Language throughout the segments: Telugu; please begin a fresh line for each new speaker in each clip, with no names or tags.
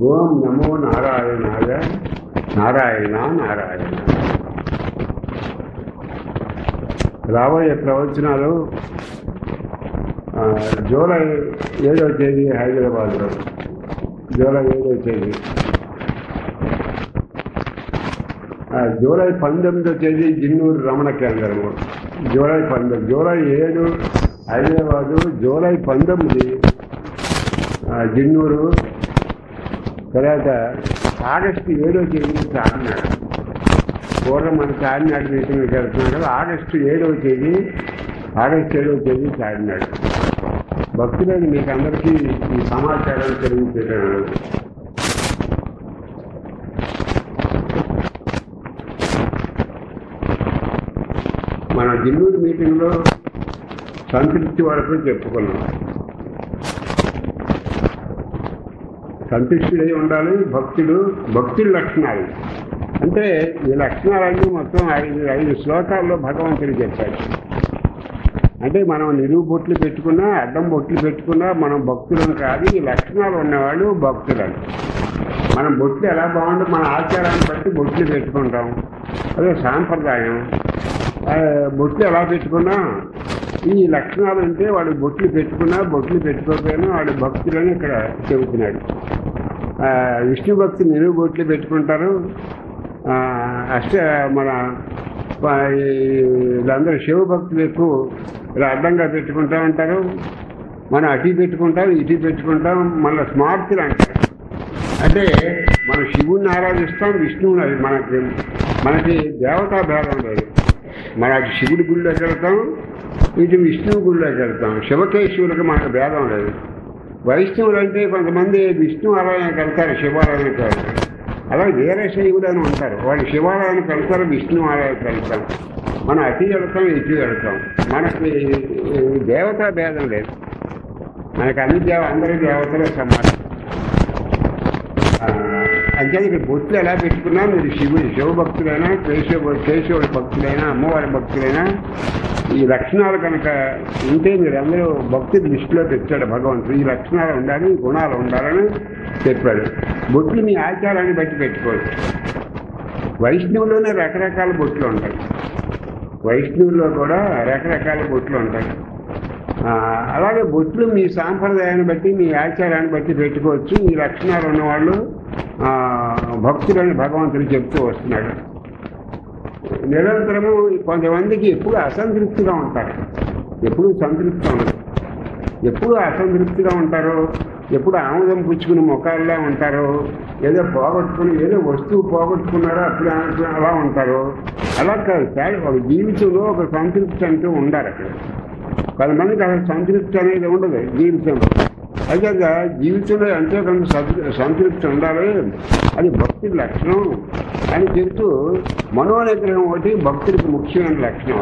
ఓం నమో నారాయణాయ. నారాయణ నారాయణ. రాబోయే ప్రవచనాలు జూలై 7వ తేదీ హైదరాబాద్లో, జూలై 7వ తేదీ. జూలై 19వ తేదీ జిన్నూరు రమణ కేంద్రము. July 19, July 7 Hyderabad, July 19 Jinnuru. తర్వాత ఆగస్టు 7వ తేదీ చార్మినాడు. పూర్వం మన చార్మినాడు మీటింగ్కి వెళ్తున్నాం కదా. ఆగస్టు 7వ తేదీ చార్మినాడు. భక్తులని మీకు అందరికీ ఈ సమాచారం తెలియజేయడం. మన జిన్నూరు మీటింగ్లో సంతృప్తి వరకు చెప్పుకున్నాం. సంతృష్టుడై ఉండాలి భక్తుడి లక్షణాలు. అంటే ఈ లక్షణాలన్నీ మొత్తం 5 శ్లోకాల్లో భగవంతుడు చెప్పాడు. అంటే మనం నిలువు బొట్లు పెట్టుకున్నా, అడ్డం బొట్లు పెట్టుకున్నా మనం భక్తులను కాదు. ఈ లక్షణాలు ఉన్నవాళ్ళు భక్తులని. మనం బొట్లు ఎలా బాగుంటుంది, మన ఆచారాన్ని బట్టి బొట్లు పెట్టుకుంటాం. అదే సాంప్రదాయం. బొట్లు ఎలా పెట్టుకున్నా ఈ లక్షణాలు ఉంటే వాడు బొట్లు పెట్టుకున్నా బొట్లు పెట్టుకోకపోయినా వాడు భక్తులని ఇక్కడ చెబుతున్నాడు. విష్ణు భక్తి నిలువు బొట్లు పెట్టుకుంటారు. మన వీళ్ళందరూ శివభక్తులు ఎక్కువ ఇలా అడ్డంగా పెట్టుకుంటూ ఉంటారు. మనం అటు పెట్టుకుంటాం, ఇటు పెట్టుకుంటాం. మళ్ళీ స్మార్తులు అంటారు. అంటే మనం శివుణ్ణి ఆరాధిస్తాం, విష్ణువుని. మనకి దేవతా భేదం లేదు. మన అటు శివుడి గుళ్ళోకి వెళ్తాం, ఇటు విష్ణువు గుళ్ళోకి వెళ్తాం. శివకేశ్వరులకు మనకు భేదం లేదు. వైష్ణవులు అంటే కొంతమంది విష్ణు ఆలయానికి వెళ్తారు, శివాలయానికి వెళ్తారు. అలాగే వేరే శైవులు అని ఉంటారు. వాళ్ళు శివాలయానికి వెళ్తారు, విష్ణు ఆలయానికి వెళ్తాం. మనం అటు వెళ్తాం, ఇటు వెళ్తాం. మనకి దేవతా భేదం లేదు. మనకి అందరి దేవతలే సమానం. అంటే ఇక్కడ బొట్లు ఎలా పెట్టుకున్నా మీరు శివభక్తులైనా, కేశవుడి భక్తులైనా, అమ్మవారి భక్తులైనా ఈ లక్షణాలు కనుక ఉంటే మీరందరూ భక్తి దృష్టిలో తెచ్చాడు భగవంతుడు. ఈ లక్షణాలు ఉండాలి, గుణాలు ఉండాలని చెప్పాడు. బొట్లు మీ ఆచారాన్ని బట్టి పెట్టుకోవచ్చు. వైష్ణవులోనే రకరకాల బొట్లు ఉంటాయి. వైష్ణవుల్లో కూడా రకరకాల బొట్లు ఉంటాయి. అలాగే బొట్లు మీ సాంప్రదాయాన్ని బట్టి, మీ ఆచారాన్ని బట్టి పెట్టుకోవచ్చు. ఈ లక్షణాలు ఉన్నవాళ్ళు భక్తులని భగవంతుడు చెప్తూ వస్తున్నాడు. నిరంతరము కొంతమందికి ఎప్పుడు అసంతృప్తిగా ఉంటారు, ఎప్పుడు సంతృప్తిగా ఉండదు. ఎప్పుడు అసంతృప్తిగా ఉంటారు, ఎప్పుడు ఆముదం పుచ్చుకుని ముఖాల్లో ఉంటారు. ఏదో వస్తువు పోగొట్టుకున్నారో అప్పుడు అలా ఉంటారు. అలా కాదు సార్, ఒక జీవితంలో ఒక సంతృప్తి అంటూ ఉండాలి. అక్కడ కొంతమందికి అసలు సంతృప్తి అనేది ఉండదు జీవితంలో. అయితే జీవితంలో ఎంతో కొంత సంతృప్తి ఉండాలి, అది భక్తి లక్షణం అని చెప్తూ మనోనిగ్రహం ఒకటి భక్తుడికి ముఖ్యమైన లక్షణం.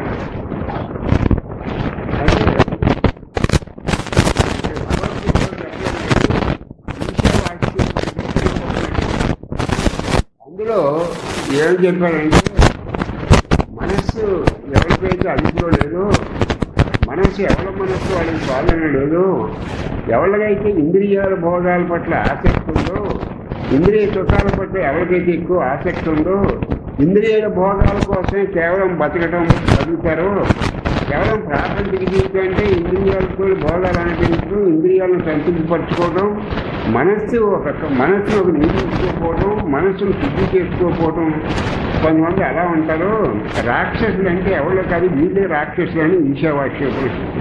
అందులో ఏం చెప్పాడంటే, మనస్సు ఎవరికైతే అదుపులో లేదు, ఎవరి మనస్సు వాళ్ళకి స్వాధీనం లేదు, ఎవరికైతే ఇంద్రియాల భోగాల పట్ల ఆసక్తి ఉందో, ఇంద్రియ సుఖాల పట్ల ఎవరికైతే ఎక్కువ ఆసక్తి ఉందో, ఇంద్రియ భోగాల కోసమే కేవలం బతుకుతారో, కేవలం ప్రాపంచిక జీవితం అంటే ఇంద్రియాలతో భోగాలు అనిపించడం, ఇంద్రియాలను సంతృప్తిపరచుకోవడం, మనస్సును ఒక నియమించుకోకపోవడం, మనస్సును శుద్ధి చేసుకోకపోవడం. కొంతమంది అలా ఉంటారు. రాక్షసులు అంటే ఎవరో కాదు, వీళ్ళే రాక్షసులు అని ఈశావాస్యోపనిషత్తు.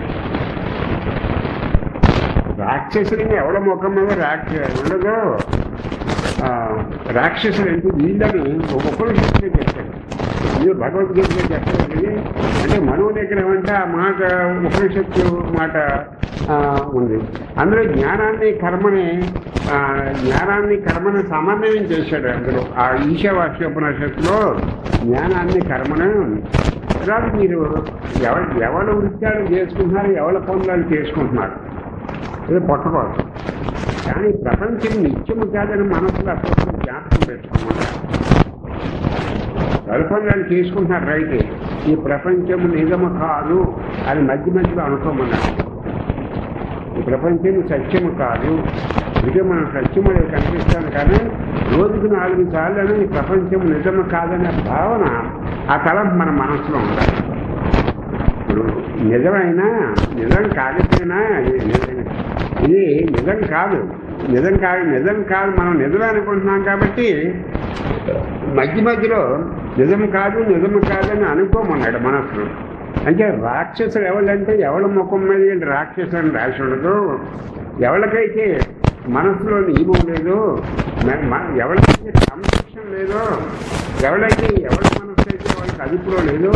రాక్షసులని ఎవడ ముఖం మీద ఉండదో, రాక్షసులు అంటే వీళ్ళని ఉపనిషత్తులో చెప్పారు. మీరు భగవద్గీతలో చెప్పలేదు. అంటే మనోనిగ్రహం అంటే ఆ మాట ఉపనిషత్తు మాట ఉంది. అందులో జ్ఞానాన్ని కర్మని సమన్వయం చేశాడు. అందులో ఆ ఈశావాస్యోపనిషత్తులో జ్ఞానాన్ని కర్మను రాదు. మీరు ఎవరి వృత్యాలు చేసుకుంటున్నారు, ఎవరి పనులు చేసుకుంటున్నారు, ఇది పొట్టకూడదు. కానీ ప్రపంచం నిత్యము కాదని మనసులో అప్పుడు జ్ఞాపకం పెట్టుకోమన్నారు. కల్పనలు చేసుకుంటున్నారు రైతే, ఈ ప్రపంచం నిజము కాదు అని మధ్య మధ్యలో అనుకోమన్నారు. ఈ ప్రపంచం సత్యము కాదు, ఇదే మనం సత్యం అనేది కనిపిస్తాను, కానీ రోజుకు 4 సార్లు ఈ ప్రపంచం నిజము కాదనే భావన ఆ తలంపు మన మనసులో ఉండాలి. ఇప్పుడు నిజమైనా నిజం కాకపోయినా ఇది నిజం కాదు, నిజం కాదు మనం నిజమే అనుకుంటున్నాం కాబట్టి మధ్య మధ్యలో నిజం కాదని అనుకోమన్నాడు మనసులో. అంటే రాక్షసులు ఎవరంటే ఎవరి ముఖం మీద రాక్షసులను రాసి ఉండదు, ఎవరికైతే మనసులో నియమం లేదో, ఎవరికైతే సంరక్షణ లేదో, ఎవరి మనసు అయితే వాళ్ళకి అదుపులో లేదో,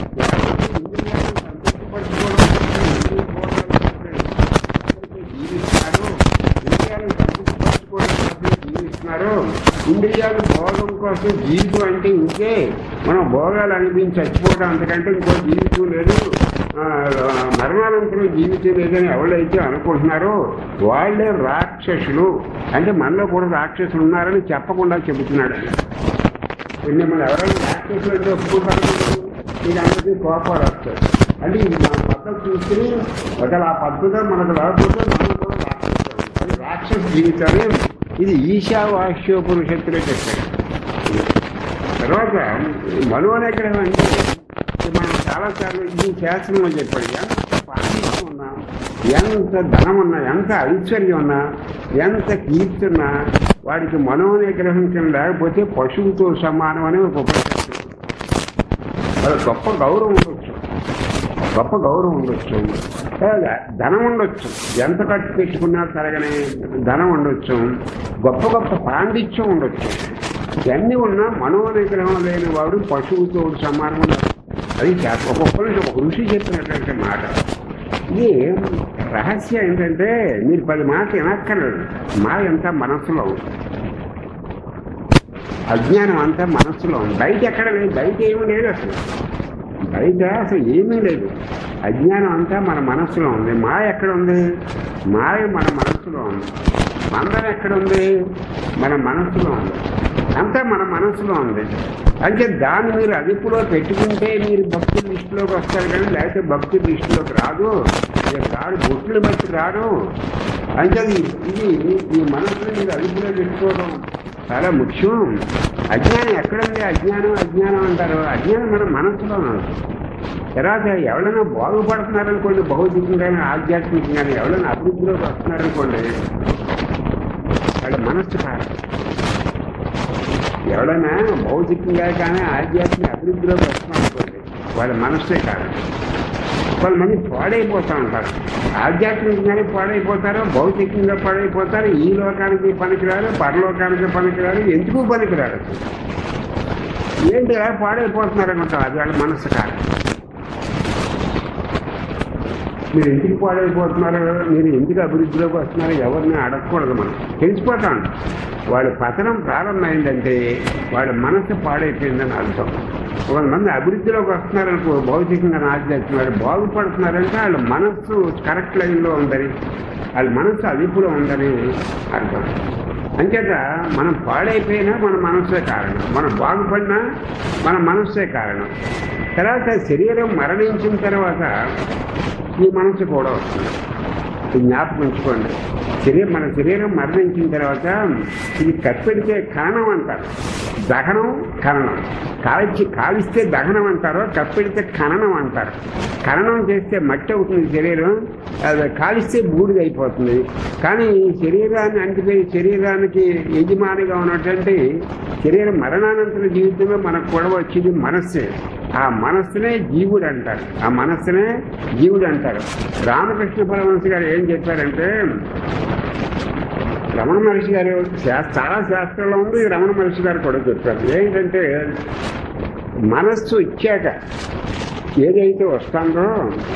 జీవిస్తున్నారు. ఇంద్రియాలు భోగం కోసం జీవితం అంటే ఇంకే, మనం భోగాలు అనిపించి చచ్చిపోవడం అంతకంటే ఇంకో జీవితం లేదు, మరణానంతరం జీవితం లేదని ఎవరైతే అనుకుంటున్నారో వాళ్ళే రాక్షసులు. అంటే మనలో కూడా రాక్షసులు ఉన్నారని చెప్పకుండా చెబుతున్నాడు. మిమ్మల్ని ఎవరైనా రాక్షసులు అంటే ఒప్పుకుంటారు, ఇది అందరికీ కోపాలు వస్తాయి. అంటే ఇది మన పద్ధతి చూసుకుని ఒకవేళ ఆ పద్ధతిగా మనకు రాకపోతే మనం కూడా రాక్షసులు. రాక్షస జీవితాన్ని ఇది ఈశావాస్యోపనిషత్తులో చెప్పాడు. తర్వాత మనోనిగ్రహం అంటే మనం చాలాసార్లు ఈ శాస్త్రంలో చెప్పాడు. ఎంత పాండిత్యం ఉన్నా, ఎంత ధనం ఉన్నా, ఎంత ఐశ్వర్యం ఉన్నా, ఎంత కీర్తి ఉన్నా వాడికి మనోనిగ్రహం కింద లేకపోతే పశువుతో సమానం అని ఒక ఉపనిషత్తు. అది గొప్ప గౌరవం ఉండొచ్చు, ధనం ఉండొచ్చు, ఎంత ఖర్చు పెట్టుకున్నా తరగని ధనం ఉండొచ్చు, గొప్ప పాండిత్యం ఉండొచ్చు, ఇవన్నీ ఉన్నా మనోనిగ్రహం లేని వాడు పశువుతో సమానం. అది ఒక ఋషి చెప్పినటువంటి మాట. ఇది రహస్యం ఏంటంటే మీరు 10 మాటలు వినక్కర్లేదు, ఎంత మనస్సులో ఉంది, అజ్ఞానం అంతా మనస్సులో ఉంది. బయట ఎక్కడ లేదు, బయట ఏమీ లేదు, బయట అసలు ఏమీ లేదు. అజ్ఞానం అంతా మన మనస్సులో ఉంది. మాయ ఎక్కడ ఉంది? మాయ మన మనస్సులో ఉంది. మందం ఎక్కడ ఉంది? మన మనస్సులో ఉంది. అంతా మన మనస్సులో ఉంది. అంటే దాన్ని మీరు అదుపులో పెట్టుకుంటే మీరు భక్తి లిస్టులోకి వస్తారు, కానీ లేకపోతే భక్తి లిస్టులోకి రాదు. బొట్లు బట్టి రాదు. అంటే ఇది ఈ మనసుని మీరు అదుపులో పెట్టుకోవడం చాలా ముఖ్యం. అజ్ఞానం ఎక్కడుంది? అజ్ఞానం అంటారు. అజ్ఞానం మన మనసులో ఉంది. తర్వాత ఎవరైనా బాగుపడుతున్నారనుకోండి, భౌతికంగానే ఆధ్యాత్మికంగానే ఎవరైనా అభివృద్ధిలోకి వస్తున్నారనుకోండి, వాళ్ళ మనస్సు కాదు. ఎవరైనా భౌతికంగా కానీ ఆధ్యాత్మిక అభివృద్ధిలోకి వస్తున్నారనుకోండి, వాళ్ళ మనస్సే కాదు. కొంతమంది పాడైపోతూ ఉంటారు, ఆధ్యాత్మికంగానే పాడైపోతారు, భౌతికంగా పాడైపోతారు. ఈ లోకానికి పనికిరారు, పరలోకానికి పనికిరారు, ఎందుకు పనికిరారు. ఏంటి ఎలా పాడైపోతున్నారు అనుకుంటారు, అది వాళ్ళ మనస్సు కాదు. మీరు ఎందుకు పాడైపోతున్నారు, మీరు ఎందుకు అభివృద్ధిలోకి వస్తున్నారు ఎవరిని అడగకూడదు. మనం తెలిసిపోతాం. వాళ్ళ పతనం ప్రారంభమైందంటే వాళ్ళ మనసు పాడైపోయిందని అర్థం. కొంతమంది అభివృద్ధిలోకి వస్తున్నారనుకో, భౌతికంగా ఆధ్యాత్మిక బాగుపడుతున్నారంటే వాళ్ళ మనస్సు కరెక్ట్ లైన్లో ఉందని, వాళ్ళ మనస్సు అదుపులో ఉందని అర్థం. అంచేత మనం పాడైపోయినా మన మనస్సే కారణం, మనం బాగుపడినా మన మనస్సే కారణం. తర్వాత శరీరం మరణించిన తర్వాత ఈ మనసు కూడా వస్తుంది. జ్ఞాపకం ఉంచుకోండి. మన శరీరం మరణించిన తర్వాత ఇది కప్పెడితే ఖననం అంటారు, దహనం ఖననం. కాలిస్తే దహనం అంటారు, కప్పెడితే ఖననం అంటారు. ఖననం చేస్తే మట్టి అవుతుంది శరీరం, అది కాలిస్తే బూడిద అయిపోతుంది. కానీ శరీరాన్ని అంటిపోయి శరీరానికి యజమానిగా ఉన్నటువంటి శరీరం మరణానంతర జీవితంలో మనకు కూడా వచ్చేది మనస్సే. ఆ మనస్సునే జీవుడు అంటారు. రామకృష్ణ పరమహంస గారు ఏం చెప్పారంటే, రమణ మహర్షి గారు చాలా శాస్త్రంలో ఉంది, రమణ మహర్షి గారు కూడా చెప్పారు. ఏంటంటే మనస్సు వచ్చాక ఏదైతే వస్తుందో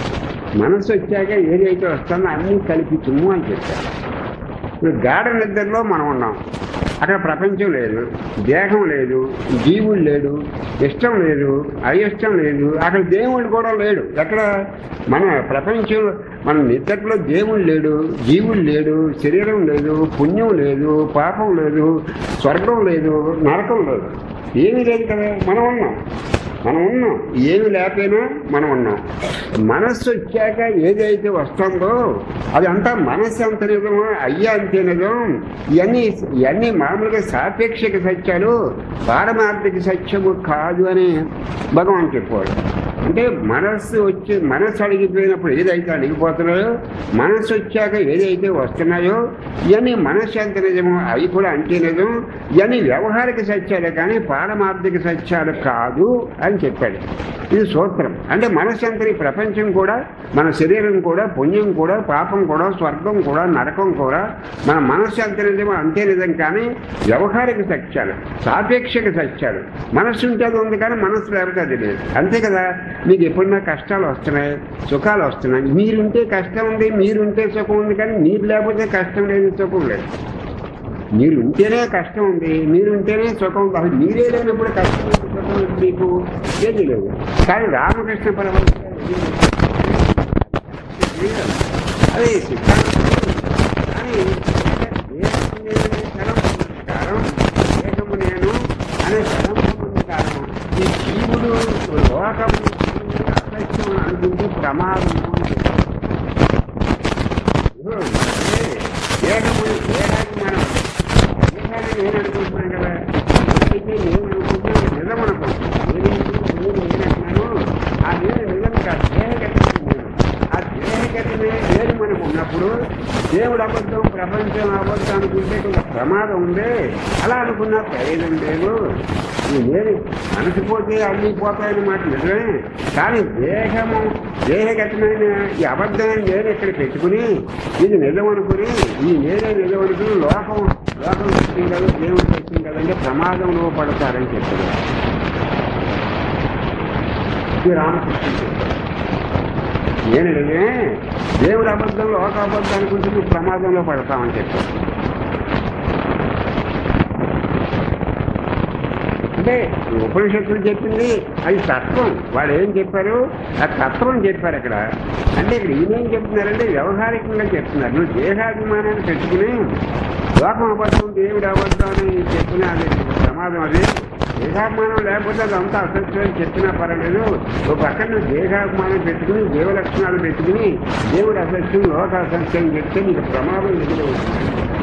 అన్నీ కల్పించము అని చెప్పారు. ఇప్పుడు గాఢ నిద్రలో మనం ఉన్నాం, అక్కడ ప్రపంచం లేదు, దేహం లేదు, జీవుడు లేడు, ఇష్టం లేదు, అయిష్టం లేదు, అక్కడ దేవుడు కూడా లేడు. ఎక్కడ మన ప్రపంచం, మన నిద్రలో దేవుడు లేడు, జీవుడు లేడు, శరీరం లేదు, పుణ్యం లేదు, పాపం లేదు, స్వర్గం లేదు, నరకం లేదు, ఏమీ లేదు కదా. మనం ఉన్నాం. మనం ఉన్నాం, ఏమి లేకపోయినా మనం ఉన్నాం. మనస్సు వచ్చాక ఏదైతే వస్తుందో అది అంతా మనస్సు అంత నిజమో అయ్యా అంతే నిజం. ఇవన్నీ మామూలుగా సాపేక్షిక సత్యాలు, పారమార్థిక సత్యము కాదు అని భగవాన్ చెప్పాడు. అంటే మనస్సు అడిగిపోయినప్పుడు ఏదైతే అడిగిపోతున్నాయో, మనస్సు వచ్చాక ఏదైతే వస్తున్నాయో ఇవన్నీ మనస్సు ఎంత నిజమో అవి కూడా అంతే నిజం. ఇవన్నీ వ్యవహారిక సత్యాలే కానీ పారమార్థిక సత్యాలు కాదు అని చెప్పాడు. ఇది సూత్రం. అంటే మనస్సు అంత ఈ ప్రపంచం కూడా, మన శరీరం కూడా, పుణ్యం కూడా, పాపం కూడా, స్వర్గం కూడా, నరకం కూడా మన మనస్సు ఎంత నిజమో అంతే నిజం. కానీ వ్యవహారిక సత్యాలు, సాపేక్షిక సత్యాలు. మనస్సు ఉంటే అది ఉంది కానీ మనస్సు లేకపోతే అది లేదు. అంతే కదా. మీకు ఎప్పుడన్నా కష్టాలు వస్తున్నాయి, సుఖాలు వస్తున్నాయి. మీరుంటే కష్టం ఉంది, మీరుంటే సుఖం ఉంది. కానీ మీరు లేకపోతే కష్టం లేదు, సుఖం లేదు. మీరు ఉంటేనే కష్టం ఉంది, మీరు ఉంటేనే సుఖం ఉంది. అసలు మీరే లేనప్పుడు కష్టం సుఖం మీకు ఏది లేదు. కానీ రామకృష్ణ పరమహంస అదే సిద్ధాంతం. కానీ కారణం ఏకము నేను అనే సరంభం కారణం. ఈ జీవుడు లోకము అసత్యం అనుకుంటే ప్రమాదం. నేను అనుకుంటున్నాను కదా, అయితే నేను అనుకుంటున్నాను నిజం అనుకుంటున్నాను. నేనంటున్నాను ఆ నేను నిజం కాదు, దేహగతమే నేను. ఆ దేహగతమే నేను మనకు ఉన్నప్పుడు దేవుడు అబద్ధం, ప్రపంచం అబద్ధం అనుకుంటే కొంత ప్రమాదం ఉంది. అలా అనుకున్నా ప్రయోజనం లేదు. ఈ నేను మనసిపోతే అన్నీ పోతాయని మాట నిజమే. కానీ దేహగతమైన ఈ అబద్ధమైన నేను ఇక్కడ పెట్టుకుని ఇది నిజం అనుకుని, ఈ నేనే నిజం అనుకుని లోకం సత్యం కాదు, దేవుడు సత్యం కదంటే ప్రమాదంలో పడతారని చెప్పారు. ఇది రామకృష్ణ చెప్పారు. నేను నిజమే, దేవుడు అబద్ధం, లోక అబద్ధం అనుకుంటే నువ్వు ప్రమాదంలో పడతామని చెప్పారు. అంటే ఉపనిషత్తులు చెప్పింది అది తత్వం. వాళ్ళు ఏం చెప్పారు? ఆ తత్వం చెప్పారు అక్కడ. అంటే ఇక్కడ ఈయనేం చెప్తున్నారంటే వ్యవహారికంగా చెప్తున్నారు. నువ్వు దేహాభిమానాన్ని పెట్టుకుని లోకం అబద్ధం, దేవుడు అబద్ధం అని చెప్పినా అది ప్రమాదం. అది దేహాభిమానం లేకపోతే అదంతా అసత్యం అని చెప్పినా పర్వాలేదు. ఒక పక్కన నువ్వు దేహాభిమానం పెట్టుకుని, దేవ లక్షణాలు పెట్టుకుని దేవుడు అసత్యం, లోక అసత్యం చెప్తే నీకు ప్రమాదం ఎదురవుతుంది.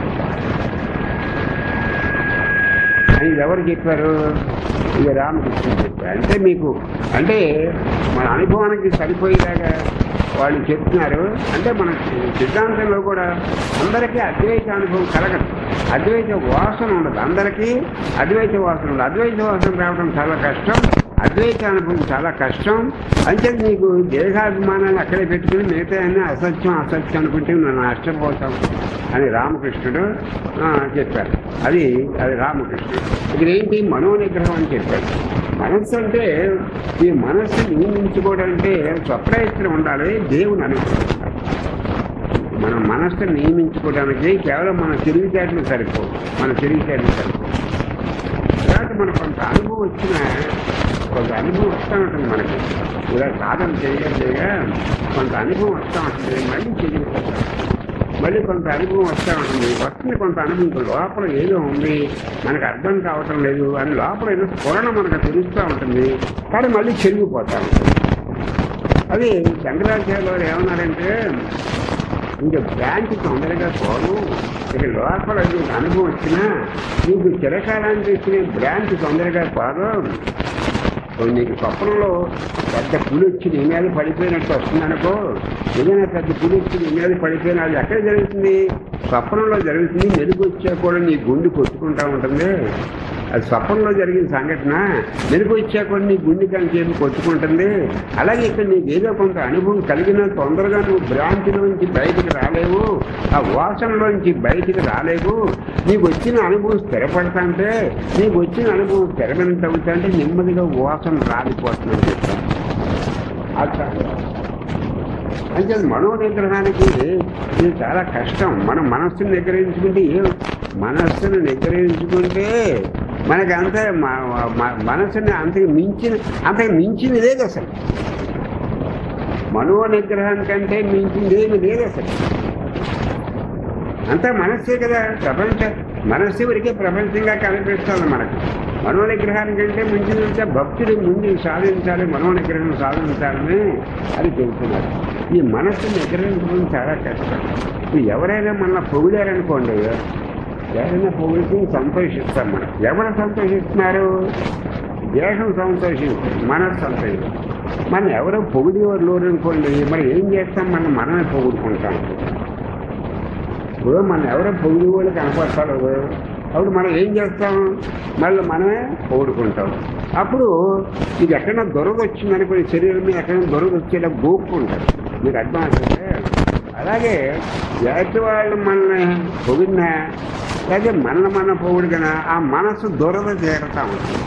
అని ఎవరు చెప్పారు? ఇక రామకృష్ణ చెప్పారు. అంటే మీకు అంటే మన అనుభవానికి సరిపోయేలాగా వాళ్ళు చెప్తున్నారు. అంటే మన సిద్ధాంతంలో కూడా అందరికీ అద్వైత అనుభవం కలగదు, అద్వైత వాసన ఉండదు. అందరికీ అద్వైత వాసన ఉండదు. అద్వైత వాసన రావడం చాలా కష్టం, అద్వైత అనుభవం చాలా కష్టం. అంటే నీకు దేహాభిమానాన్ని అక్కడే పెట్టుకుని మిగతా అన్నీ అసత్యం అనుకుంటే నన్ను నష్టపోతాం అని రామకృష్ణుడు చెప్పారు. అది రామకృష్ణుడు. ఇక్కడ ఏంటి? మనోనిగ్రహం అని చెప్పాడు. మనస్సు అంటే ఈ మనస్సు నియమించుకోవడం అంటే స్వప్రయత్నం ఉండాలి, దేవుని అనుగ్రహం. మనం మనస్సును నియమించుకోవడానికి కేవలం మన తెలివితేటలు సరిపోవు. ఇలాంటి మనకు కొంత అనుభవం వస్తూ ఉంటుంది. మనకి ఇలా సాధన చేయగా కొంత అనుభవం వస్తూ ఉంటుంది. మళ్ళీ చేయకపోతాం, మళ్ళీ కొంత అనుభవం వస్తూ ఉంటుంది. కొంత అనుభవం లోపల ఏదో ఉంది, మనకు అర్థం కావటం లేదు అని లోపల ఏదో స్ఫురణ మనకు తెలుస్తూ ఉంటుంది. కానీ మళ్ళీ చెరిగిపోతా ఉంటుంది. అది శంకరాచార్యులు వారు ఏమన్నారంటే, ఇంకా బ్రాంచ్ తొందరగా పోను, ఇక లోపల నీకు అనుభవం వచ్చినా నీకు చిరకాలానికి వచ్చిన బ్రాంచ్ తొందరగా పోదు. నీకు స్వప్నంలో పెద్ద పులి వచ్చి నీ మీద పడిపోయినట్టు వస్తుందనుకో, ఏదైనా పెద్ద పులి వచ్చి నీ మీద పడిపోయినా అది ఎక్కడ జరుగుతుంది? స్వప్నంలో జరుగుతుంది. మెరుగు వచ్చా కూడా నీ గుండె కొట్టుకుంటూ ఉంటుంది. అది స్వప్నంలో జరిగిన సంఘటన. మెరుగు వచ్చా కూడా నీ గుండె కంచేపు కొట్టుకుంటుంది. అలాగే ఇక్కడ నీకు ఏదో కొంత అనుభవం కలిగిన తొందరగా నువ్వు భ్రాంతిలోంచి బయటికి రాలేవు, ఆ వాసనలోంచి బయటికి రాలేవు. నీకు వచ్చిన అనుభవం స్థిరపడతాంటే, నీకు వచ్చిన అనుభవం స్థిరమైనంత అవుతాంటే నెమ్మదిగా వాసన రాలిపోతుందని చెప్తాను. అంటే మనోనిగ్రహానికి ఇది చాలా కష్టం. మనం మనస్సును నిగ్రహించుకుంటే మనకి అంతే మనస్సుని అంతకు మించింది లేదు అసలు. మనోనిగ్రహానికంటే మించిందేమి లేదు అసలు. అంతా మనస్సే కదా. మనస్సు వరకే ప్రపంచంగా కనిపిస్తుంది మనకు. మనోనిగ్రహానికంటే ముందు భక్తుడి ముందు సాధించాలి, మనోనిగ్రహం సాధించాలని అది చెబుతున్నారు. ఈ మనస్సు నిగ్రహించడం చాలా కష్టం. ఎవరైనా మన పొగిడారనుకోండి, ఎవరైనా పొగిడితే సంతోషిస్తాం. మనం ఎవరు సంతోషిస్తున్నారు? దేహం సంతోషిస్తుంది, మనస్సు సంతోషిస్తుంది. మనం ఎవరో పొగిడేవారు లేరు అనుకోండి, మరి ఏం చేస్తాం? మనమే పొగుడుకుంటాం. ఇప్పుడు మనం ఎవరో పొగిడేవాళ్ళు కనపడతారు, అప్పుడు మనం ఏం చేస్తాం? మళ్ళీ మనమే పొగుడుకుంటాం. అప్పుడు ఇది ఎక్కడైనా దొరద వచ్చిందనుకోండి, శరీరం మీద ఎక్కడైనా దొరద వచ్చేలా గోక్కుంటారు. మీకు అర్థమవుతుంటే అలాగే ఎదుటి వాళ్ళు మనల్ని పొగిడినా లేదా మన పొగిడినా ఆ మనసు దొరద తీరుతా ఉంటుంది.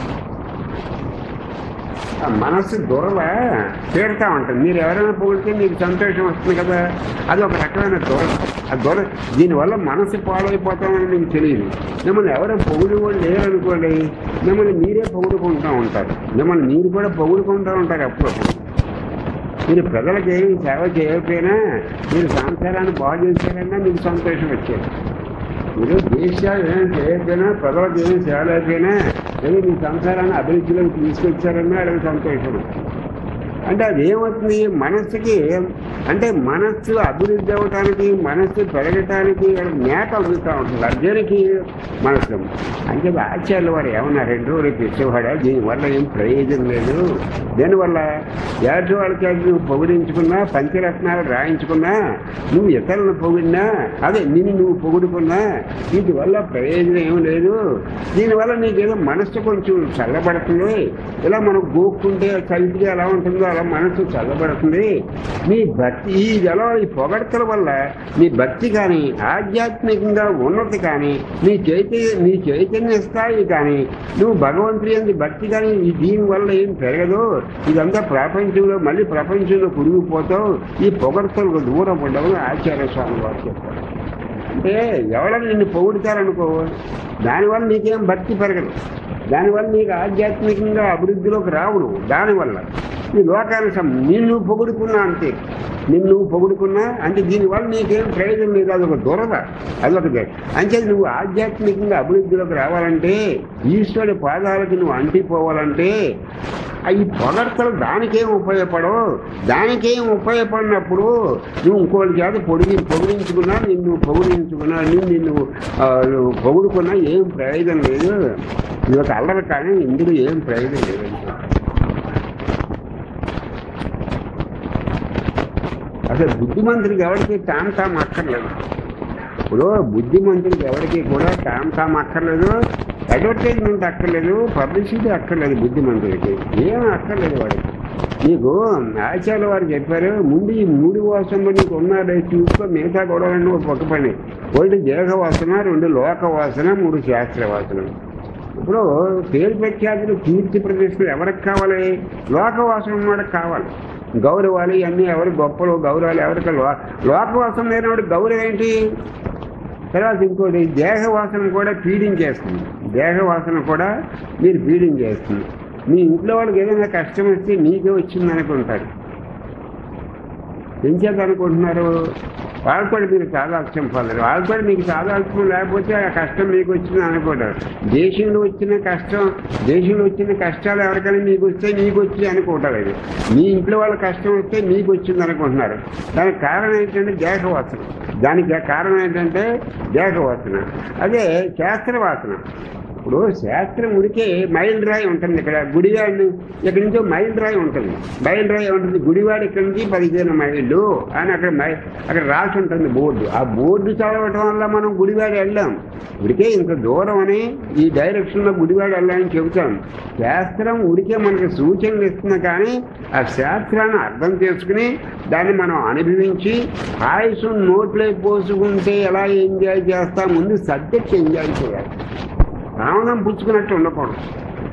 ఆ మనస్సు దొరద తీరుతూ ఉంటుంది. మీరు ఎవరైనా పొగిడితే మీకు సంతోషం వస్తుంది కదా, అది ఒక రకమైన దొరద. ఆ దొరద దీనివల్ల మనసు పాడైపోతామని మీకు తెలియదు. మిమ్మల్ని ఎవరో పొగిడి వాళ్ళు లేరనుకోండి, మిమ్మల్ని మీరే పొగుడుకుంటూ ఉంటారు. మిమ్మల్ని మీరు కూడా పొగుడుకుంటూ ఉంటారు. అప్పుడప్పుడు మీరు ప్రజలకు ఏమి సేవ చేయకపోయినా, మీరు సంసారాన్ని బాగు చేశారన్నా మీకు సంతోషం వచ్చేది. మీరు దేశాలు ఏం చేయకపోయినా, ప్రజలకు ఏం సేవ లేకపోయినా, లేదా మీ సంసారాన్ని అభివృద్ధిలోకి తీసుకొచ్చారన్నా అడిగి సంతోషం. అంటే అదేమవుతుంది? మనస్సుకి అంటే మనస్సు అభివృద్ధి అవ్వటానికి, మనస్సు పెరగటానికి మేత అందుతూ ఉంటుంది. అర్జునికి మనస్సు అంటే ఆచార్యుల వారు ఏమన్నా 2 రోజులు తెచ్చేవాడా, దీనివల్ల ఏం ప్రయోజనం లేదు. దీనివల్ల ఏడు వాళ్ళకి నువ్వు పొగిడించుకున్నా, పంచరత్నాలు రాయించుకున్నా, నువ్వు ఇతరులను పొగిడినా, అదే నిన్ను నువ్వు పొగుడుకున్నా, వీటి వల్ల ప్రయోజనం ఏం లేదు. దీనివల్ల నీకేదో మనస్సు కొంచెం చల్లబడుతుంది. ఇలా మనం గోక్కుంటే చలిగా ఎలా ఉంటుందో అలా మనసు చల్లబడుతుంది. నీ భక్తి ఈ పొగడ్తల వల్ల నీ భక్తి కానీ, ఆధ్యాత్మికంగా ఉన్నతి కానీ, నీ చైతన్య స్థాయి కానీ, నువ్వు భగవంతుడి యందు భక్తి కానీ దీనివల్ల ఏం పెరగదు. ఇదంతా ప్రపంచంలో మళ్ళీ ప్రపంచంలో కురిగిపోతావు. ఈ పొగడ్తలకు దూరం ఉండవు ఆచార్య స్వామి వారు చెప్పారు. అంటే ఎవరైనా నిన్ను పొగుడుతారనుకో, దానివల్ల నీకేం భక్తి పెరగదు, దానివల్ల నీకు ఆధ్యాత్మికంగా అభివృద్ధిలోకి రావును. దానివల్ల ఈ లోకానికి నిన్ను పొగుడుకున్నా అంతే, నిన్ను పొగుడుకున్నా అంటే దీనివల్ల నీకేం ప్రయోజనం లేదు. అదొక దొరద, అదొకటి. అంటే నువ్వు ఆధ్యాత్మికంగా అభివృద్ధిలోకి రావాలంటే, ఈశ్వరుడి పాదాలకి నువ్వు అంటిపోవాలంటే, ఈ పొగడ్తలు దానికేం ఉపయోగపడవు. దానికేం ఉపయోగపడినప్పుడు నువ్వు ఇంకోటి చేత పొగిడించుకున్నా, నిన్ను పొగిడించుకున్నా, నిన్ను పొగుడుకున్నా ఏం ప్రయోజనం లేదు. ఇది ఒక అల్లరి కానీ ఇందులో ఏం ప్రయోజనం లేదు. అసలు బుద్ధిమంతుడికి ఎవరికి తాం అక్కర్లేదు. ఇప్పుడు బుద్ధిమంతుడికి ఎవరికి కూడా తాం అక్కర్లేదు, అడ్వర్టైజ్మెంట్ అక్కర్లేదు, పబ్లిసిటీ అక్కర్లేదు. బుద్ధిమంతుడికి ఏం అక్కర్లేదు. వాడికి నీకు ఆచార్య వారు చెప్పారు, ముందు ఈ 3 వాసనలు నీకు ఉన్నాడే చూసుకో, మిగతా గొడవలన్నీ ఒక పని. 1 దేహవాసన, 2 లోకవాసన, 3 శాస్త్రవాసనలు. ఇప్పుడు పేరు ప్రఖ్యాతులు, కీర్తి ప్రతిష్టలు ఎవరికి కావాలి? లోకవాసన ఉన్నవాడికి కావాలి. గౌరవాలు ఇవన్నీ ఎవరు గొప్పలు, గౌరవాలు ఎవరికి? లోకవాసన లేనివాడు గౌరవం ఏంటి? తర్వాత ఇంకోటి దేహవాసన కూడా పీడించేస్తుంది. దేహవాసన కూడా మీరు పీడించేస్తుంది. మీ ఇంట్లో వాళ్ళకి ఏదైనా కష్టం వస్తే నీకే వచ్చింది అనుకుంటారు. ఏం చేద్దామనుకుంటున్నారు? వాళ్ళు కూడా మీరు సాదాక్షం పొందరు. వాళ్ళు కూడా మీకు సాదాక్షం లేకపోతే ఆ కష్టం మీకు వచ్చింది అనుకుంటారు. దేశంలో వచ్చిన కష్టాలు ఎవరికైనా మీకు వస్తే నీకు వచ్చి అనుకుంటారు. మీ ఇంట్లో వాళ్ళ కష్టం వస్తే మీకు వచ్చింది అనుకుంటున్నారు. దానికి కారణం ఏంటంటే దేహవాసన. దానికి కారణం ఏంటంటే దేహవాసన. అదే శాస్త్రవాసన. ఇప్పుడు శాస్త్రం ఉడికే మైల్ రాయి ఉంటుంది. ఇక్కడ గుడివాడిని ఇక్కడి నుంచో మైల్ రాయి ఉంటుంది. గుడివాడి ఇక్కడి నుంచి 15 మైళ్ళు అని అక్కడ రాసి ఉంటుంది బోర్డు. ఆ బోర్డు చదవటం వల్ల మనం గుడివాడి వెళ్ళాం. ఉడికే ఇంత దూరం అని ఈ డైరెక్షన్లో గుడివాడి వెళ్ళాలని చెబుతాం. శాస్త్రం ఉడికే మనకి సూచనలు ఇస్తుంది, కానీ ఆ శాస్త్రాన్ని అర్థం చేసుకుని దాన్ని మనం అనుభవించి ఆయుషం నోట్లో పోసుకుంటే ఎలా ఎంజాయ్ చేస్తాం, ముందు సబ్జెక్ట్ ఎంజాయ్ చేయాలి. ఆనందం పుచ్చుకున్నట్టు ఉండకూడదు.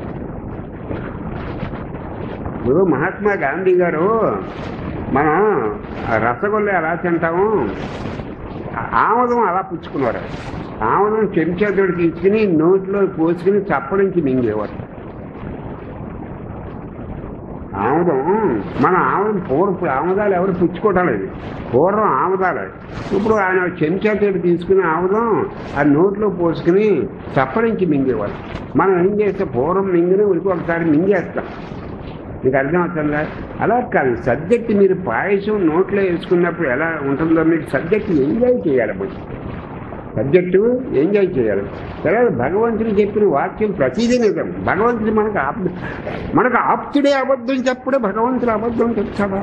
ఇప్పుడు మహాత్మా గాంధీ గారు మనం రసగుల్లా ఎలా తింటాము, ఆముదం అలా పుచ్చుకున్నారు. ఆముదం చెంచాతోటి తీసుకుని నోట్లో పోసుకుని చప్పడించి మింగేవారు. ఆముదం మన ఆముదం పూర్వం ఆముదాలు ఎవరు పుచ్చుకోవటం లేదు. పూర్వం ఆముదాలు. ఇప్పుడు ఆయన చెంచా తోటి తీసుకుని ఆముదం ఆ నోట్లో పోసుకుని చప్పరించి మింగేవారు. మనం ఏం చేస్తే పూర్వం మింగిని ఉరికి ఒకసారి మింగేస్తాం. మీకు అర్థమవుతుందా? అలా కాదు. సబ్జెక్ట్ మీరు పాయసం నోట్లో వేసుకున్నప్పుడు ఎలా ఉంటుందో మీకు సబ్జెక్ట్ ఎంజాయ్ చేయాలి. సబ్జెక్టు ఎంజాయ్ చేయాలి. తర్వాత భగవంతుడు చెప్పిన వాక్యం ప్రతిదీ నిజం. భగవంతుడు మనకు ఆప్తుడే అబద్ధం చెప్పడే భగవంతుడు అబద్ధం చెప్తాడా?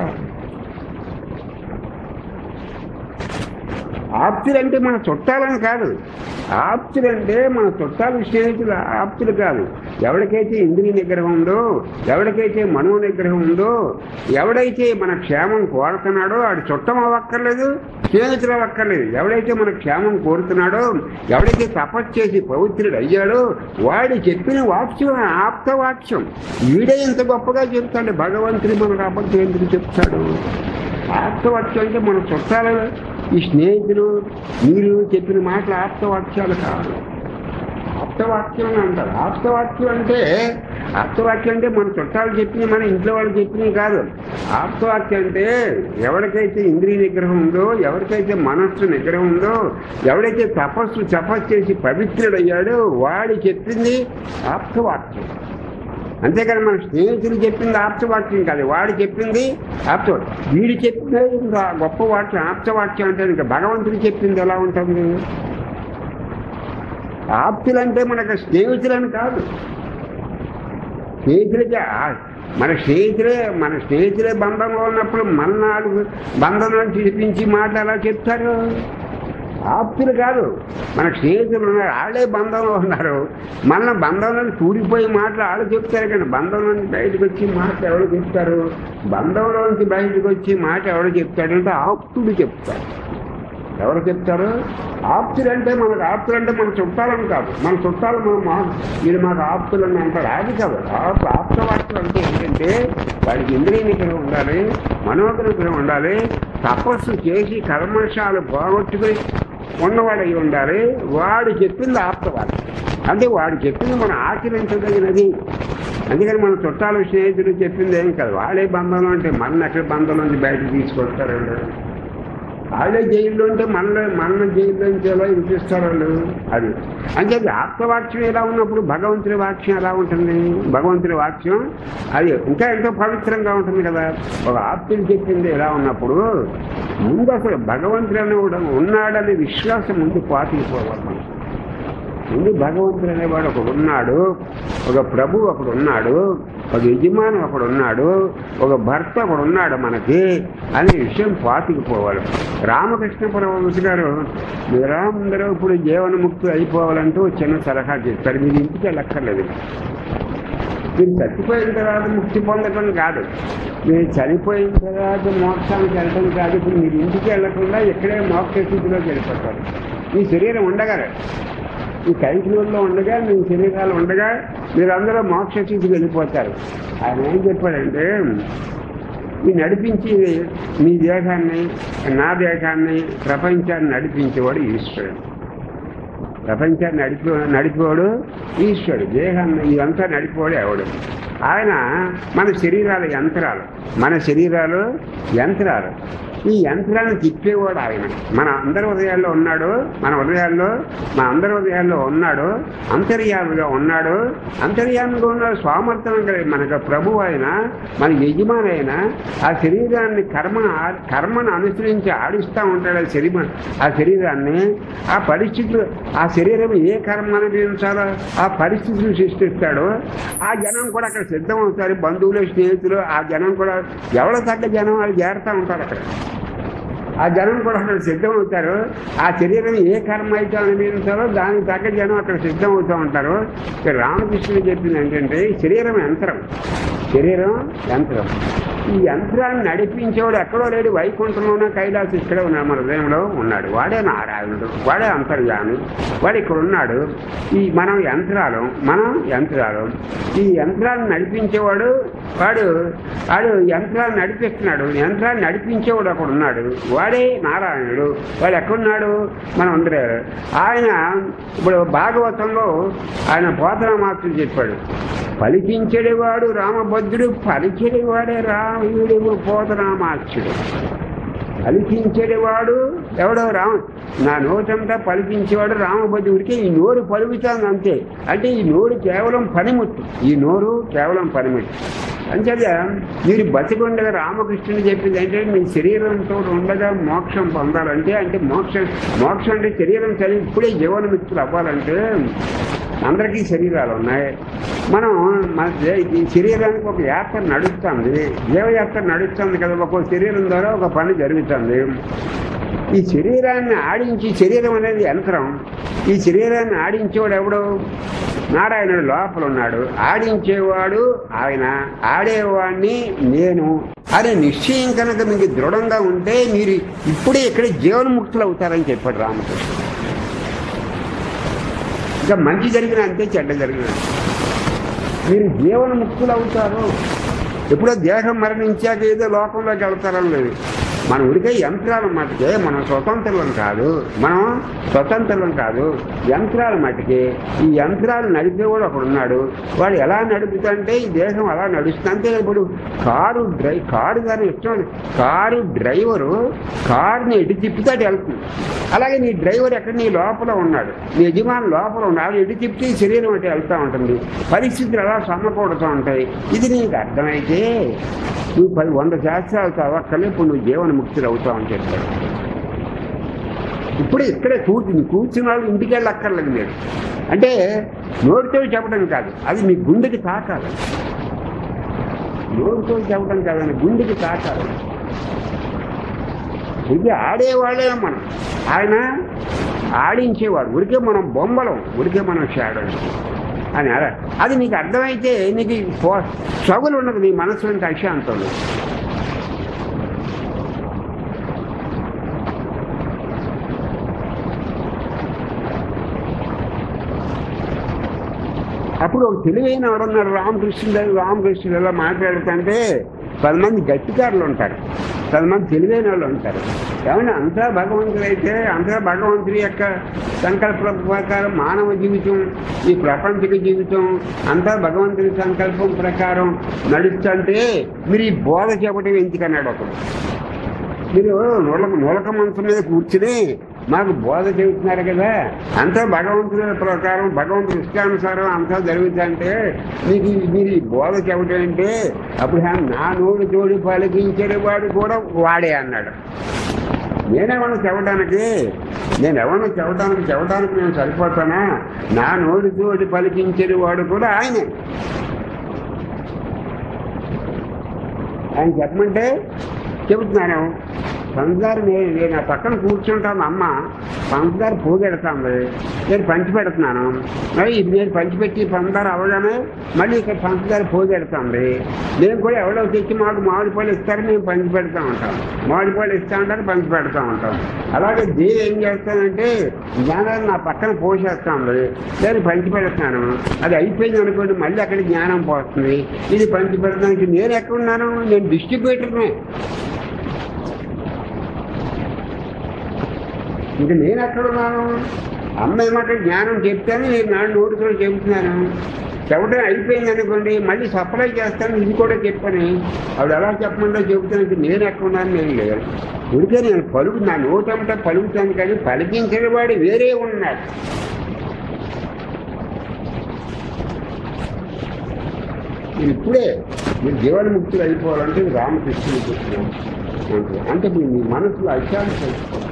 ఆప్తులంటే మన చుట్టాలని కాదు. ఆప్తులంటే మన చుట్టాలు స్నేహితులు ఆప్తులు కాదు. ఎవరికైతే ఇంద్రియ నిగ్రహం ఉందో, ఎవరికైతే మనో నిగ్రహం ఉందో, ఎవడైతే మన క్షేమం కోరుతున్నాడో ఆడు చుట్టం అవ్వక్కర్లేదు, స్నేహితులు అవ్వక్కర్లేదు. ఎవడైతే మన క్షేమం కోరుతున్నాడో, ఎవడైతే తపస్సు చేసి పవిత్రుడు అయ్యాడో వాడు చెప్పిన వాక్యం ఆప్తవాక్యం. వీడే ఇంత గొప్పగా చెప్తాడు. భగవంతుడు మనకు అబద్ధం ఎందుకు చెప్తాడు? ఆప్తవాక్యం అంటే మన చుట్టాలు, ఈ స్నేహితులు, మీరు చెప్పిన మాటలు ఆప్తవాక్యాలు కాదు. ఆప్తవాక్యం అని అంటారు. ఆప్తవాక్యం అంటే మన చుట్టాలు చెప్పినవి, మన ఇంట్లో వాళ్ళు చెప్పినవి కాదు. ఆప్తవాక్యం అంటే ఎవరికైతే ఇంద్రియ నిగ్రహం ఉందో, ఎవరికైతే మనస్సు నిగ్రహం ఉందో, ఎవడైతే తపస్సు చేసి పవిత్రుడయ్యాడో వాడు చెప్పింది ఆప్తవాక్యం. అంతేకాని మన స్నేహితులు చెప్పింది ఆప్తవాక్యం కాదు. వాడు చెప్పింది వీడు చెప్పింది ఇంకా గొప్ప వాక్యం. ఆప్తవాక్యం అంటే ఇంకా భగవంతుడు చెప్పింది ఎలా ఉంటుంది? ఆప్తులంటే మనకు స్నేహితులని కాదు. స్నేహితులకే మన స్నేహితులే బంధంలో ఉన్నప్పుడు మన నాలుగు బంధనాలు చూపించి మాట ఎలా చెప్తారు? ఆప్తులు కాదు. మన స్నేహితులు ఉన్నారు, వాళ్ళే బంధంలో ఉన్నారు. మన బంధంలో కూడిపోయి మాటలు వాళ్ళు చెప్తారు. కానీ బంధంలో నుంచి బయటకు వచ్చి మాట ఎవరు చెప్తారు? బంధంలో నుంచి బయటకు వచ్చి మాట ఎవరు చెప్తాడంటే ఆప్తుడు చెప్తారు. ఎవరు చెప్తారు? ఆప్తులంటే మన చుట్టాలని కాదు. మన చుట్టాలు మీరు మాకు ఆప్తులని అంటారు. అది కాదు. ఆప్తవాక్యం అంటే ఏంటంటే వాడికి ఇంద్రియ నిగ్రహం ఉండాలి, మనోగ్రహం ఉండాలి, తపస్సు చేసి కర్మశాలు పోగొట్టుకుని ఉన్నవాడై ఉండాలి. వాడు చెప్పింది ఆప్తవాక్యం. అంటే వాడు చెప్పింది మనం ఆచరించదగినది. అందుకని మన చుట్టాలు స్నేహితులు చెప్పింది ఏం కాదు. వాళ్ళే బంధంలో అంటే మన ఎక్కడ బంధంలో నుంచి బయటకు తీసుకొస్తారండి. వాళ్ళే జైల్లో ఉంటే మన జైల్లోంచి ఎలా వినిపిస్తారు వాళ్ళు. అది అంటే ఆత్మవాక్యం ఎలా ఉన్నప్పుడు భగవంతుడి వాక్యం ఎలా ఉంటుంది? భగవంతుడి వాక్యం అది ఇంకా ఎంతో పవిత్రంగా ఉంటుంది కదా. ఒక ఆప్తుడు చెప్పింది ఎలా ఉన్నప్పుడు ముందు అసలు భగవంతుడు అనేవాడు ఉన్నాడనే విశ్వాసం ముందు పాటిపోవాలి. మనం ముందు భగవంతుడు అనేవాడు ఒకడు ఉన్నాడు, ఒక ప్రభు ఒకడు ఉన్నాడు, ఒక యజమాని ఒకడు ఉన్నాడు, ఒక భర్త ఒకడు ఉన్నాడు మనకి అనే విషయం పాతికిపోవాలి. రామకృష్ణ పరమహంస గారు మీరందరూ ఇప్పుడు జీవనముక్తి అయిపోవాలంటూ చిన్న సలహా చేస్తారు. మీరు ఇంటికి వెళ్ళక్కర్లేదు. మీరు చచ్చిపోయిన తర్వాత ముక్తి పొందటం కాదు, మీరు చనిపోయిన తర్వాత మోక్షానికి వెళ్ళటం కాదు. ఇప్పుడు మీరు ఇంటికి వెళ్ళకుండా ఇక్కడే మోక్ష స్థితిలోకి వెళ్ళిపోతారు. మీ శరీరం ఉండగానే, ఈ కైకులూరులో ఉండగా, మీ శరీరాలు ఉండగా మీరందరూ మోక్ష స్థితికి వెళ్ళిపోతారు. ఆయన ఏం చెప్పాడంటే, ఈ నడిపించి మీ దేహాన్ని, నా దేహాన్ని, ప్రపంచాన్ని నడిపించేవాడు ఈశ్వరుడు. ప్రపంచాన్ని నడిపేవాడు ఈశ్వరుడు. దేహాన్ని ఇదంతా నడిపేవాడు ఎవడు? ఆయన మన శరీరాలు యంత్రాలు. ఈ యంత్రాన్ని తిప్పేవాడు ఆయన. మన అందరి హృదయాల్లో ఉన్నాడు. మన అందరి హృదయాల్లో ఉన్నాడు. అంతర్యామిగా ఉన్నాడు. స్వామర్థనం కలిగి మనకు ప్రభు అయినా, మన యజమాని అయినా ఆ శరీరాన్ని కర్మను అనుసరించి ఆడిస్తూ ఉంటాడు. ఆ శరీరాన్ని, ఆ పరిస్థితులు, ఆ శరీరం ఏ కర్మ అనుభవించాలో ఆ పరిస్థితులు సృష్టిస్తాడు. ఆ జనం కూడా అక్కడ సిద్ధం అవుతారు. బంధువులు, స్నేహితులు, ఆ జనం కూడా ఎవరి తగ్గ జనం వాళ్ళు చేరుతూ ఉంటారు. అక్కడ ఆ జనం కూడా అక్కడ సిద్ధం అవుతారు. ఆ శరీరం ఏ కర్మ అయితే అనుభవించాలో దానికి తగ్గ జనం అక్కడ సిద్ధం అవుతూ ఉంటారు. రామకృష్ణుడు చెప్పింది ఏంటంటే శరీరం యంత్రం. ఈ యంత్రాన్ని నడిపించేవాడు ఎక్కడో లేడు, వైకుంఠంలోనే కైలాసం ఇక్కడే ఉన్నాడు, మన హృదయంలో ఉన్నాడు. వాడే నారాయణుడు, వాడే అంతర్యామి, వాడు ఇక్కడ ఉన్నాడు. ఈ మనం యంత్రాలు ఈ యంత్రాన్ని నడిపించేవాడు వాడు యంత్రాన్ని నడిపిస్తున్నాడు. యంత్రాన్ని నడిపించేవాడు అక్కడ ఉన్నాడు, వాడే నారాయణుడు. వాడు ఎక్కడున్నాడు? మనం అందరూ. ఆయన ఇప్పుడు భాగవతంలో ఆయన పోతనామాత్రుడు చెప్పాడు, పలికించేవాడు రామభద్రుడు, పలికేవాడే రాముడు పోతనామాత్రుడు. పలికించేవాడు ఎవడో నా నోటంతా పలికించేవాడు రామభద్రుడికి. ఈ నోరు పలుకుతాను అంతే. అంటే ఈ నోరు కేవలం పనిముట్టు, అంచేత మీరు బతికుండగా రామకృష్ణుని చెప్పింది అంటే మీ శరీరంతో ఉండగా మోక్షం పొందాలంటే, అంటే మోక్షం అంటే శరీరం చదివి ఇప్పుడే జీవనమిత్రులు అవ్వాలంటే అందరికీ శరీరాలు ఉన్నాయి. మనం మన ఈ శరీరానికి ఒక యాత్ర నడుస్తుంది, జీవయాత్ర నడుస్తుంది కదా. ఒక్కో శరీరం ద్వారా ఒక పని జరుగుతుంది. ఈ శరీరాన్ని ఆడించి, శరీరం అనేది యంత్రం, ఈ శరీరాన్ని ఆడించేవాడు ఎవడు? నారాయణుడు లోపల ఉన్నాడు. ఆడించేవాడు ఆయన, ఆడేవాడిని నేను అనే నిశ్చయం కనుక మీకు దృఢంగా ఉంటే మీరు ఇప్పుడే ఇక్కడ జీవన్ముక్తులు అవుతారని చెప్పాడు రామకృష్ణ. ఇంకా మంచి జరిగిన అంతే, చెడ్డ జరిగిన మీరు జీవన్ముక్తులు అవుతారు. ఎప్పుడో దేహం మరణించాక ఏదో లోకంలోకి వెళ్తారని లేదు. మన ఉడికే యంత్రాల మట్టుకే మనం స్వతంత్రం కాదు, యంత్రాల మట్టుకే. ఈ యంత్రాలు నడిపేవాడు ఒకడు ఉన్నాడు. వాడు ఎలా నడుపుతుంటే ఈ దేహం అలా నడుస్తుంది అంతే. ఇప్పుడు కారు దాని ఇష్టం, కారు డ్రైవరు కారుని ఎటు తిప్పితే అటు వెళ్తుంది. అలాగే నీ డ్రైవర్ ఎక్కడ నీ లోపల ఉన్నాడు, నీ యజమాని లోపల ఉన్నాడు. ఎటు తిప్పితే ఈ శరీరం అటు వెళ్తూ ఉంటుంది. పరిస్థితులు అలా సమకూడుతూ ఉంటాయి. ఇది నీకు అర్థమైతే నువ్వు 100 శాస్త్రాలు చదవక్కర్లే, ఇప్పుడు నువ్వు జీవన్ముక్తులు అవుతావని చెప్పాడు. ఇప్పుడే ఇక్కడే కూర్చున్న వాళ్ళు ఇంటికి వెళ్ళి అక్కర్లేదు మీరు. అంటే నోటితో చెప్పడం కాదు, అది మీ గుండెకి తాకాలి. నోటితో చెప్పడం కాదని గుండెకి తాకాలి. ఇది ఆడేవాళ్ళే మనం, ఆయన ఆడించేవాడు. ఉడికే మనం బొమ్మలం, ఉడికే మనం షాడో అని. అది నీకు అర్థమైతే నీకు సగులు ఉండదు, నీ మనసు అంటే అశాంతంలో. అప్పుడు ఒక తెలివైన ఎవరున్నారు, రామకృష్ణుడు ఎలా మాట్లాడుతుంటే 10 మంది గట్టికారులు ఉంటారు, 10 మంది తెలివైన వాళ్ళు ఉంటారు. ఏమన్నా అంతా భగవంతుడైతే, అంతా భగవంతుడి యొక్క సంకల్ప ప్రకారం మానవ జీవితం, ఈ ప్రపంచక జీవితం అంతా భగవంతుడి సంకల్పం ప్రకారం నడుస్తుంటే మీరు ఈ బోధ చెప్పడం ఎందుకన్నాడు ఒకడు. మీరు నూలక మంచం మీద కూర్చుని మాకు బోధ చెబుతున్నారు కదా, అంతా భగవంతుడి ప్రకారం భగవంతుడి ఇష్టానుసారం అంతా జరుగుతుంటే మీరు ఈ బోధ చెప్పడం అంటే, అప్పుడు నా నోడు జోడి పలికించేవాడు కూడా వాడే అన్నాడు. నేనెవను చెప్పడానికి నేను సరిపోతానా? నా నోడు జోడి పలికించేవాడు కూడా ఆయనే. ఆయన చెప్పమంటే చెబుతున్నాను. పంచదార నేను నా పక్కన కూర్చుంటాను, అమ్మ పంచదార పోగెడతాను, నేను పంచి పెడుతున్నాను. మరి ఇది నేను పంచిపెట్టి పంచదార అవగానే మళ్ళీ ఇక్కడ పంచదార పోగెడతాను. నేను కూడా ఎవరో తెచ్చి మాకు మామిడిపళ్ళు ఇస్తారు, మేము పంచి పెడతా ఉంటాం. మామిడిపళ్ళు ఇస్తూ ఉంటారు, పంచి పెడతా ఉంటాం. అలాగే దేవి ఏం చేస్తానంటే జ్ఞానాన్ని నా పక్కన పోసేస్తాను, నేను పంచి పెడుతున్నాను. అది అయిపోయింది అనుకోండి, మళ్ళీ అక్కడ జ్ఞానం పోతుంది. ఇది పంచి పెడతానికి నేను ఎక్కడున్నాను? నేను డిస్ట్రిబ్యూటర్నే. ఇంకా నేను ఎక్కడున్నాను? అమ్మ ఏమంటే జ్ఞానం చెప్తాను, నేను నా నోటితో చెబుతున్నాను. చెప్పడం అయిపోయింది అనుకోండి, మళ్ళీ సప్లై చేస్తాను, ఇది కూడా చెప్పని ఆవిడ ఎలా చెప్పమంటే చెబుతాను. నేను ఎక్కడున్నాను? నేను లేదు. ఉడికే నేను నా నోటంతా పలుకుతాను, కానీ పలికించిన వాడు వేరే ఉన్నాడు. మీరు ఇప్పుడే మీరు జీవన్ముక్తులు అయిపోవాలంటే రామకృష్ణుడు చెప్తున్నాను. అంటే మీ మనసులో అశాంతి తెలుసుకోవాలి.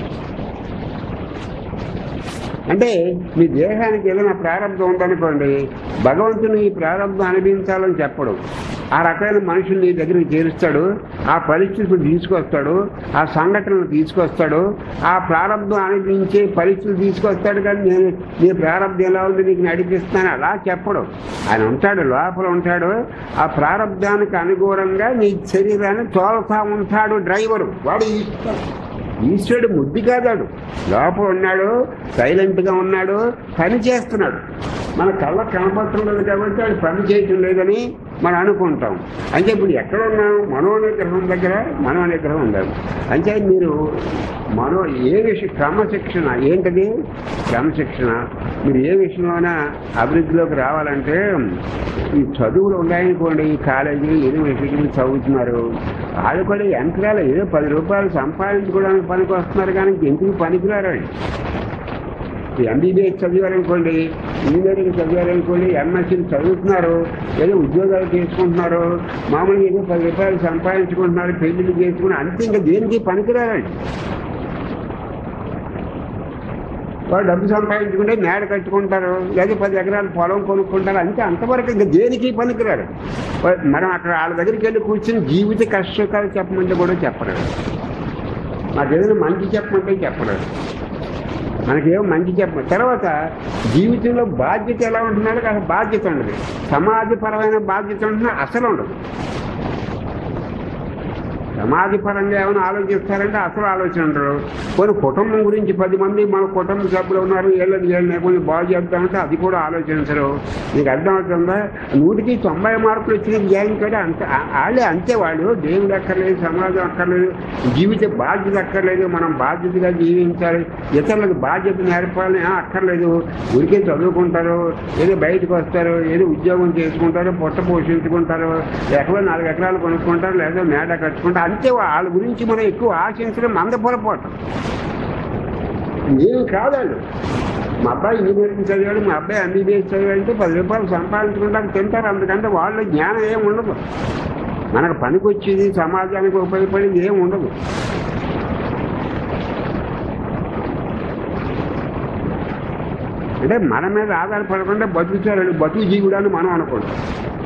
అంటే మీ దేహానికి ఏదైనా ప్రారంభం ఉందనుకోండి, భగవంతుని ఈ ప్రారంభం అనిపించాలని చెప్పడం. ఆ రకమైన మనుషులు నీ దగ్గరికి చేరుస్తాడు, ఆ పరిస్థితులు తీసుకొస్తాడు, ఆ సంఘటనలు తీసుకొస్తాడు, ఆ ప్రారంభం అనిపించే పరిస్థితులు తీసుకొస్తాడు. కానీ నేను నీ ప్రారంభం ఎలా ఉంది నీకు నడిపిస్తాను అలా చెప్పడు. ఆయన ఉంటాడు, లోపల ఉంటాడు. ఆ ప్రారంభానికి అనుగుణంగా నీ శరీరాన్ని తోలుతా ఉంటాడు డ్రైవరు. వాడు ఈశ్వరుడు ముద్దు కాదాడు, లోపల ఉన్నాడు, సైలెంట్గా ఉన్నాడు, పని చేస్తున్నాడు. మన కళ్ళకు కనపడుతున్నది కాబట్టి అది పని చేయటం లేదని మనం అనుకుంటాం. అంటే ఇప్పుడు ఎక్కడ ఉన్నాం? మనోనిగ్రహం దగ్గర మనోనిగ్రహం ఉండాలి. అంటే మీరు ఏ విషయం క్రమశిక్షణ ఏంటది? క్రమశిక్షణ. మీరు ఏ విషయంలోనైనా అభివృద్ధిలోకి రావాలంటే ఈ చదువులు ఉన్నాయనుకోండి, ఈ కాలేజీ యూనివర్సిటీలు చదువుతున్నారు, వాళ్ళు కూడా యంత్రాలు ఏదో 10 రూపాయలు సంపాదించుకోవడానికి పనికి వస్తున్నారు, కానీ ఎందుకు పనికిరారండి. ఎంబీబీఎస్ చదివారనుకోండి, ఇంజనీరింగ్ చదివారనుకోండి, ఎంఎస్సీలు చదువుతున్నారు, ఏదో ఉద్యోగాలు చేసుకుంటున్నారు, మామూలుగా ఏదో 10 రూపాయలు సంపాదించుకుంటున్నారు, పెళ్లిళ్ళు చేసుకుని, అంతే. ఇంకా దేనికి పనికిరారండి. వాళ్ళు డబ్బు సంపాదించుకుంటే మేడ కట్టుకుంటారు, లేదా 10 ఎకరాలు పొలం కొనుక్కుంటారు, అంతే. అంతవరకు ఇంకా దేనికి పనికిరారు. మనం అక్కడ వాళ్ళ దగ్గరికి వెళ్ళి కూర్చొని జీవిత కష్టకాలు చెప్పమంటే కూడా చెప్పలేరు. మాకేదైనా మంచి చెప్పమంటే చెప్పలేరు. మనకేమో మంచి చెప్ప. తర్వాత జీవితంలో బాధ్యత ఎలా ఉంటున్నారో అసలు బాధ్యత ఉండదు. సమాజపరమైన బాధ్యత ఉంటున్నా అసలు ఉండదు. సమాజపరంగా ఏమైనా ఆలోచిస్తారంటే అసలు ఆలోచన ఉండరు. కొన్ని కుటుంబం గురించి 10 మంది మన కుటుంబ సభ్యులు ఉన్నారు, ఏళ్ళని కొంచెం బాగు చేద్దామంటే అది కూడా ఆలోచించరు. నీకు అర్థమవుతుందా? 100కి 90 మార్కులు వచ్చిన జ్ఞానం కూడా అంతే. వాళ్ళే అంతే. వాళ్ళు దేవుడు అక్కర్లేదు, సమాజం అక్కర్లేదు, జీవిత బాధ్యత అక్కర్లేదు, మనం బాధ్యతగా జీవించాలి, ఇతరులకు బాధ్యత నేర్పాలని అక్కర్లేదు. ఊరికే చదువుకుంటారు, ఏదో బయటకు వస్తారు, ఏదో ఉద్యోగం చేసుకుంటారు, పొట్ట పోషించుకుంటారు, ఎక్కడో 4 ఎకరాలు కొనుక్కుంటారు, లేదా మేడ కట్టుకుంటారు, అంతే. వాళ్ళ గురించి మనం ఎక్కువ ఆశించడం మంద పొరపాటు. నేను కాదండి. మా అబ్బాయి ఇంజనీరింగ్ చదివాడు, మా అబ్బాయి ఎంబీబీఎస్ చదివాడంటే 10 రూపాయలు సంపాదించుకుంటానికి తింటారు. అందుకంటే వాళ్ళ జ్ఞానం ఏమి ఉండదు. మనకు పనికి వచ్చేది, సమాజానికి ఉపయోగపడేది ఏమి ఉండదు. అంటే మన మీద ఆధారపడకుండా బతుకుతారండి, బతుకు జీవుడాన్ని మనం అనుకుంటాం.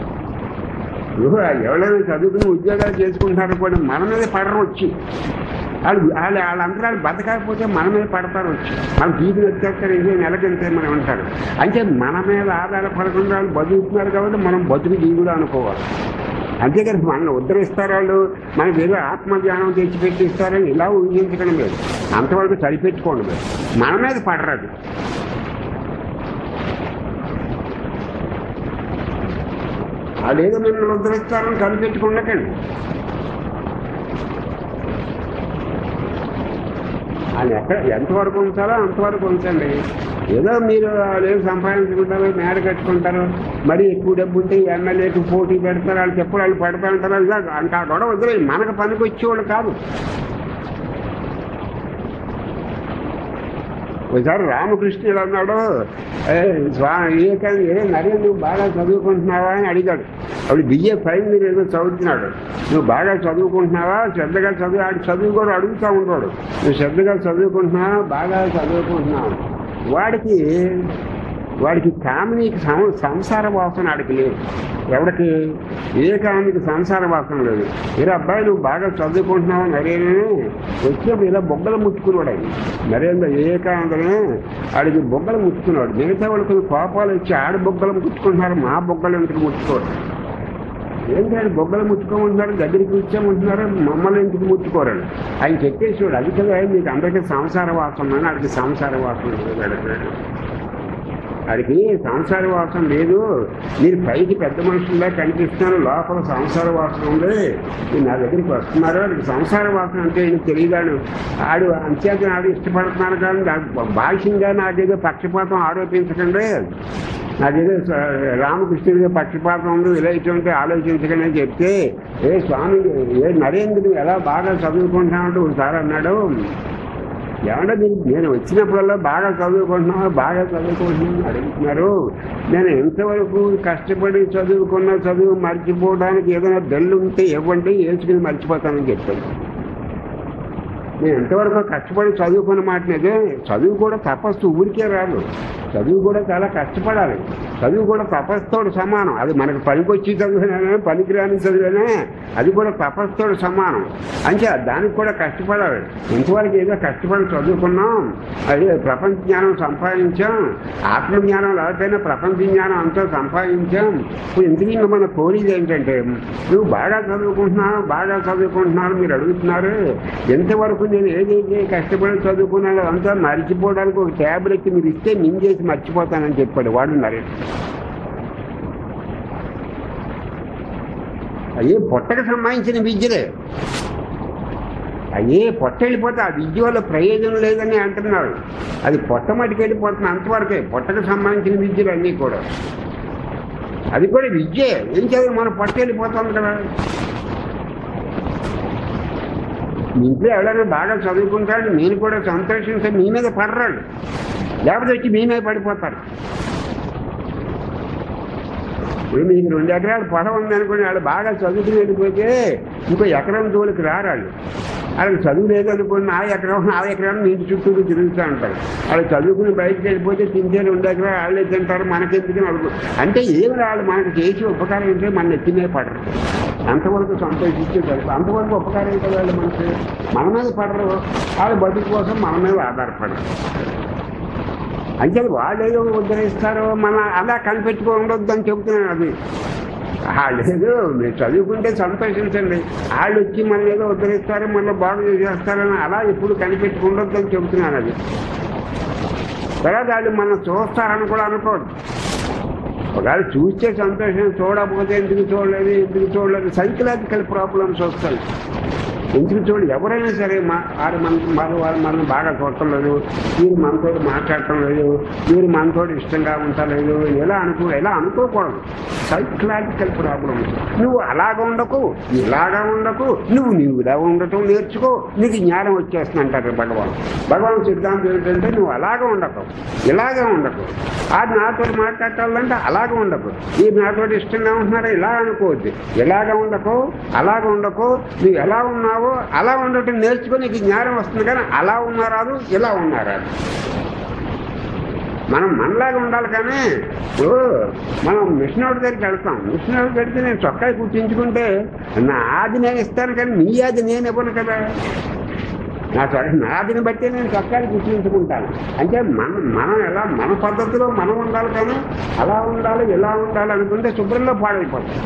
ఎవరైనా చదువుకుని ఉద్యోగాలు చేసుకుంటారు కూడా మన మీద పడరు వచ్చి. వాళ్ళందరూ బతకాకపోతే మన మీద పడతారు వచ్చి. వాళ్ళు జీవితం వచ్చేస్తారు, ఇదే నెలకంటే మనం ఉంటారు. అంటే మన మీద ఆధారపడకుండా వాళ్ళు బతుకుతున్నారు కాబట్టి మనం బతుకు జీవుడు అనుకోవాలి. అంతేకాని మనల్ని ఉద్ధరిస్తారు వాళ్ళు, మనకి ఏదో ఆత్మజ్ఞానం తెచ్చిపెట్టిస్తారని ఇలా ఊహించడం లేదు. అంతవరకు సరిపెట్టుకోండి లేదు. మన మీద పడరాదు. వాళ్ళేదో మిమ్మల్ని ఉద్ధరిస్తారని కనిపెట్టుకుండకండి. వాళ్ళు ఎంతవరకు ఉంచాలో అంతవరకు ఉంచండి. ఏదో మీరు వాళ్ళు సంపాదించుకుంటారు, మేడ కట్టుకుంటారు, మరి ఎక్కువ డబ్బు ఉంటే ఎమ్మెల్యేకి పోటీ పెడతారు, వాళ్ళు చెప్పు వాళ్ళు పెడతా ఉంటారు. ఇలా ఇంకా గొడవ వదిలే. మనకు పనికి వచ్చేవాళ్ళు కాదు. ఒకసారి రామకృష్ణుడు అన్నాడు, నరేంద్ర నువ్వు బాగా చదువుకుంటున్నావా అని అడిగాడు. అప్పుడు BA ఫైనల్ ఏదో చదువుతున్నాడు. నువ్వు బాగా చదువుకుంటున్నావా, శ్రద్ధగా చదువు. ఆడు చదువు కూడా అడుగుతూ ఉంటాడు, నువ్వు శ్రద్ధగా చదువుకుంటున్నావా, బాగా చదువుకుంటున్నావు. వాడికి కామినీకి సంసార వాసన ఆడికి లేదు. ఎవరికి వివేకానందకి సంసార వాసన లేదు. ఇలా అబ్బాయి నువ్వు బాగా చదువుకుంటున్నావు నరేంద్ర వచ్చినప్పుడు ఇలా బొగ్గలు ముట్టుకున్నాడు. ఆయన నరేంద్ర వివేకానందనే ఆడికి బొగ్గలు ముట్టుకున్నాడు. మిగతా వాళ్ళకి కోపాలు వచ్చి ఆడ బొగ్గలు ముట్టుకుంటున్నారు, మా బొగ్గలు ఎందుకు ముట్టుకోరు? ఏంటంటే బొగ్గలు ముట్టుకోమంటున్నారు, దగ్గరికి కూర్చోమంటున్నారు, మమ్మల్ని ఎందుకు ముట్టుకోరండి? ఆయన చెప్పేసాడు, అది కదా మీకు అందరికీ సంసార వాసన అని. ఆడికి సంసార వాసన లేదు. వాడికి సంసార వాసన లేదు. మీరు పైకి పెద్ద మనుషుల్లా కనిపిస్తున్నారు, లోపల సంసార వాసన ఉంది. మీరు నా దగ్గరికి వస్తున్నారు, వాడికి సంసార వాసన అంటే నేను తెలియదాను. ఆడు అంచేత ఆడు ఇష్టపడుతున్నాను, కానీ భాష్యంగా నాకేదో పక్షపాతం ఆరోపించకండి. నాకేదో రామకృష్ణుడిగా పక్షపాతం ఉంది, ఇలా ఇటువంటి ఆలోచించకండి అని చెప్తే, స్వామి నరేంద్రుడు ఎలా బాగా చదువుకుంటున్నామంటే ఒకసారి అన్నాడు, ఏమన్నా నేను వచ్చినప్పుడల్లా బాగా చదువుకుంటున్నాను అడుగుతున్నారు. నేను ఎంతవరకు కష్టపడి చదువుకున్న చదువు మర్చిపోవడానికి ఏదైనా బెల్లు ఉంటే ఇవ్వండి, వేసుకుని మర్చిపోతానని చెప్పాను. నేను ఎంతవరకు కష్టపడి చదువుకున్న మాట నిజే. చదువు కూడా తపస్సు ఊరికే రాదు. చదువు కూడా చాలా కష్టపడాలి. చదువు కూడా తపస్సుతోడు సమానం. అది మనకు పనికొచ్చి చదివినా పనికిరాని చదివినా అది కూడా తపస్సుతోడు సమానం. అంటే దానికి కూడా కష్టపడాలి. ఇంతవరకు ఏదో కష్టపడి చదువుకున్నాం, అదే ప్రపంచ జ్ఞానం సంపాదించాం, ఆత్మజ్ఞానం లేకపోయినా ప్రపంచ జ్ఞానం అంతా సంపాదించాం. ఇప్పుడు ఇంతకీ మన కోరిక ఏంటంటే నువ్వు బాగా చదువుకుంటున్నాను మీరు అడుగుతున్నారు. ఎంతవరకు నేను ఏదైతే కష్టపడి చదువుకున్నానో అంతా మర్చిపోవడానికి ఒక ట్యాబ్లెట్ మీరు ఇస్తే మింగేసి మర్చిపోతానని చెప్పాడు వాడు నరేష్. అయ్యే పొట్టకు సంబంధించిన విద్యలే, అయ్యే పొట్ట వెళ్ళిపోతే ఆ విద్య వల్ల ప్రయోజనం లేదని అంటున్నారు. అది పొట్ట మటుకు వెళ్ళిపోతుంది అంతవరకే. పొట్టకు సంబంధించిన విద్యలు అన్నీ కూడా అది కూడా విద్యే. ఏం చదువు మన పొట్ట వెళ్ళిపోతుంది కదా. ఇంట్లో ఎవరైనా బాగా చదువుకుంటాడు నేను కూడా సంతోషించి మీ మీద పడరాడు, లేకపోతే వచ్చి మీ మీద పడిపోతారు. ఇప్పుడు మీకు 2 ఎకరాలు పొలం ఉందనుకోండి, వాళ్ళు బాగా చదువుకుని వెళ్ళిపోతే ఇంకో ఎకరం జోలికి రారాళ్ళు. వాళ్ళకి చదువు లేదనుకోండి ఆ ఎకరాన్ని నీటి చుట్టూ తిరుగుతూ ఉంటారు. వాళ్ళు చదువుకుని బయటకు వెళ్ళిపోతే తింటే 2 ఎకరాలు వాళ్ళే తింటారు, మనకెందుకు అడుగు. అంటే ఏమి వాళ్ళు మనకు చేసి ఉపకారం ఉంటే మన నెత్తిమే పడరు. అంతవరకు సంతోషించే తెలుసు. అంతవరకు ఉపకారం ఏంటో వాళ్ళు మనకి మన మీద పడరు. వాళ్ళ బతుకు కోసం మన మీద ఆధారపడరు. అంటే వాళ్ళు ఏదో ఉద్ధరిస్తారో మన అలా కనిపెట్టుకో ఉండొద్దు అని చెబుతున్నాను. అది లేదు, మీరు చదువుకుంటే సంతోషించండి. వాళ్ళు వచ్చి మన ఏదో ఉద్ధరిస్తారు మళ్ళీ బాగు చేస్తారని అలా ఎప్పుడు కనిపెట్టుకుండొద్దు అని చెబుతున్నాను. అది తర్వాత వాళ్ళు మనం చూస్తారని కూడా అనుకోవద్దు. ఒకవేళ చూస్తే సంతోషం, చూడకపోతే ఎందుకు చూడలేదు సైకలాజికల్ ప్రాబ్లమ్స్ వస్తాయి. ఎందుకు చూడు ఎవరైనా సరే వాళ్ళు మనం బాగా చూడటం లేదు, మీరు మనతో మాట్లాడటం లేదు, మీరు మనతో ఇష్టంగా ఉండలేదు, ఎలా అనుకోకూడదు. Psychological problems. నువ్వు అలాగా ఉండకు, ఇలాగా ఉండకు, నువ్వు ఇలా ఉండటం నేర్చుకో, నీకు జ్ఞానం వచ్చేస్తుందంటారు భగవాన్ సిద్ధాంతం ఏంటంటే నువ్వు అలాగా ఉండకు, ఇలాగా ఉండకు. అది నాతో మాట్లాడాలంటే అలాగా ఉండకు, మీరు నాతో ఇష్టంగా ఉంటున్నారో ఇలా అనుకోవద్దు. ఇలాగా ఉండకు, అలాగా ఉండకు, నువ్వు ఎలా ఉన్నావు అలా ఉండటం నేర్చుకొని నీకు జ్ఞానం వస్తుంది. కానీ అలా ఉన్నారాదు, ఇలా ఉన్నారాదు. మనం మనలాగా ఉండాలి. కానీ ఇప్పుడు మనం మిషన్ అవుట్ దగ్గరికి వెళ్తాం. మిషన్ అవుట్ దగ్గరికి నేను చొక్కాయి కుట్టించుకుంటే నా ఆది నేను ఇస్తాను, కానీ నీ ఆది నేను ఇవ్వను కదా. నాదిని బట్టి నేను చొక్కాయి కుట్టించుకుంటాను. అంటే మనం ఎలా మన పద్ధతిలో మనం ఉండాలి. కానీ అలా ఉండాలి, ఇలా ఉండాలి అనుకుంటే శుభ్రంగా పాడైపోతాం.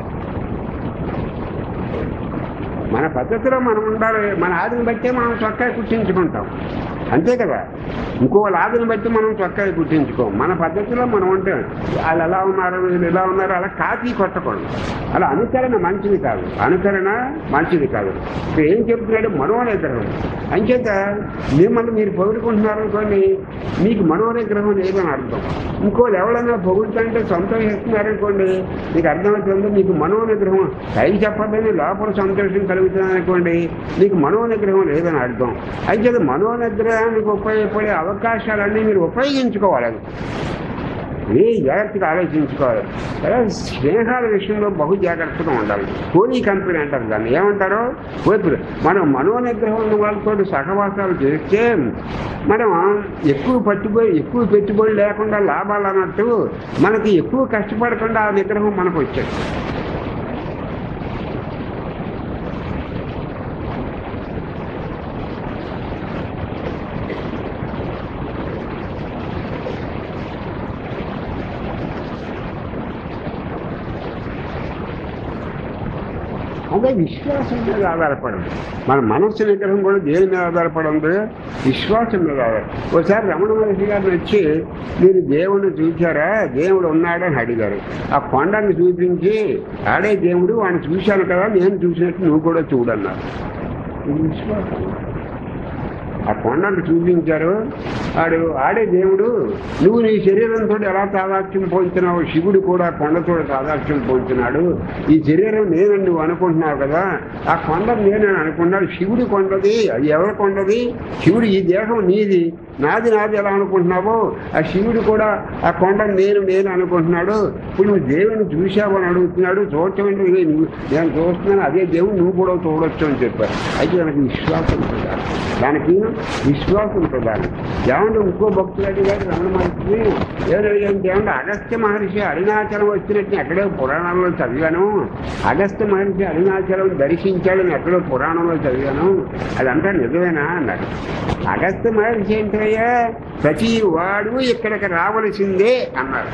మన పద్ధతిలో మనం ఉండాలి. మన ఆదిని బట్టే మనం చొక్కాయి కుట్టించుకుంటాం, అంతే కదా. ఇంకో ఆదిని బట్టి మనం చొక్కాయి కుట్టించుకోం. మన పద్ధతిలో మనం ఉంటే వాళ్ళు ఎలా ఉన్నారు, వీళ్ళు ఎలా ఉన్నారు అలా కాపీ కొట్టకూడదు. అలా అనుకరణ మంచిది కాదు. ఇప్పుడు ఏం చెప్తున్నాడు? మనోనిగ్రహం. అంచేత మిమ్మల్ని మీరు పొగుడుకుంటున్నారు అనుకోండి, మీకు మనోనిగ్రహం లేదని అర్థం. ఇంకోళ్ళు ఎవరైనా పొగుడుతుంటే సంతోషిస్తున్నారనుకోండి, మీకు అర్థమవుతుంది మీకు మనోనిగ్రహం. పైకి చెప్పదని లోపల సంతోషం కలుగుతుందనుకోండి, మీకు మనోనిగ్రహం లేదని అర్థం. అంచేత మనోనిగ్రహానికి ఉపయోగపడే అవకాశాలన్నీ మీరు ఉపయోగించుకోవాలి. ఏ జాగ్రత్తగా ఆలోచించుకోవాలి. స్నేహాల విషయంలో బహు జాగ్రత్తగా ఉండాలి. పోనీ కంపెనీ అంటారు దాన్ని. ఏమంటారో మనం మనోనిగ్రహం ఉన్న వాళ్ళతో సహవాసాలు చేస్తే మనం ఎక్కువ పెట్టుబడి లేకుండా లాభాలు అన్నట్టు మనకి ఎక్కువ కష్టపడకుండా ఆ నిగ్రహం మనకు వచ్చేది. అదే విశ్వాసం మీద ఆధారపడింది. మన మనస్సు నిగ్రహం కూడా దేని మీద ఆధారపడింది? విశ్వాసం మీద ఆధారపడి. ఒకసారి రమణ మహర్షి గారిని వచ్చి మీరు దేవుడిని చూశారా, దేవుడు ఉన్నాడని అడిగారు. ఆ కొండని చూపించి ఆడే దేవుడు వాడిని చూశాను కదా, నేను చూసినట్టు నువ్వు కూడా చూడన్నారు. ఇది విశ్వాసం. ఆ కొండను చూపించారు. ఆడే దేవుడు. నువ్వు నీ శరీరంతో ఎలా తాదాత్యం పొందుతున్నావు, శివుడు కూడా కొండతో తాదాత్యం పొందుతున్నాడు. ఈ శరీరం నేనని నువ్వు అనుకుంటున్నావు కదా, ఆ కొండ నేనని అనుకున్నాడు. శివుడి కొండది, అది ఎవరి కొండది? శివుడు. ఈ దేహం నీది, నాది ఎలా అనుకుంటున్నావో ఆ శివుడు కూడా ఆ కొండ నేను అనుకుంటున్నాడు. ఇప్పుడు నువ్వు దేవుని చూశావు అని అడుగుతున్నాడు. చూడటం నేను చూస్తున్నాను, అదే దేవుడు నువ్వు కూడా చూడొచ్చు అని చెప్పారు. అయితే దానికి విశ్వాసం ప్రధానం, దానికి విశ్వాసం ప్రధానం. ఏమంటే ఇంకో భక్తులు అడిగారు రమణ మహర్షి, ఏమంటే అగస్త్య మహర్షి అరుణాచలం వచ్చినట్టు ఎక్కడో పురాణంలో చదివాను, అగస్త్య మహర్షి అరుణాచలం దర్శించాడని ఎక్కడో పురాణంలో చదివాను, అదంతా నిజమేనా అన్నారు. అగస్త్య మహర్షి ఏంటయ్యా, ప్రతి వాడు ఇక్కడికి రావలసిందే అన్నారు.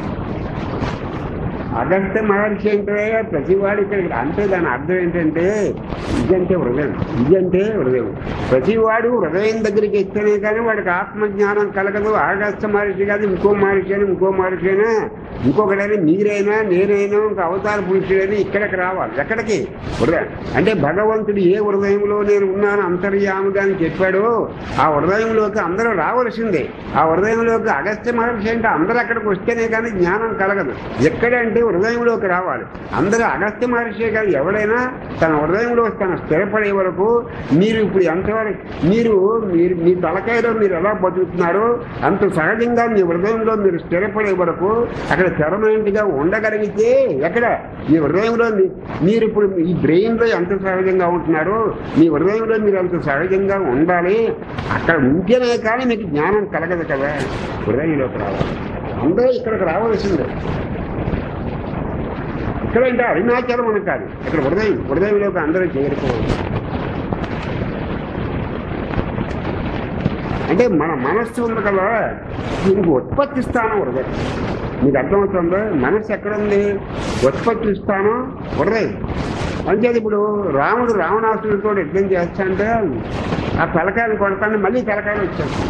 అగస్త్య మహర్షి ఏంటయ్యా, ప్రతివాడు ఇక్కడికి. అంటే దాని అర్థం ఏంటంటే ఇదంటే హృదయం. ప్రతివాడు హృదయం దగ్గరికి ఎత్తేనే కానీ వాడికి ఆత్మజ్ఞానం కలగదు. అగస్త్య మహర్షి కాదు, ఇంకో మహర్షి అయినా ఇంకొకటైనా మీరైనా నేనైనా ఇంకా అవతార పురుషుడైనా ఇక్కడికి రావాలి. ఎక్కడికి? హృదయం. అంటే భగవంతుడు ఏ హృదయంలో నేను ఉన్నాను అంతర్యాముగా అని చెప్పాడో ఆ హృదయంలోకి అందరూ రావలసిందే. ఆ హృదయంలోకి అగస్త్య మహర్షి అంటే అందరూ అక్కడికి వస్తేనే కానీ జ్ఞానం కలగదు. ఎక్కడంటే హృదయంలోకి రావాలి. అందరూ అగస్త్య మహర్షి కాదు, ఎవడైనా తన హృదయంలో తన స్థిరపడే వరకు మీరు ఇప్పుడు ఎంతవరకు మీరు మీ తలకాయలో మీరు ఎలా బతుకుతున్నారో అంత సహజంగా మీ హృదయంలో మీరు స్థిరపడే వరకు అక్కడ పెర్మనెంట్గా ఉండగలిగితే, ఎక్కడ మీ హృదయంలో మీరు ఇప్పుడు ఈ బ్రెయిన్లో ఎంత సహజంగా ఉంటున్నారో మీ హృదయంలో మీరు అంత సహజంగా ఉండాలి. అక్కడ ఉంటేనే కానీ మీకు జ్ఞానం కలగదు కదా. హృదయంలోకి రావాలి. అందరూ ఇక్కడికి రావాల్సిందే. ఇక్కడంటే అరుణాచలం అని కాదు, ఇక్కడ హృదయంలోకి అందరూ చేరుకోవాలి. అంటే మన మనస్సు ఉంది కదా, దీనికి ఉత్పత్తి స్థానం హృదయం. మీకు అర్థమవుతుందో? మనస్సు ఎక్కడుంది? ఉత్పత్తి స్థానం హృదయం. అంచేది ఇప్పుడు రాముడు రావణాసుడితో యుద్ధం చేస్తా అంటే ఆ తలకాయలు కొడతాను, మళ్ళీ తలకాయలు వచ్చేస్తాయి.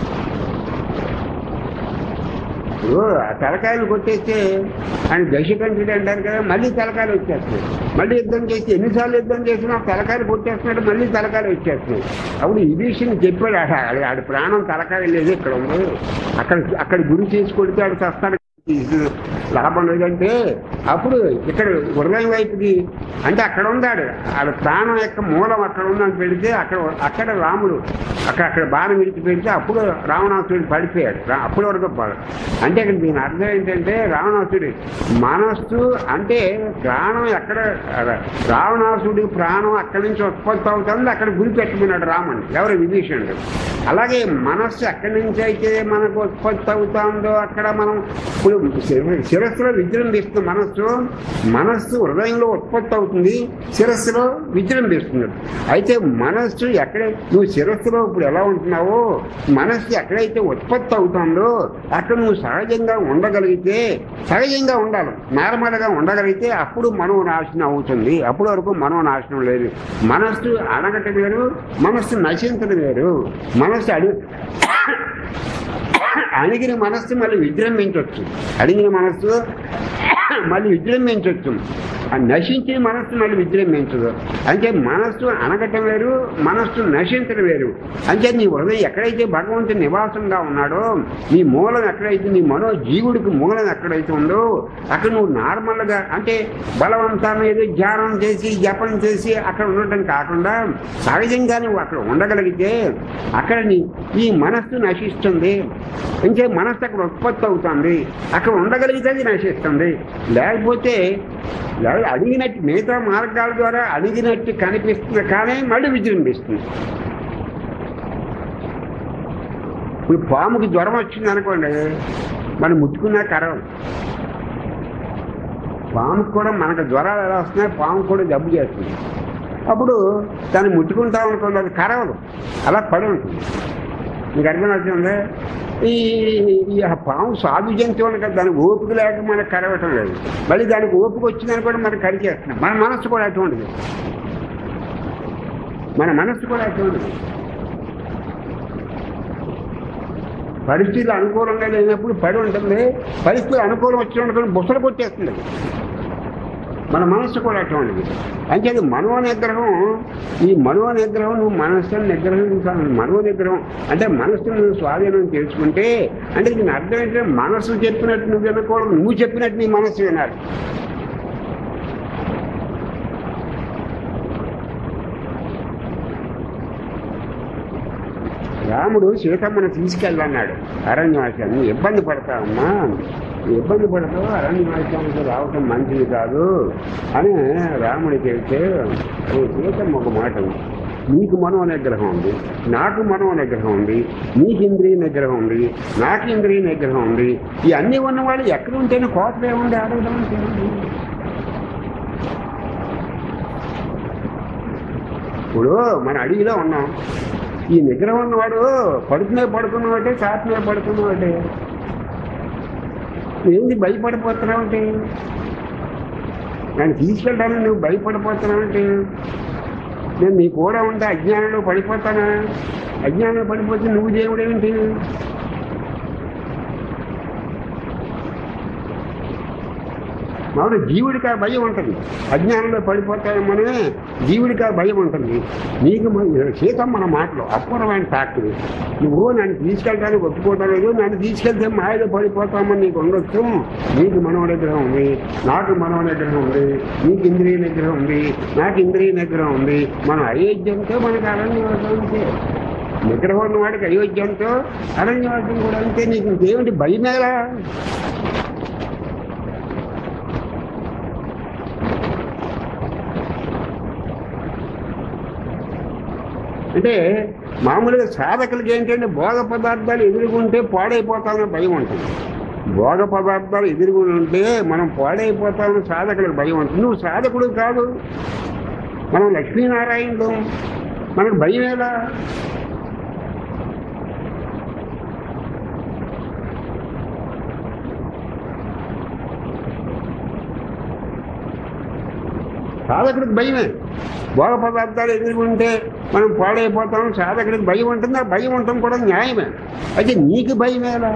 ఇప్పుడు ఆ తలకాయలు కొట్టేస్తే ఆయన దశకంఠుడు అంటారు కదా, మళ్ళీ తలకాయలు వచ్చేస్తున్నాయి. మళ్ళీ యుద్ధం చేసి ఎన్నిసార్లు యుద్ధం చేసినా తలకాయలు కొట్టేస్తున్నాడు, మళ్ళీ తలకాయలు వచ్చేస్తున్నాయి. అప్పుడు ఈ విషయం చెప్పాడు, ఆడి ప్రాణం తలకాయ లేదు, ఇక్కడ ఉంది, అక్కడ గురి చేసి కొడితే ఆడు చస్తాడు, లాభం లేదంటే అప్పుడు ఇక్కడ హృదయం వైపుకి అంటే అక్కడ ఉందాడు, ఆడ ప్రాణం యొక్క మూలం అక్కడ ఉందని పెడితే అక్కడ రాముడు అక్కడ బాణం విడిచి పెడితే అప్పుడు రావణాసుడు పడిపోయాడు. అప్పటి వరకు అంటే ఇక్కడ దీని అర్థం ఏంటంటే రావణాసుడి మనస్సు అంటే ప్రాణం ఎక్కడ, రావణాసుడి ప్రాణం అక్కడి నుంచి ఉత్పత్తి అవుతుంది, అక్కడ గురి పెట్టుకున్నాడు రాముడు, ఎవరు? విభీషణుడు. అలాగే మనస్సు ఎక్కడి నుంచి అయితే మనకు ఉత్పత్తి అవుతుందో అక్కడ మనం శిరస్సులో విజృంభిస్తుంది. మనస్సు హృదయంలో ఉత్పత్తి అవుతుంది, శిరస్సులో విజృంభిస్తుంది. అయితే మనస్సు ఎక్కడ, నువ్వు శిరస్సులో ఇప్పుడు ఎలా ఉంటున్నావో మనస్సు ఎక్కడైతే ఉత్పత్తి అవుతుందో అక్కడ నువ్వు సహజంగా ఉండగలిగితే, సహజంగా ఉండాలి, నార్మల్గా ఉండగలిగితే అప్పుడు మనోనాశనం అవుతుంది. అప్పటి వరకు మనోనాశనం లేదు. మనస్సు అణగటం వేరు, మనస్సు నశించడం వేరు. మనస్సు అణిగిన మనస్సు మళ్ళీ విజృంభించవచ్చు, అడిగిన మనస్సు మళ్ళీ విజృంభించవచ్చు, నశించిన మనస్సు మళ్ళీ విజృంభించదు. అంటే మనస్సు అనగటం వేరు, మనస్సు నశించడం వేరు. అంటే నీ హృదయం ఎక్కడైతే భగవంతుని నివాసంగా ఉన్నాడో, నీ మూలం ఎక్కడైతే, నీ జీవుడికి మూలం ఎక్కడైతే ఉందో అక్కడ నువ్వు నార్మల్గా అంటే బలవంతం ఏదో ధ్యానం చేసి జపం చేసి అక్కడ ఉండటం కాకుండా సహజంగా నువ్వు అక్కడ ఉండగలిగితే అక్కడ ఈ మనస్సు నశిస్తుంది. అంటే మనస్సు అక్కడ ఉత్పత్తి అవుతుంది, అక్కడ ఉండగలిగితే అది నశిస్తుంది. లేకపోతే అడిగినట్టు మిగతా మార్గాల ద్వారా అడిగినట్టు కనిపిస్తుంది కానీ మళ్ళీ విజృంభిస్తుంది. ఇప్పుడు పాముకి జ్వరం వచ్చింది అనుకోండి, మనం ముట్టుకున్నా కరవదు. పాముకు కూడా మనకు జ్వరాలు ఎలా వస్తున్నాయి, పాము కూడా జబ్బు చేస్తుంది. అప్పుడు దాన్ని ముట్టుకుంటాం అనుకోండి, అది కరవదు, అలా పడి ఉంటుంది. మీకు అర్థమవుతుంది? ఈ పాము సాధు జంతువులు కదా, దానికి ఓపిక లేక మనకు కరవటం లేదు. మళ్ళీ దానికి ఓపిక వచ్చిందని కూడా మనం కరిచేస్తున్నాం. మన మనస్సు కూడా అటువంటిది, పరిస్థితులు అనుకూలంగా లేనప్పుడు పడి ఉంటుంది, పరిస్థితులు అనుకూలం వచ్చినప్పుడు బుసలు కొట్టేస్తుంది. మన మనస్సు కూడా అటువంటిది. అంటే మనో నిగ్రహం, ఈ మనో నిగ్రహం నువ్వు మనస్సును నిగ్రహించాలి. మనో నిగ్రహం అంటే మనస్సును నువ్వు స్వాధీనం చేసుకుంటే, అంటే దీని అర్థం ఏంటంటే మనస్సు చెప్పినట్టు నువ్వు వినకూడదు, నువ్వు చెప్పినట్టు నీ మనస్సు వినాలి. రాముడు సీతమ్మను తీసుకెళ్ళన్నాడు అరణ్యవాసాన్ని. ఇబ్బంది పడతావమ్మా, ఇబ్బంది పడతావు, అరణ్యవాసానికి రావటం మంచిది కాదు అని రాముడు చెబితే సీతమ్మ ఒక మాట, నీకు మనో నిగ్రహం ఉంది, నాకు మనో నిగ్రహం ఉంది, నీకు ఇంద్రియ నిగ్రహం ఉంది, నాకు ఇంద్రియ నిగ్రహం ఉంది. ఈ అన్నీ ఉన్నవాళ్ళు ఎక్కడ ఉంటేనే కోపం ఏముంది అడగడం. ఇప్పుడు మన అడవిలో ఉన్నాం, ఈ నిగ్రహం ఉన్నవాడు పడుకున్నవాడే చాపనే పడుకున్నవాడే. ఏంది భయపడిపోతున్నావంటే, నన్ను తీసుకెళ్ళడానికి నువ్వు భయపడిపోతున్నావంటే, నేను నీ కూడా ఉంటే అజ్ఞానంలో పడిపోతానా? అజ్ఞానంలో పడిపోతే నువ్వు దేవుడు ఏమిటి? మామూలు జీవుడికి ఆ భయం ఉంటుంది, అజ్ఞానంలో పడిపోతామనే జీవుడికి ఆ భయం ఉంటుంది. నీకు సీతమ్మ మన మాటలు అపూర్వమైన ఫ్యాక్టరీ. నువ్వు నన్ను తీసుకెళ్ళడానికి ఒప్పుకోవటం లేదు, నన్ను తీసుకెళ్తే మాయలో పడిపోతామని నీకు ఉండొచ్చు. నీకు మనో నిగ్రహం ఉంది, నాకు మనో నిగ్రహం ఉంది, నీకు ఇంద్రియ నిగ్రహం ఉంది, నాకు ఇంద్రియ నిగ్రహం ఉంది. మనం అయోధ్యంతో మనకు అరణ్యవాసం అంతే. నిగ్రహం ఉన్నవాడికి అయోధ్యంతో అరణ్యవాసం కూడా అంతే. నీకు ఇంకేమిటి భయమేలా? అంటే మామూలుగా సాధకులకి ఏంటంటే భోగ పదార్థాలు ఎదురుగుంటే పాడైపోతామని భయం ఉంటుంది. భోగ పదార్థాలు ఎదురుగుంటే మనం పాడైపోతామని సాధకులకు భయం ఉంటుంది. నువ్వు సాధకుడు కాదు, మనం లక్ష్మీనారాయణుడు, మనకు భయం ఎలా? సాధకుడికి భయమే. భోగ పదార్థాలు ఎదుర్కొంటే మనం పాడైపోతాం, సాధకుడికి భయం ఉంటుంది. ఆ భయం ఉండటం కూడా న్యాయమే. అయితే నీకు భయమేలా?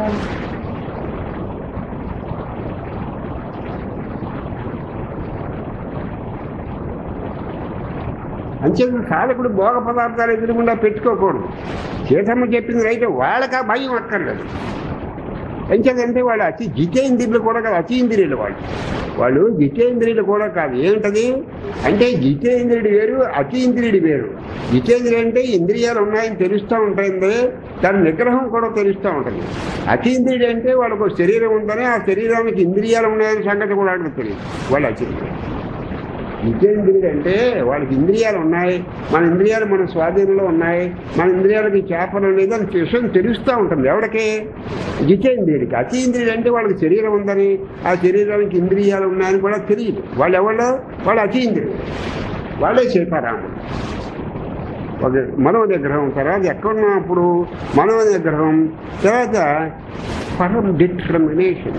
అంచేత సాధకుడు భోగ పదార్థాలు ఎదురుకుండా పెట్టుకోకూడదు. సీతమ్మ చెప్పింది రైతే, వాళ్ళకి ఆ భయం అక్కర్లేదు. ఎంచేదంటే వాళ్ళు జితేంద్రియులు కూడా కాదు, అతీంద్రియులు. వాళ్ళు జితేంద్రియులు కూడా కాదు. ఏమిటది అంటే జితేంద్రియుడు వేరు, అతీంద్రియుడు వేరు. జితేంద్రియుడు అంటే ఇంద్రియాలు ఉన్నాయని తెలుస్తూ ఉంటుంది, దాని నిగ్రహం కూడా తెలుస్తూ ఉంటుంది. అతీంద్రియుడు అంటే వాళ్ళకు శరీరం ఉందని, ఆ శరీరానికి ఇంద్రియాలు ఉన్నాయని సంగతి కూడా వాళ్ళకి తెలియదు. వాళ్ళు అతీంద్రియుడు. జితేంద్రియుడు అంటే వాళ్ళకి ఇంద్రియాలు ఉన్నాయి, మన ఇంద్రియాలు మన స్వాధీనంలో ఉన్నాయి, మన ఇంద్రియాలకి చేపలు లేదు అని విషయం తెలుస్తూ ఉంటుంది ఎవరికి? జితేంద్రియుడికి. అతీంద్రియుడు అంటే వాళ్ళకి శరీరం ఉందని, ఆ శరీరానికి ఇంద్రియాలు ఉన్నాయని కూడా తెలియదు. వాళ్ళు ఎవరు? వాళ్ళు అతీంద్రియుడు. వాళ్ళే సీతారాముడు. ఒక మనో నిగ్రహం తర్వాత ఎక్కడున్నప్పుడు మనో నిగ్రహం తర్వాత firm determination,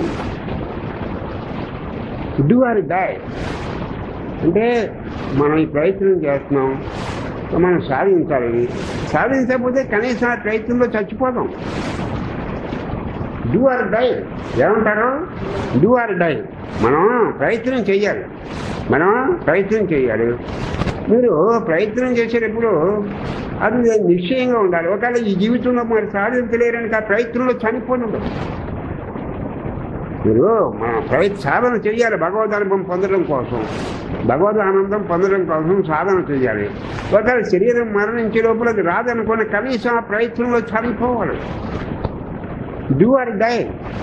do or die. అంటే మనం ఈ ప్రయత్నం చేస్తున్నాం, మనం సాధించాలి, సాధించకపోతే కనీసం ఆ ప్రయత్నంలో చచ్చిపోతాం. డూ ఆర్ డై ఏమంటారు? Do or die. మనం ప్రయత్నం చేయాలి, మనం ప్రయత్నం చేయాలి. మీరు ప్రయత్నం చేసేటప్పుడు అది నిశ్చయంగా ఉండాలి. ఒకవేళ ఈ జీవితంలో మరి సాధించలేరని ఆ ప్రయత్నంలో చనిపోను. మీరు మన సాధన చేయాలి, భగవద్ అనుభవం పొందడం కోసం, భగవద్ ఆనందం పొందడం కోసం సాధన చేయాలి. ఒకవేళ శరీరం మరణించే లోపల అది రాదనుకున్న కనీసం ఆ ప్రయత్నంలో చనిపోవాలి. Do or die.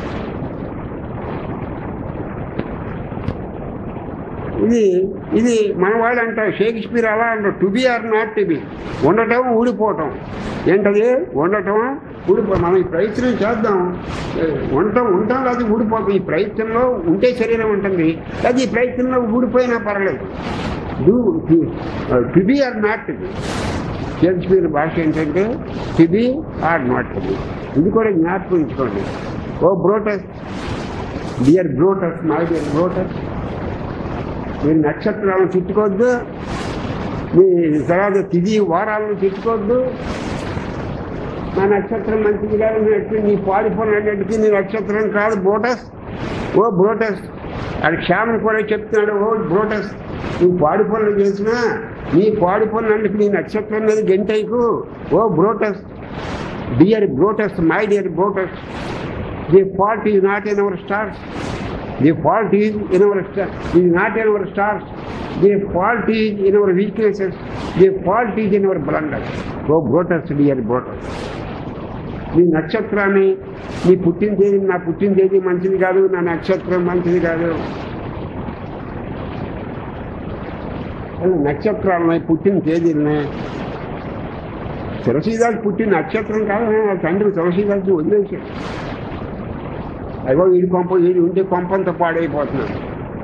ఇది మన వాళ్ళు అంటారు, షేక్స్పియర్ అలా అంటారు, to be or not to be. ఉండటం ఊడిపోవటం. ఏంటది? ఉండటం ఊడిపో. మనం ఈ ప్రయత్నం చేద్దాం, ఉంటాం అది ఊడిపోతాం. ఈ ప్రయత్నంలో ఉంటే శరీరం ఉంటుంది, అది ఈ ప్రయత్నంలో ఊడిపోయినా పర్లేదు. To be or not to be. Shakespeare భాష ఏంటంటే to be or not to be. ఇది కూడా జ్ఞాపకం ఉంచుకోండి. O Brutus, dear Brutus, my dear Brutus, మీరు నక్షత్రాలను తిట్టుకోవద్దు, మీ తర్వాత తిది వారాలను తిట్టుకోవద్దు. నా నక్షత్రం మంచిది కాదు, నీ పాడిపోయినట్టుకి నీ నక్షత్రం కాదు బ్రోటస్. ఓ బ్రోటస్, అది క్షేమని కూడా చెప్తున్నాడు. ఓ బ్రోటస్, నువ్వు పాడి పనులు చేసినా నీ పాడి పనులన్నిటి నీ నక్షత్రం మీద గెంటైకు. O Brutus, dear Brutus, my dear Brutus, the fault is not in our stars, the fault is in our is not in our stars, the fault is in our weaknesses, the fault is in our blunders. O Brutus, dear Brutus, నీ నక్షత్రాన్ని, నీ పుట్టిన తేదీ, నా పుట్టిన తేదీ మంచిది కాదు, నా నక్షత్రం మంచిది కాదు. నక్షత్రాలని, పుట్టిన తేదీలని, తులసీదాస్ పుట్టిన నక్షత్రం కాదు, తండ్రి తులసీదాస్ వదిలేశాడు. అయ్యో వీడి కొంప, వీడి ఉంటే కొంపంతా పాడైపోతున్నాడు.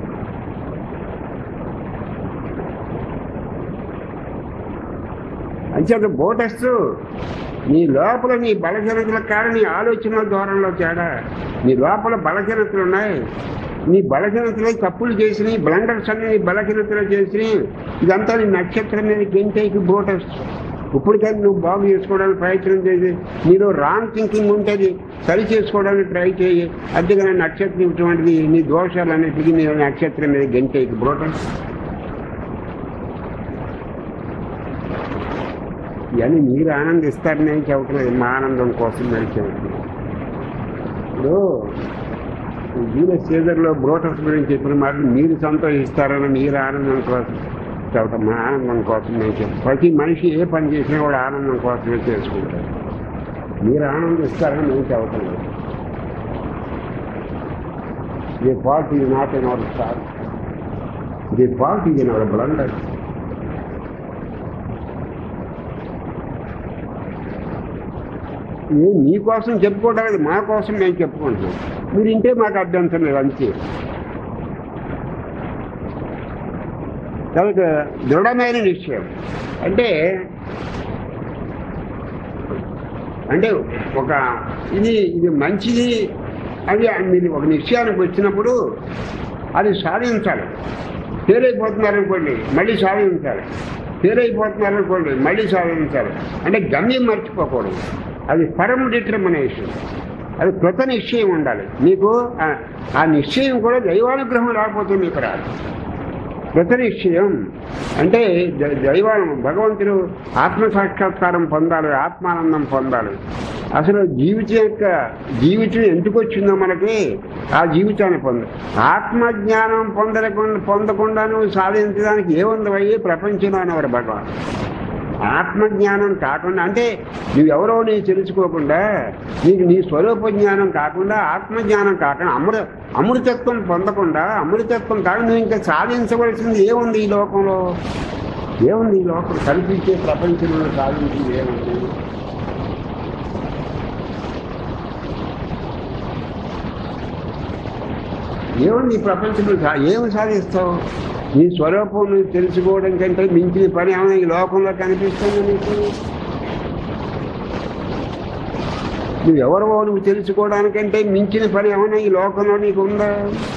అంచేత బోటస్, నీ లోపల నీ బలహీనతలకు కారణం నీ ఆలోచనల ధోరణిలో తేడా. నీ లోపల బలహీనతలు ఉన్నాయి, నీ బలహీనతలే తప్పులు చేసినాయి, బ్లండర్స్ అన్ని నీ బలహీనతలు చేసినాయి. ఇదంతా నీ నక్షత్రం మీద గెంటైకి బోటస్. ఇప్పటికైనా నువ్వు బాగు చేసుకోవడానికి ప్రయత్నం చేసి, నీలో రాంగ్ థింకింగ్ ఉంటుంది, సరి చేసుకోవడానికి ట్రై చేయి. అందుకని నక్షత్రం ఇటువంటిది నీ దోషాలన్నిటికీ నీ నక్షత్రం మీద గెంటైకి బోటస్. ఇవన్నీ మీరు ఆనందిస్తారని నేను చెబుతున్నది, మా ఆనందం కోసం నేను చెబుతున్నాను. ఇప్పుడు జూలియస్ సీజర్లో బ్రోటస్ గురించి చెప్పిన మాటలు మీరు సంతోషిస్తారని మీరు ఆనందం కోసం చెబుతాం, మా ఆనందం కోసం నేను చెప్తాను. ప్రతి మనిషి ఏ పని చేసినా కూడా ఆనందం కోసమే చేసుకుంటారు. మీరు ఆనందిస్తారని నేను చెబుతున్నాను. The fault is not in our star, the fault is in our blunder. మీకోసం చెప్పుకోవడానికి, మా కోసం మేము చెప్పుకుంటున్నాం. మీరు ఇంటే మాకు అభ్యంతరం లేదు, అంతే. కాబట్టి దృఢమైన నిశ్చయం అంటే ఒక ఇది మంచిది అది మీరు ఒక నిశ్చయానికి వచ్చినప్పుడు అది సాధించాలి. ఫెయిల్ అయిపోతున్నారనుకోండి మళ్ళీ సాధించాలి, ఫెయిల్ అయిపోతున్నారనుకోండి మళ్ళీ సాధించాలి. అంటే గమ్యం మర్చిపోకూడదు. అది ఫర్మ్ డిటర్మినేషన్, అది కృత నిశ్చయం ఉండాలి మీకు. ఆ నిశ్చయం కూడా దైవానుగ్రహం లేకపోతే మీకు రాదు. కృత నిశ్చయం అంటే భగవంతుడు ఆత్మసాక్షాత్కారం పొందాలి, ఆత్మానందం పొందాలి. అసలు జీవితం ఎందుకు వచ్చిందో మనకి, ఆ జీవితాన్ని ఆత్మజ్ఞానం పొందకుండా నువ్వు సాధించడానికి ఏముంది అయ్యి ప్రపంచంలో అనేవారు భగవాన్. ఆత్మజ్ఞానం కాకుండా అంటే నువ్వెవరో నీకు తెలుసుకోకుండా, నీకు నీ స్వరూప జ్ఞానం కాకుండా, ఆత్మజ్ఞానం కాకుండా, అమృతత్వం పొందకుండా, అమృతత్వం కాకుండా నువ్వు ఇంకా సాధించవలసింది ఏముంది ఈ లోకంలో? ఏముంది ఈ లోకం కనిపించే ప్రపంచంలో సాధించింది ఏముంది? ఏముంది ఈ ప్రపంచంలో? ఏమి సాధిస్తావు? నీ స్వరూపం నువ్వు తెలుసుకోవడం కంటే మించిన పని ఏమైనా ఈ లోకంలో కనిపిస్తుంది నీకు? నువ్వెవరో నువ్వు తెలుసుకోవడానికంటే మించిన పని ఏమైనా ఈ లోకంలో నీకు ఉందా?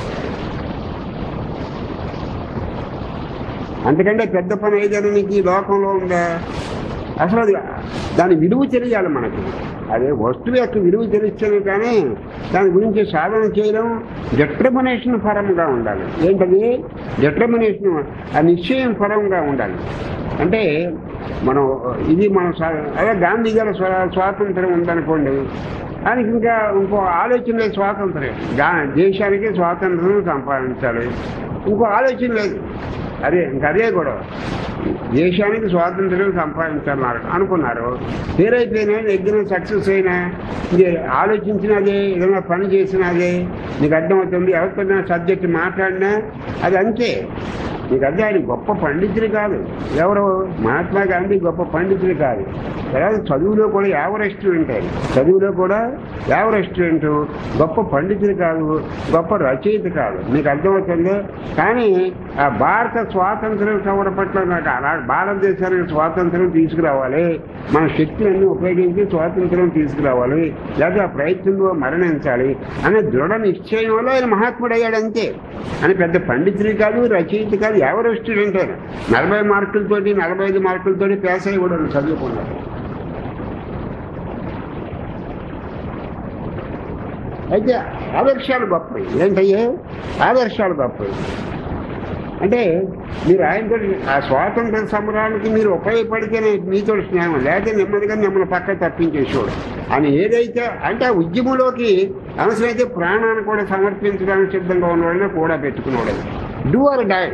అంతకంటే పెద్ద పని ఏదైనా నీకు ఈ లోకంలో ఉందా? అసలు అది దాని విలువ తెలియాలి మనకి. అదే వస్తువు యొక్క విలువ తెలిస్తేనే కానీ దాని గురించి సాధన చేయడం డిటర్మినేషన్ పరంగా ఉండాలి. ఏంటది డిటర్మినేషన్? ఆ నిశ్చయం పరంగా ఉండాలి. అంటే మనం అదే గాంధీ గారి స్వాతంత్రం ఉందనుకోండి, దానికి ఇంకా ఇంకో ఆలోచన లేదు. స్వాతంత్రం దేశానికి స్వాతంత్రం సంపాదించాలి, ఇంకో ఆలోచన లేదు. అదే గొడవ. దేశానికి స్వాతంత్ర్యం సంపాదించాలన్నారు అనుకున్నారు, పేరైపోయినా ఎగ్జామ్ సక్సెస్ అయినా ఇది ఆలోచించినదే, ఏదైనా పని చేసినదే నీకు అర్థమవుతుంది. ఎవరికైనా సబ్జెక్ట్ మాట్లాడినా అది అంతే. నీకు అర్థం. ఆయన గొప్ప పండితులు కాదు, ఎవరు మహాత్మా గాంధీ గొప్ప పండితులు కాదు. తర్వాత చదువులో కూడా యావరెస్టూడెంట్, చదువులో కూడా యావరెస్టూడెంట్, గొప్ప పండితులు కాదు, గొప్ప రచయిత కాదు. నీకు అర్థమవుతుంది. కానీ ఆ భారత స్వాతంత్ర్యం కవర పట్ల నాకు భారతదేశానికి స్వాతంత్ర్యం తీసుకురావాలి, మన శక్తులన్నీ ఉపయోగించి స్వాతంత్ర్యం తీసుకురావాలి, లేదా ఆ ప్రయత్నంలో మరణించాలి అనే దృఢ నిశ్చయం వల్ల ఆయన మహాత్ముడు అయ్యాడు అంతే. అని పెద్ద పండితులు కాదు, రచయిత కాదు, ఎవరు స్టూడెంట్ అయినా 40 మార్కులతోటి 45 మార్కులతోటి పాస్ అయ్యి కూడా చదువుకున్నారు. అయితే ఆదర్శాలు గొప్పవి. ఏంటయ్యే ఆదర్శాలు గొప్పవి అంటే మీరు ఆయనతో ఆ స్వాతంత్ర సమరానికి మీరు ఉపయోగపడితేనే మీతో స్నేహం, లేకపోతే నెమ్మదిగా మిమ్మల్ని పక్క తప్పించేసేవాడు అని ఏదైతే అంటే ఆ ఉద్యమంలోకి అవసరమైతే ప్రాణాన్ని కూడా సమర్పించడానికి సిద్ధంగా ఉన్నవాడిని కూడా పెట్టుకున్నాడు. Do or die.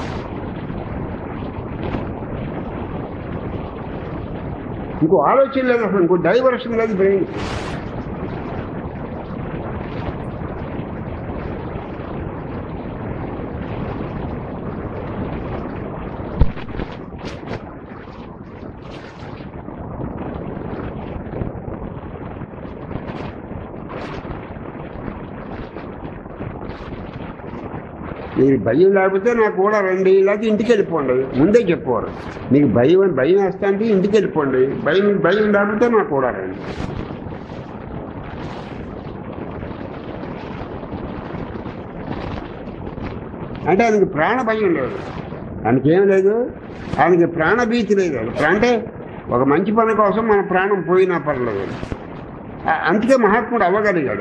ఇంకో ఆలోచన లేదు అసలు, ఇంకో డైవర్షన్ లేదు బ్రెయిన్. మీరు భయం లేకపోతే నాకు కూడా రండి, లేకపోతే ఇంటికి వెళ్ళిపోండి. ముందే చెప్పేవారు మీకు భయం వేస్తా అంటే ఇంటికి వెళ్ళిపోండి, భయం లేకపోతే నాకు కూడా రండి. అంటే ఆయనకి ప్రాణ భయం లేదు, ఆయనకేం లేదు, ఆయనకి ప్రాణభీతి లేదు. అంటే ఒక మంచి పని కోసం మన ప్రాణం పోయినా పర్లేదు. అందుకే మహాత్ముడు అవ్వగలిగాడు.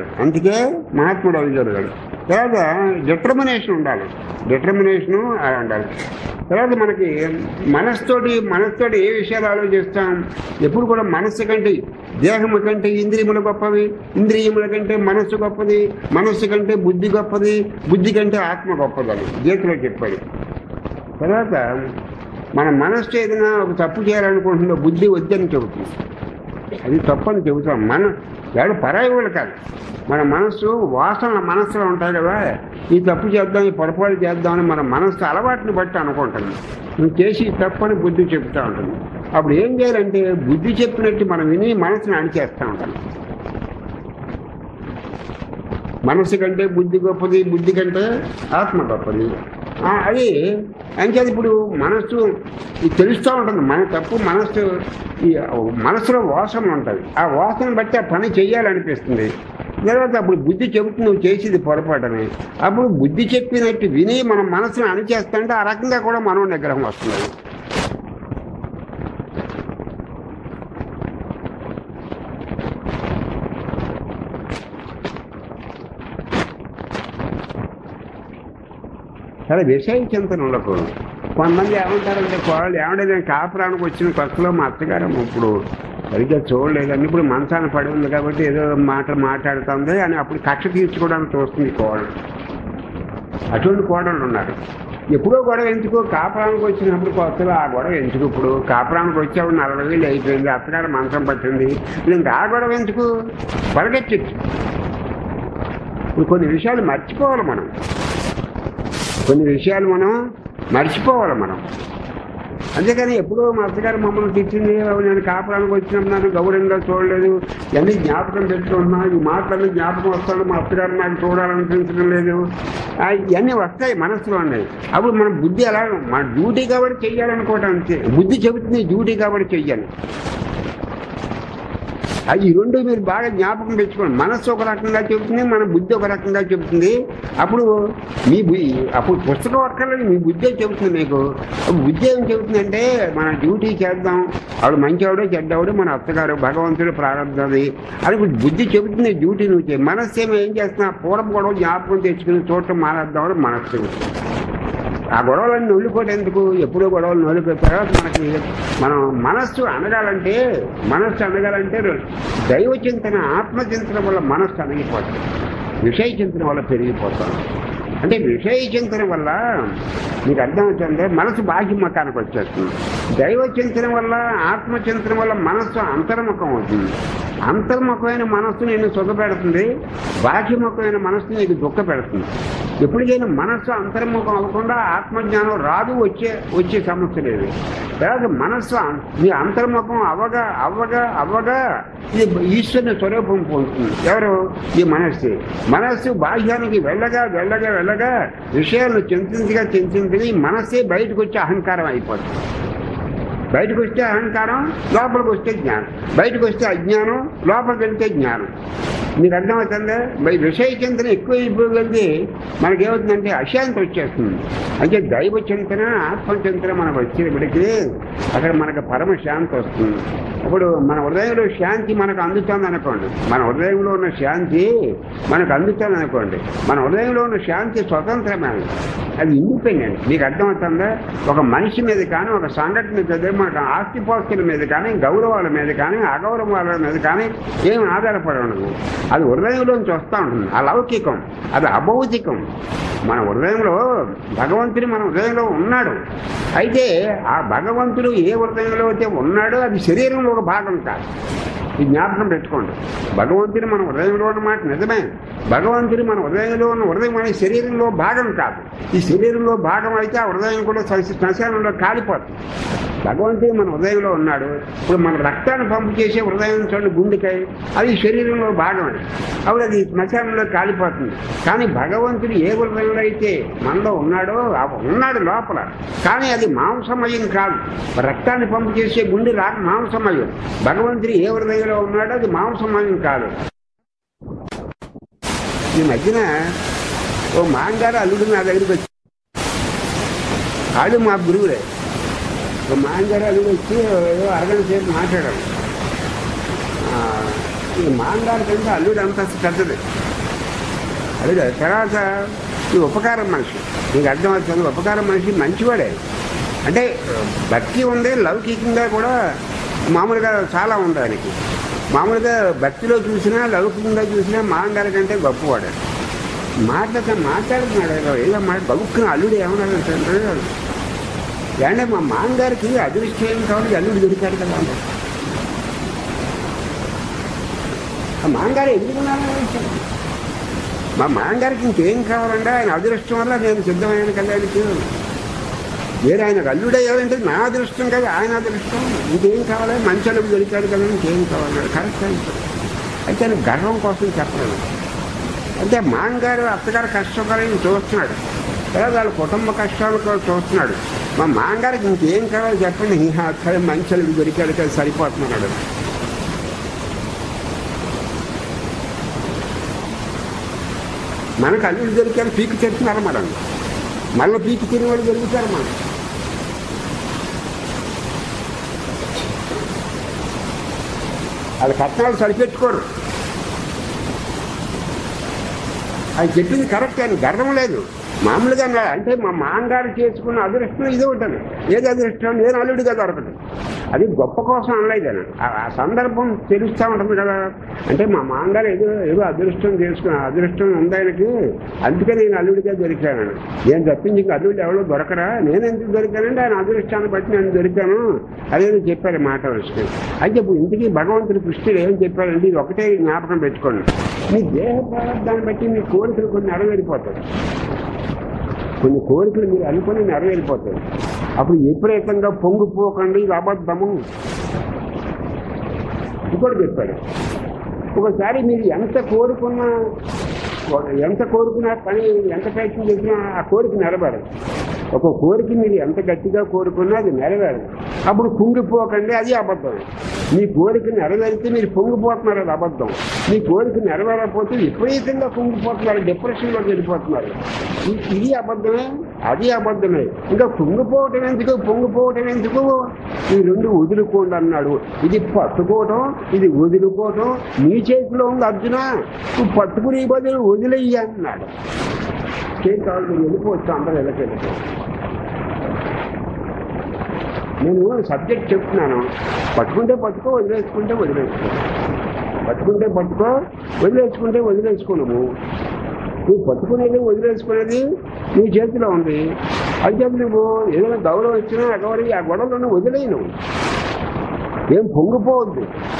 తర్వాత డిటర్మినేషన్ ఉండాలి, డిటర్మినేషను ఉండాలి. తర్వాత మనకి మనసుతోటి ఏ విషయాలు ఆలోచిస్తాం ఎప్పుడు కూడా మనస్సు కంటే దేహము కంటే ఇంద్రియములు గొప్పవి, ఇంద్రియముల కంటే మనస్సు గొప్పది, మనస్సు కంటే బుద్ధి గొప్పది, బుద్ధి కంటే ఆత్మ గొప్పదని గీతలో చెప్పాడు. తర్వాత మన మనస్సు ఏదైనా ఒక తప్పు చేయాలనుకుంటుందో బుద్ధి వద్దని చెబుతుంది, అది తప్పని చెబుతాం. ఎవరు పరాయి వాళ్ళు కాదు, మన మనస్సు వాసనల మనస్సులో ఉంటాయి కదా, ఈ తప్పు చేద్దాం, ఈ పొరపాటు చేద్దామని మన మనస్సు అలవాటుని బట్టి అనుకుంటుంది. నువ్వు చేసి తప్పని బుద్ధి చెప్తూ ఉంటుంది. అప్పుడు ఏం చేయాలంటే బుద్ధి చెప్పినట్టు మనం విని మనసుని అణిచేస్తూ ఉంటాం. మనస్సు కంటే బుద్ధి గొప్పది, బుద్ధి కంటే ఆత్మ గొప్పది. అది అంచేది ఇప్పుడు మనస్సు తెలుస్తూ ఉంటుంది మన తప్పు. మనస్సులో వాసన ఉంటుంది, ఆ వాసన బట్టి ఆ పని చెయ్యాలనిపిస్తుంది. తర్వాత అప్పుడు బుద్ధి చెబుతుంది నువ్వు చేసేది పొరపాటని. అప్పుడు బుద్ధి చెప్పినట్టు విని మనం మనసును అణిచేస్తుంటే ఆ రకంగా కూడా మనో నిగ్రహం వస్తుంది. చాలా విషయ చింతన ఉండకూడదు. కొంతమంది ఏమంటారంటే కోడలు ఏమంటే కాపురానికి వచ్చిన కొత్తలో మా అత్తగారు ఇప్పుడు సరిగ్గా చూడలేదని, ఇప్పుడు మంచాన పడి ఉంది కాబట్టి ఏదో మాట్లాడుతుంది అని అప్పుడు కక్ష తీర్చుకోవడానికి చూస్తుంది కోడలు. అటువంటి కోడళ్ళు ఉన్నారు. ఎప్పుడో గొడవ ఎందుకు, కాపురానికి వచ్చినప్పుడు కొత్తలో ఆ గొడవ ఎందుకు, ఇప్పుడు కాపురానికి వచ్చేప్పుడు 40,000 అయిపోయింది, అత్తగారు మంచం పట్టింది, ఇంకా ఆ గొడవ ఎందుకు, పలకెచ్చచ్చు. ఇప్పుడు కొన్ని విషయాలు మర్చిపోవాలి మనం, మనం. అంతేకాని ఎప్పుడో మా అత్తగారు మమ్మల్ని తెచ్చింది, నేను కాపురానికి వచ్చినప్పుడు నన్ను గౌరవంగా చూడలేదు, ఇవన్నీ జ్ఞాపకం పెట్టుకుంటున్నా, ఈ మాటలన్నీ జ్ఞాపకం వస్తాడు, మా అత్తగారు నాకు చూడాలనిపించడం లేదు, ఇవన్నీ వస్తాయి మనసులో ఉన్నాయి. అప్పుడు మన బుద్ధి అలా మన డ్యూటీ కాబట్టి చెయ్యాలనుకోవటం అంతే. బుద్ధి చెబుతుంది డ్యూటీ కాబట్టి చెయ్యాలి. ఈ రెండు మీరు బాగా జ్ఞాపకం పెంచుకోండి. మనస్సు ఒక రకంగా చెబుతుంది, మన బుద్ధి ఒక రకంగా చెబుతుంది. అప్పుడు అప్పుడు పుస్తకం అక్కర్లేదు, మీ బుద్ధి చెబుతుంది మీకు. బుద్ధి ఏం చెబుతుందంటే మన డ్యూటీ చేద్దాం, ఆవిడ మంచివాడు చెడ్డవాడు మన అత్తగారు, భగవంతుడు ప్రారంభది అని బుద్ధి చెబుతుంది డ్యూటీ నువ్వు చేయి. మనస్సు ఏం చేస్తున్నా పూర్వం కూడా జ్ఞాపకం తెచ్చుకుని చూడటం మానేద్దామని మనస్సు చెబుతుంది. ఆ గొడవలన్నీ నొల్లుకోవడం ఎందుకు, ఎప్పుడో గొడవలు నొల్లుకున్న తర్వాత మనకి మనం మనస్సు అనగాలంటే దైవచింతన ఆత్మచింతన వల్ల మనస్సు అణగిపోతుంది, విషయ చింతన వల్ల పెరిగిపోతాం. అంటే విషయ చింతన వల్ల మీకు అర్థమవుతుందంటే మనసు బాహ్యముఖానికి వచ్చేస్తుంది. దైవ చింతన వల్ల ఆత్మచింతన వల్ల మనస్సు అంతర్ముఖం అవుతుంది. అంతర్ముఖమైన మనస్సు నేను సుఖపెడుతుంది, బాహ్యముఖమైన మనస్సు నీకు దుఃఖ పెడుతుంది. ఎప్పటికైనా మనస్సు అంతర్ముఖం అవ్వకుండా ఆత్మజ్ఞానం రాదు, వచ్చే సమస్య లేదు. తర్వాత మనస్సు నీ అంతర్ముఖం అవ్వగా ఇది ఈశ్వరుని స్వరూపం పొందుతుంది. ఎవరు? ఈ మనస్సు బాహ్యానికి వెళ్ళగా విషయాలను చింతించి మనస్సే బయటకు వచ్చే అహంకారం అయిపోతుంది. బయటకు వస్తే అహంకారం, లోపలికి వస్తే జ్ఞానం, బయటకు వస్తే అజ్ఞానం, లోపలికి వెళ్తే జ్ఞానం. మీకు అర్థమవుతుందా? విషయ చింతన ఎక్కువైపోగలిగి మనకేమవుతుందంటే అశాంతి వచ్చేస్తుంది. అంటే దైవ చింతన ఆత్మచింతన మనకు వచ్చేప్పటికీ అక్కడ మనకు పరమశాంతి వస్తుంది. ఇప్పుడు మన హృదయంలో శాంతి మనకు అందుతుంది అనుకోండి, మన హృదయంలో ఉన్న శాంతి మనకు అందుతుంది అనుకోండి, మన హృదయంలో ఉన్న శాంతి స్వతంత్రమైనది, అది ఇండిపెండెంట్. మీకు అర్థమవుతుందా? ఒక మనిషి మీద కానీ, ఒక సంఘటన మీద, మన ఆస్తిపాస్తుల మీద కానీ, గౌరవాల మీద కానీ, అగౌరవాల మీద కానీ ఏం ఆధారపడి ఉండదు. అది హృదయంలోంచి వస్తూ ఉంటుంది. అలౌకికం, అది అభౌతికం. మన హృదయంలో భగవంతుడు మన హృదయంలో ఉన్నాడు. అయితే ఆ భగవంతుడు ఏ హృదయంలో అయితే ఉన్నాడో అది శరీరంలో ఒక భాగం కాదు. ఈ జ్ఞాపకం పెట్టుకోండి. భగవంతుడు మన హృదయంలో ఉన్న మాట నిజమే. భగవంతుడు మన హృదయంలో ఉన్న హృదయం అనే శరీరంలో భాగం కాదు. ఈ శరీరంలో భాగం అయితే ఆ హృదయం కూడా శ్మశానంలో కాలిపోతుంది. భగవంతుడు మన హృదయంలో ఉన్నాడు. ఇప్పుడు మన రక్తాన్ని పంపు చేసే హృదయం చూడండి, గుండెకాయ, అది శరీరంలో భాగం. అప్పుడు అది శ్మశానంలో కాలిపోతుంది. కానీ భగవంతుడు ఏ హృదయంలో అయితే మనలో ఉన్నాడో ఉన్నాడు లోపల, కానీ అది మాంసమయం కాదు. రక్తాన్ని పంపు చేసే గుండె మాంసమయం. భగవంతుడు ఏ హృదయంలో ఉన్నాడో అది మాంసమయం కాదు. ఈ మధ్యన ఓ మాంగారు అల్లుడు నా దగ్గరికి వచ్చి, వాళ్ళు మా గురువులే, ఒక మాంగారు అల్లుడు వచ్చి ఏదో అరగంట సేపు మాట్లాడాడు. ఈ మాంగారు కంటే అల్లుడు అంత పెద్దది. అల్లుడు తర్వాత ఈ ఉపకారం మనిషి, నీకు అర్థమవుతుంది. ఉపకారం మనిషి మంచివాడే, అంటే భక్తి ఉంది, లౌకికంగా కూడా మామూలుగా చాలా ఉంది ఆయనకి. మామూలుగా భక్తిలో చూసినా లౌకికంగా చూసినా మాంగారి కంటే గొప్పవాడు. మాట్లాడుతున్నాడు ఏదో గబుక్కున అల్లుడు ఏమన్నాడు అంటే మా మాంగారికి అదృష్టం ఏం కావాలి, అల్లుడు దొరికాడు కదా అంటే. ఆ మాంగారు ఎందుకున్నాను, మా మాంగారికి ఇంకేం కావాలంటే ఆయన అదృష్టం వల్ల నేను సిద్ధమైన కళ్యాణికి. వేరే ఆయనకు అల్లుడు అయ్యాలంటే నా అదృష్టం కదా, ఆయన అదృష్టం. ఇంకేం కావాలి, మంచి అల్లుడు దొరికాడు కదా, ఇంకేం కావాలన్నాడు. కరెక్ట్ అయితే ఆయన గర్వం కోసం చెప్పలేదు. అంటే మాంగారు అత్తగారు కష్టపడాలని చూస్తున్నాడు, తర్వాత వాళ్ళ కుటుంబ కష్టాలు కూడా చూస్తున్నాడు. మా మాంగారికి ఇంకేం కావాలి చెప్పండి, అక్కడ మంచి అల్లుడు దొరికాడు కదా సరిపోతున్నాడు. మనకు అల్లుడు దొరికారు పీకి చెప్తున్నారు మనం, మళ్ళీ పీకి తిని వాళ్ళు దొరుకుతారు మనం. వాళ్ళ కట్నాలు సరిపెట్టుకోరు. అది చెప్పింది కరెక్ట్ అని గర్వం లేదు. మామూలుగా అంటే మా మాంగారు చేసుకున్న అదృష్టం ఇదే ఉంటుంది. ఏది అదృష్టం, నేను అల్లుడిగా దొరకదు. అది గొప్ప కోసం అనలేదని ఆ సందర్భం తెలుస్తూ ఉంటుంది కదా. అంటే మా మాంగారు ఏదో అదృష్టం చేసుకున్న అదృష్టం ఉంది ఆయనకి, అందుకే నేను అల్లుడిగా దొరికాను. నేను తప్పించి ఇంక అల్లుడు ఎవరో దొరకరా, నేను ఎందుకు దొరికానంటే ఆయన అదృష్టాన్ని బట్టి నేను దొరికాను అదేదో చెప్పారు మాట వస్తే. అయితే ఇప్పుడు ఇంటికి భగవంతుడి కృష్ణుడు ఏం చెప్పారంటే ఇది ఒకటే జ్ఞాపకం పెట్టుకోండి. మీ దేహ ప్రారంభాన్ని బట్టి మీ కోరికలు కొన్ని నెరవేరిపోతాయి. కొన్ని కోరికలు మీరు అనుకుని నెరవేరిపోతాయి. అప్పుడు విపరీతంగా పొంగిపోకండి, ఇది అబద్ధము. ఇంకోటి చెప్పాడు, ఒకసారి మీరు ఎంత కోరుకున్నా పని ఎంత ప్రయత్నం చేసినా ఆ కోరిక నెరవేరదు. ఒక కోరిక మీరు ఎంత గట్టిగా కోరుకున్నా అది నెరవేరదు. అప్పుడు కుంగిపోకండి, అది అబద్ధం. మీ కోరిక నెరవేరితే మీరు పొంగిపోతున్నారు, అది అబద్ధం. మీ కోరిక నెరవేరకపోతే విపరీతంగా కుంగిపోతున్నారు, డిప్రెషన్లోకి వెళ్ళిపోతున్నారు, ఇది అబద్ధమే, అది అబద్ధమే. ఇంకా కుంగిపోవటం ఎందుకు, పొంగిపోవటం ఎందుకు, ఈ రెండు వదులుకోండి అన్నాడు. ఇది పట్టుకోవటం, ఇది వదులుకోవటం నీ చేతిలో ఉంది అర్జున. నువ్వు పట్టుకునే బదులు వదిలేయ్యి అన్నాడు. కావాలి మీరు వెళ్ళిపోవచ్చు, అందరూ వెళ్ళకెళ్ళిపో. నేను సబ్జెక్ట్ చెప్తున్నాను, పట్టుకుంటే పట్టుకో, వదిలేసుకుంటే వదిలేసుకో. పట్టుకుంటే పట్టుకో, వదిలేసుకుంటే వదిలేసుకున్నాము. నువ్వు పట్టుకునేది వదిలేసుకునేది నీ చేతిలో ఉంది. అయితే నువ్వు ఏదైనా గౌరవం ఇచ్చినా అగౌరవం ఆ గొడవలను వదిలేను. ఏం పొంగిపోవద్దు,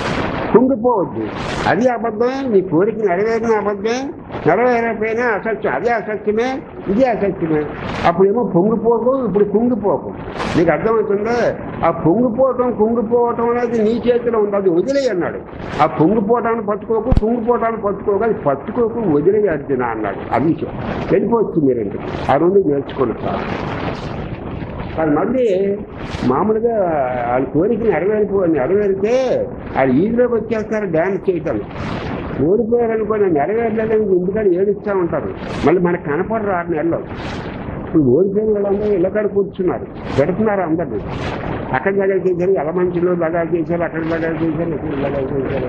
అది అబద్ధమే. నీ కోరిక నెరవేరిన అబద్ధమే, నెరవేరకపోయినా అసత్యం, అదే అసత్యమే, ఇది అసత్యమే. అప్పుడేమో పొంగిపోకు, ఇప్పుడు కుంగిపోకు. నీకు అర్థమవుతుందా? ఆ కుంగిపోవటం అనేది నీ చేతిలో ఉంది, అది వదిలేయి అన్నాడు. ఆ పొంగిపోవటాన్ని పట్టుకోకు, అది పట్టుకోకు, వదిలేయి అర్జున అన్నాడు. అది వెళ్ళిపోవచ్చు మీరంటే. ఆ రెండు నేర్చుకోండి సార్. వాళ్ళు మళ్ళీ మామూలుగా వాళ్ళ కోరిక నెరవేరితే వాళ్ళు ఈజీలోకి వచ్చేస్తారు డ్యాన్స్ చేయటం. ఓడిపోయారనుకో, నెరవేరలేదని ఎందుకని ఏడుస్తూ ఉంటారు. మళ్ళీ మనకు కనపడరు 6 నెలలు. ఇప్పుడు ఓడిపోయిన వాళ్ళందరూ ఇళ్ళకాడ కూర్చున్నారు, పెడుతున్నారు అందరినీ. అక్కడ దగా చేశారు, ఎలమంచిలో దగా చేశారు, అక్కడ దగా చేశారు, ఇక్కడ దగా చేశారు.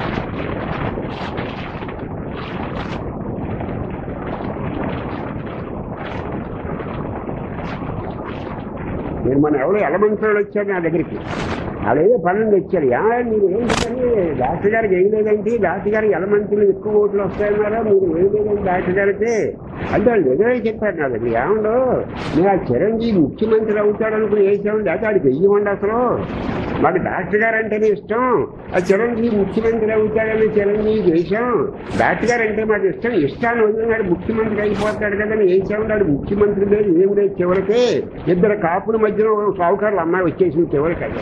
నేను మన ఎవరో ఎలమంచిలో వచ్చారు నా దగ్గరికి, అలాగే పనులు వచ్చారు. మీరు ఏం చెప్పండి, డాక్టర్ గారికి ఏం లేదండి, డాక్టర్ గారికి ఎలమంచిలో ఎక్కువ ఓట్లు వస్తాయన్నారా, మీరు ఏం లేదండి డాక్టర్ గారికి అంటే వాళ్ళు నిజమే చెప్పారు నా దగ్గర. ఏమండో నేను ఆ చిరంజీవి ముఖ్యమంత్రి అవుతాడనుకుని వేసామండి, అయితే ఆడికి వెయ్యమండి. అసలు మాకు డాక్టర్ గారు అంటేనే ఇష్టం, ఆ చిరంజీవి ముఖ్యమంత్రి అవుతాడని చిరంజీవి వేసాం, డాక్టర్ గారు అంటే మాకు ఇష్టం, ఇష్టాన్ని వదిలినాడు ముఖ్యమంత్రి అయిపోతాడు కదా వేసామండి. ఆడు ముఖ్యమంత్రి లేదు ఏం లేదు, చివరికి ఇద్దరు కాపుల మధ్యలో సావుకారులు అమ్మాయి వచ్చేసింది చివరికి. కదా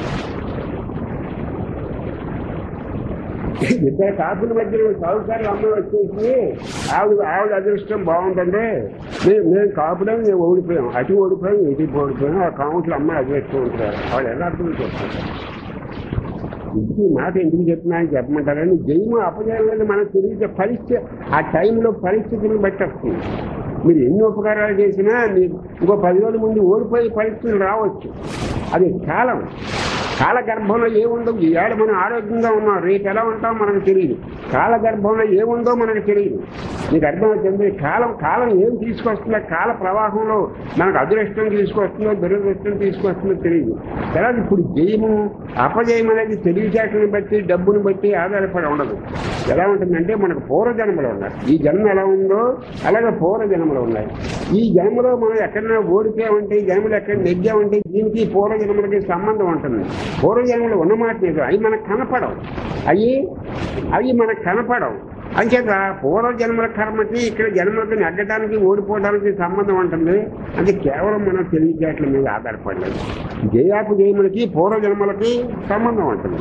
ఇద్దరు కాపుల మధ్యలో సాగుకారులు అమ్మాయి వచ్చేసి ఆవిడ అదృష్టం బాగుంటుంది, మేము కాపుడం మేము ఓడిపోయాం, అటు ఓడిపోయాం ఇటు ఓడిపోయాం, ఆ కౌంట్లు అమ్మాయి అదృష్టం ఉంటారు. వాళ్ళు ఎలా అర్థం చేస్తారు? ఇది మాట ఎందుకు చెప్తున్నా అని చెప్పమంటారని జయము అపజయం మనకు తెలియదు. పరిస్థితి ఆ టైంలో పరిస్థితిని బట్టి వస్తుంది. మీరు ఎన్ని ఉపకారాలు చేసినా మీరు ఇంకో 10 రోజుల ముందు ఓడిపోయే పరిస్థితులు రావచ్చు. అది కాలం, కాలగర్భంలో ఏముండవు. ఈవేళ మనం ఆరోగ్యంగా ఉన్నాం, రేపు ఎలా ఉంటాం మనకు తెలియదు. కాలగర్భంలో ఏముందో మనకు తెలియదు. మీకు అర్థమవుతుంది. కాలం ఏం తీసుకొస్తుందో, కాల ప్రవాహంలో మనకు అదృష్టం తీసుకొస్తుందో దురదృష్టం తీసుకొస్తుందో తెలియదు. తర్వాత ఇప్పుడు జయము అపజయం అనేది తెలివితేటలను బట్టి డబ్బును బట్టి ఆధారపడి ఉండదు. ఎలా ఉంటుందంటే మనకు పూర్వజన్మలు ఉన్నాయి. ఈ జన్మ ఎలా ఉందో అలాగే పూర్వజన్మలు ఉన్నాయి. ఈ జన్మలో మనం ఎక్కడైనా ఓడిపోయామంటే, ఈ జన్మలో ఎక్కడ నెగ్గామంటే దీనికి పూర్వజన్మలకి సంబంధం ఉంటుంది. పూర్వజన్మలు ఉన్నమాట లేదు, అవి మనకు కనపడవు. అవి మనకు కనపడవు. అంచేత పూర్వజన్మల కర్మకి ఇక్కడ జన్మలకి నెగ్గడానికి ఓడిపోవడానికి సంబంధం ఉంటుంది. అది కేవలం మన తెలివితేటల మీద ఆధారపడలేదు. జయాపజయములకి పూర్వజన్మలకి సంబంధం ఉంటుంది.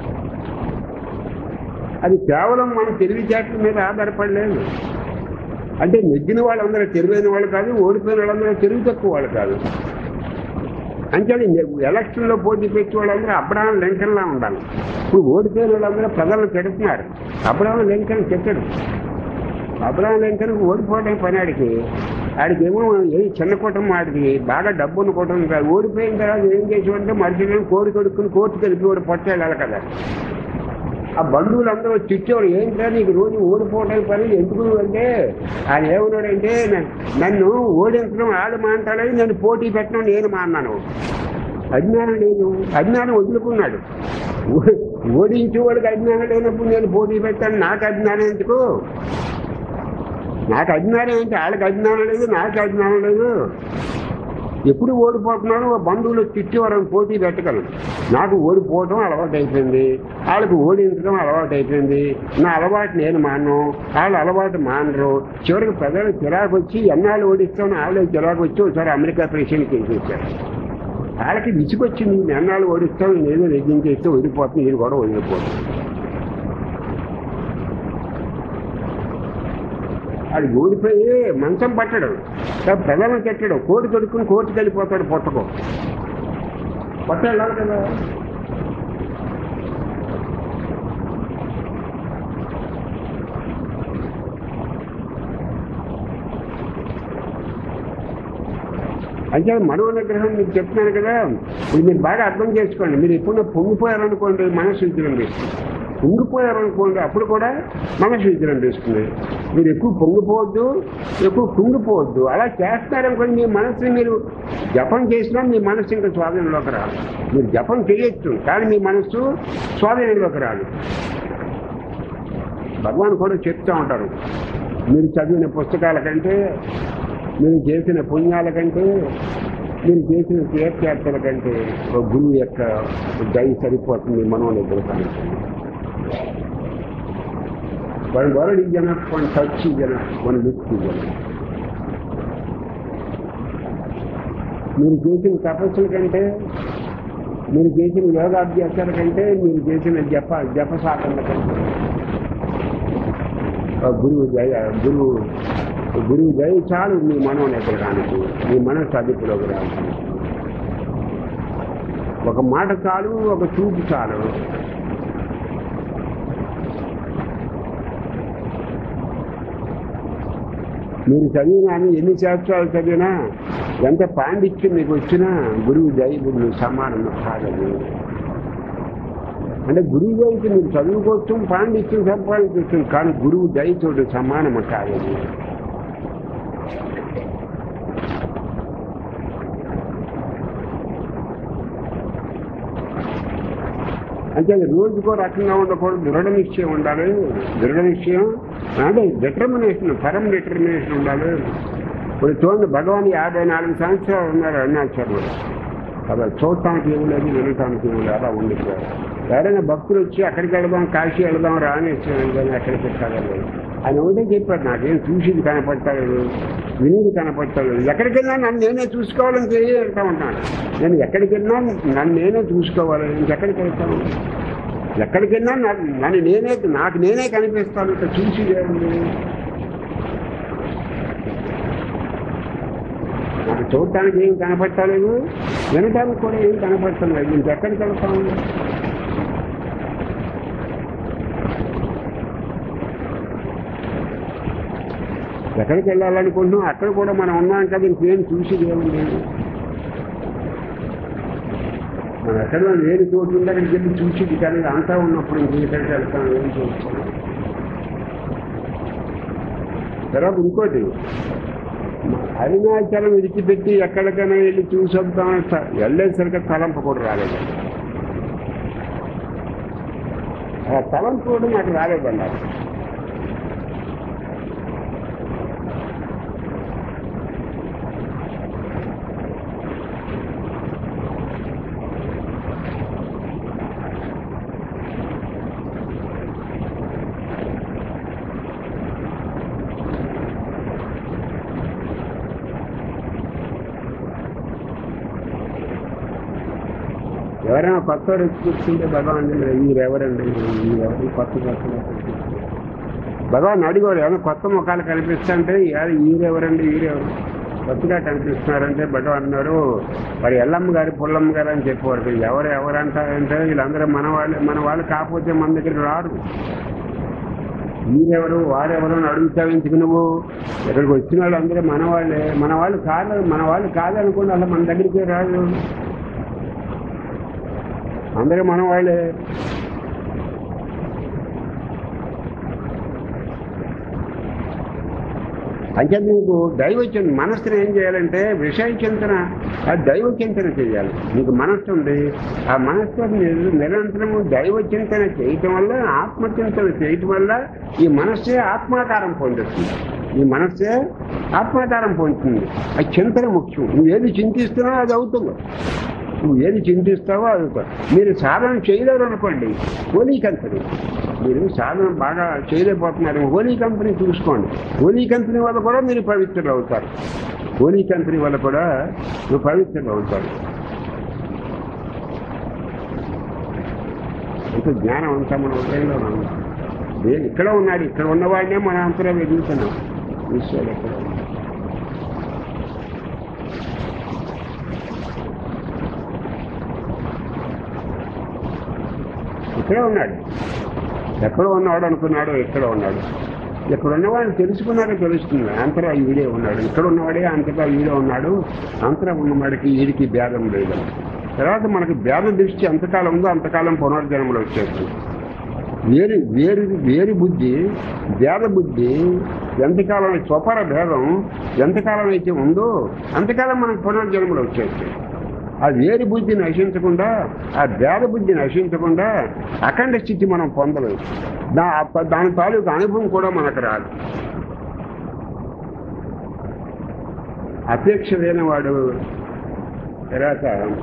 అది కేవలం మన తెలివితేటల మీద ఆధారపడలేదు. అంటే నెగ్గిన వాళ్ళందరూ తెలివైన వాళ్ళు కాదు, ఓడిపోయిన వాళ్ళందరూ తెలివి తక్కువ వాళ్ళు కాదు. అంటే ఎలక్షన్లో పోటీ పెట్టే వాళ్ళందరూ అబ్రహాం లింకన్లా ఉండాలి. ఇప్పుడు ఓడిపోయిన వాళ్ళందరూ ప్రజలను పెడుతున్నారు. అబ్రహాం లింకన్ చెప్పాడు. అబ్రహాం లింకన్ ఓడిపోవడం పని ఆడికేమో చిన్న కుటుంబం, ఆడికి బాగా డబ్బు ఉన్న కుటుంబం కాదు. ఓడిపోయిన తర్వాత ఏం చేసేవాడంటే మనుషులను కోడి కొడుకుని కోర్టు కలిపి పట్టేయాలి కదా. ఆ బంధువులందరూ తిట్టేవాడు, ఏంటంటే నీకు రోజు ఓడిపోవడం పని ఎందుకు అంటే ఆయన ఏమన్నాడంటే, నన్ను ఓడించడం ఆడు మాంటాడని నన్ను పోటీ పెట్టడం నేను మాన్నాను. అజ్ఞానం లేదు, అజ్ఞానం వదులుకున్నాడు. ఓడించేవాడికి అజ్ఞానం లేనప్పుడు నేను పోటీ పెట్టాను. నాకు అజ్ఞానం ఎందుకు? నాకు అజ్ఞానం ఏంటి? వాళ్ళకి అజ్ఞానం లేదు, నాకు అజ్ఞానం లేదు. ఎప్పుడు ఓడిపోతున్నాను బంధువులు తిట్టేవారని పోటీ పెట్టగలను. నాకు ఓడిపోవడం అలవాటు అయిపోయింది, వాళ్ళకి ఓడించడం అలవాటు అయిపోయింది. నా అలవాటు నేను మాను, వాళ్ళు అలవాటు మానరు. చివరికి ప్రజలు చిరాకు వచ్చి ఎన్నాళ్ళు ఓడిస్తామని వాళ్ళే చిరాకు వచ్చి ఒకసారి అమెరికా ప్రెసిడెంట్కి వేసేసారు. వాళ్ళకి విసుకొచ్చింది, ఎన్నాళ్ళు ఓడిస్తాం, నేనే రెగ్గించేస్తే వదిలిపోతుంది, నేను కూడా వదిలిపోతుంది. అది ఓడిపోయి మంచం పట్టడం, ప్రజలను తిట్టడం, కోడి కొడుకుని కోర్టుకు వెళ్ళిపోతాడు. పొట్టకో పట్టాలి కదా. అంటే మనోనిగ్రహం మీకు చెప్తున్నాను కదా. ఇది మీరు బాగా అర్థం చేసుకోండి. మీరు ఎప్పుడైనా పొంగిపోయారనుకోండి మనసు విజయం తీస్తుంది, కుంగిపోయారనుకోండి అప్పుడు కూడా మనసు విజయం తీస్తుంది. మీరు ఎక్కువ పొంగిపోవద్దు, ఎక్కువ కుంగిపోవద్దు. అలా చేస్తున్నారనుకోండి మీ మనసుని మీరు జపం చేసినా మీ మనసు ఇంకా స్వాధీనంలోకి రాదు. మీరు జపం చేయొచ్చు కానీ మీ మనసు స్వాధీనంలోకి రాదు. భగవాన్ కూడా చెప్తూ ఉంటారు, మీరు చదివిన పుస్తకాల కంటే, మీరు చేసిన పుణ్యాల కంటే, మీరు చేసిన తీర్థయాత్రల కంటే ఒక గురువు యొక్క దయ సరిపోతుంది మనోనిగ్రహానికి. One word is enough, one touch is enough, one look is enough. మీరు చేసిన తపస్సుల కంటే, మీరు చేసిన యోగాభ్యాసాల కంటే, మీరు చేసిన జప సాధనల కంటే గురువు దయ చాలు మీ మనోనిగ్రహానికి, మీ మనసు అదుపులోకి రావడానికి. ఒక మాట చాలు, ఒక చూపు చాలు. మీరు చదివినా ఎన్ని శాస్త్రాలు చదివినా ఎంత పాండిత్యం మీకు వచ్చినా గురువు దైవుడు సమానం కాదని. అంటే గురువు దయకి మీరు చదువుకోవచ్చు, పాండిత్యం సంపాదించవచ్చు, కానీ గురువు దయతోడు సమానం కాదని. అంటే రోజుకో రకంగా ఉండకూడదు, దృఢ నిశ్చయం ఉండాలి. దృఢ నిశ్చయం అంటే డిటర్మినేషన్, పరం డిటర్మినేషన్ ఉండాలి. ఇప్పుడు చూడండి, భగవాన్ 54 సంవత్సరాలు ఉన్నారు అరుణాచలంలో. అలా చూడటానికి ఏమి లేదు, వినటానికి ఏమి లేదు, అలా ఉండిపోయారు. ఎవరైనా భక్తులు వచ్చి అక్కడికి వెళదాం, కాశీ వెళదాం రానేసాను కానీ అక్కడికి పెట్టాలి. ఆయన ఒకటే చెప్పారు, నాకేం చూసేది కనపడతాడు, వినేది కనపడతాడు. ఎక్కడికి వెళ్ళినా నన్ను నేనే చూసుకోవాలని వెళ్తా ఉంటాను. నేను ఎక్కడికి వెళ్ళినా నన్ను నేనే చూసుకోవాలి, ఇంకెక్కడికి వెళ్తాను? ఎక్కడికి వెళ్ళినా నన్ను నేనే, నాకు నేనే కనిపిస్తాను. ఇక్కడ చూసి ఏముంది? నాకు చూడటానికి ఏం కనపడతలేదు, వినటానికి కూడా ఏం కనపడతలేదు, ఇంకెక్కడికి వెళ్తాను? ఎక్కడికి వెళ్ళాలనుకుంటున్నాం, అక్కడ కూడా మనం ఉన్నాం కదా, ఇంకేం చూసి ఏముంది? మనం ఎక్కడ లేని చోటు ఉంటే అక్కడికి వెళ్ళి చూసి కానీ అంతా ఉన్నప్పుడు ఇంకెక్కడికి వెళ్తాం, ఏం చూస్తాం? తర్వాత ఇంకోటి, అరుణాచలం విడిచిపెట్టి ఎక్కడికైనా వెళ్ళి చూసొద్దాం వెళ్ళేసరికి తలంపు కూడా రాలేదు. ఆ తలంపు కూడా నాకు రాలేదన్నారు. ఎవరైనా కొత్త వచ్చి కూర్చుంటే భగవాన్ మీరెవరండి, మీరెవరు కొత్త భగవాన్ అడిగోడు. ఏమైనా కొత్త ముఖాలు కనిపిస్తుంటే ఈరెవరండి, ఈరెవరు కొత్తగా కనిపిస్తున్నారంటే భగవాన్ అన్నారు, మరి ఎల్లమ్మ గారు పుల్లమ్మ గారు అని చెప్పేవారు. ఎవరు అంటారంటే వీళ్ళందరూ మన వాళ్ళు కాకపోతే మన దగ్గరికి రారు. మీరెవరు వారెవరు అని అడుగుతావు నువ్వు? ఇక్కడికి వచ్చిన వాళ్ళు అందరూ మన వాళ్ళు కాదనుకోండి, అలా మన దగ్గరికి రాదు. అందరూ మన వాళ్ళే. అయితే నీకు దైవచింతన, మనస్సును ఏం చేయాలంటే విషయ చింతన, అది దైవచింతన చేయాలి. నీకు మనస్సు ఉంది, ఆ మనస్సు నిరంతరము దైవచింతన చేయటం వల్ల, ఆత్మచింతన చేయటం వల్ల ఈ మనస్సే ఆత్మాకారం పొందుతుంది. ఈ మనస్సే ఆత్మాకారం పొందుతుంది. ఆ చింతన ముఖ్యం. నువ్వు ఏది చింతిస్తున్నావో అది అవుతుంది. నువ్వు ఏది చింతిస్తావో అది. మీరు సాధన చేయలేరు అనుకోండి, హోలీ కంపెనీ, మీరు సాధన బాగా చేయలేకపోతున్నారు, హోలీ కంపెనీ చూసుకోండి. హోలీ కంపెనీ వల్ల కూడా మీరు పవిత్రులు అవుతారు. హోలీ కంపెనీ వల్ల కూడా నువ్వు పవిత్రులు అవుతారు. అంటే జ్ఞానం అంతా మన హృదయంలో ఉన్నాం. ఇక్కడ ఉన్నాడు, ఇక్కడ ఉన్నవాడినే మన అంతలో వెతుకుతున్నాం. ఈశ్వరుడు ఎక్కడ ఉన్నాడు? ఇక్కడే ఉన్నాడు. ఎక్కడ ఉన్నాడు అనుకున్నాడు, ఎక్కడ ఉన్నాడు. ఇక్కడ ఉన్నవాడిని తెలుసుకున్నాడో తెలుస్తుంది. అంతరా ఈడే ఉన్నాడు, ఇక్కడ ఉన్నవాడే అంతటా ఈడే ఉన్నాడు. అంతరా ఉన్నవాడికి ఈడికి భేదం లేదు. తర్వాత మనకి భేద దృష్టి ఎంతకాలం ఉందో అంతకాలం పునర్జన్మలు వచ్చేస్తుంది. వేరు బుద్ధి, భేద బుద్ధి ఎంతకాలం, స్వపర భేదం ఎంతకాలం అయితే ఉందో అంతకాలం మనకు పునర్జన్మలు వచ్చేస్తాయి. ఆ వేరు బుద్ధి నశించకుండా, ఆ భేద బుద్ధి నశించకుండా అఖండ స్థితి మనం పొందలేదు. దాని తాలూకు అనుభవం కూడా మనకు రాదు. అపేక్ష లేనివాడు తర్వాత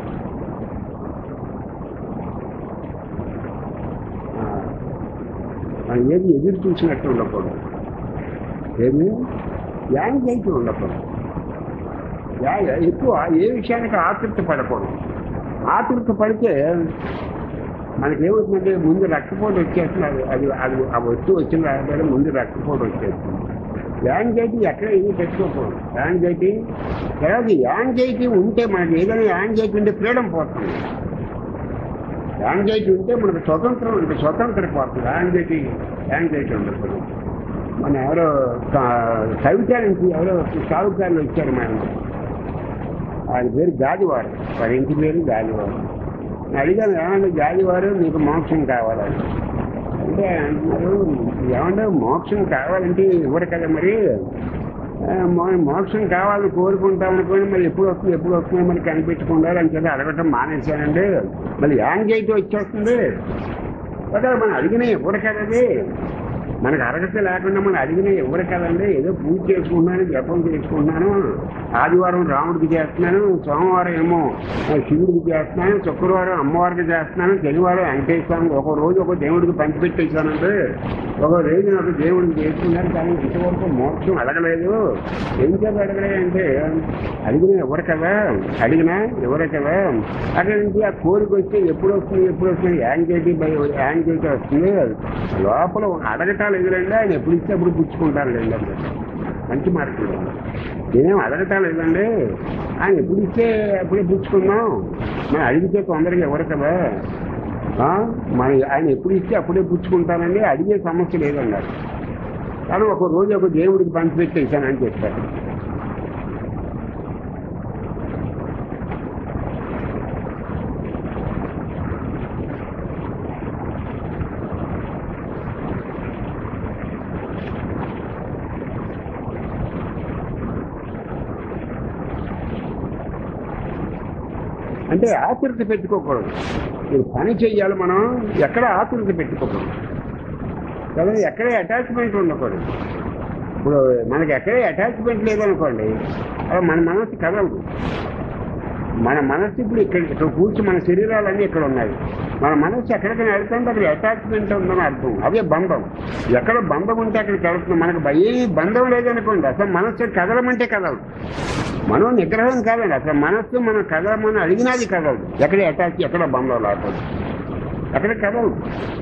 మనం ఏది ఎదురు చూసినట్టు ఉండకూడదు, ఏమి యాంగ్జైటీ ఉండకూడదు. ఎక్కువ ఏ విషయానికి ఆతృత పడకూడదు. ఆతృత పడితే మనకేమవుతుందంటే ముందు రక్తపోటు వచ్చేస్తుంది. అది ఆ వస్తువు వచ్చిన రాకపోతే ముందు రక్తపోటు వచ్చేస్తుంది. యాంగ్జైటీ ఎక్కడ ఏమి పెట్టుకోకూడదు. యాంగ్జైటీ తర్వాత యాంగ్జైటీ ఉంటే మనకి ఏదైనా యాంగ్జైటీ ఉంటే ఫ్రీడమ్ పోతుంది. యాంగ్జైటీ ఉంటే మనకు స్వతంత్రం ఉంటుంది, స్వతంత్రం పోతుంది. యాంగ్జైటీ ఉండదు. మన ఎవరో కవిత నుంచి ఎవరో సాగుకారులు వచ్చారు. ఆయన పేరు గాదివారు, వారి ఇంటి పేరు గాదివారు. నేను అడిగాను, ఏమంటే గాదివారు మీకు మోక్షం కావాలని అంటే అంటున్నారు, ఏమంటే మోక్షం కావాలంటే ఇవ్వరు కదా మరి, మోక్షం కావాలని కోరుకుంటాం అనుకోండి, మరి ఎప్పుడు వస్తుందో మరి కనిపెట్టుకుంటారు అని చెప్పి అడగటం మానేశానండి. మళ్ళీ యాంగ్జైటీ వచ్చేస్తుంది కదా, మనం అడిగినా ఇవ్వరు కదండి, మనకు అర్హత లేకుండా మనం అడిగినా ఇవ్వరు కదండి. ఏదో పూజ చేసుకుంటున్నాను, జపం చేసుకుంటున్నాను, ఆదివారం రాముడికి చేస్తున్నాను, సోమవారం ఏమో శివుడికి చేస్తున్నాను, శుక్రవారం అమ్మవారికి చేస్తున్నాను, శనివారం వెంకటేశ్వరానికి ఒక రోజు ఒక దేవుడికి పంచిపెట్టేశానండి, ఒక రోజు నాకు దేవుడికి చేసుకున్నాను, కానీ ఇంతవరకు మోక్షం అడగలేదు. ఏం చేత అడగలేదంటే అడిగినా ఇవ్వరు కదా, అడిగినా ఇవ్వరు కదా. అక్కడి నుంచి ఆ కోరిక వస్తే ఎప్పుడు వస్తుంది యాంగ్జైటీ వస్తుంది. లోపల అడగటాలు ఎదురండి, ఆయన ఎప్పుడు ఇస్తే అప్పుడు పుచ్చుకుంటారు లేదండి, మంచి మార్కులు. నేనేం అడగటాలు లేదండి, ఆయన ఎప్పుడు ఇస్తే అప్పుడే పుచ్చుకుందాం, మనం అడిగితే తొందరగా ఎవరు కదా, ఆయన ఎప్పుడు ఇస్తే అప్పుడే పుచ్చుకుంటానండి, అడిగే సమస్య లేదన్నారు. కానీ ఒక రోజు ఒక దేవుడికి పంచిపెట్టేశానని చెప్పారు. అంటే ఆతురత పెట్టుకోకూడదు, మీరు పని చెయ్యాలి, మనం ఎక్కడ ఆతురత పెట్టుకోకూడదు కదా, ఎక్కడే అటాచ్మెంట్ ఉండకూడదు. ఇప్పుడు మనకి ఎక్కడే అటాచ్మెంట్ లేదనుకోండి, మన మనసు కదలదు. మన మనసు ఇప్పుడు ఇక్కడ కూర్చి మన శరీరాలన్నీ ఇక్కడ ఉన్నాయి, మన మనసు ఎక్కడికైనా వెళ్తుంటే అక్కడ అటాచ్మెంట్ ఉందని అర్థం, అదే బంధం. ఎక్కడ బంధం ఉంటే అక్కడికి వెళ్తుంది. మనకు ఏ బంధం లేదనుకోండి, అసలు మనసు కదలమంటే కదలదు. మనం నిగ్రహం కాదండి, అసలు మనస్సు మనం కదలమని అడిగినది కదలదు. ఎక్కడ అటాచ్, ఎక్కడ బంధం లేకపోతే అక్కడ కదలదు.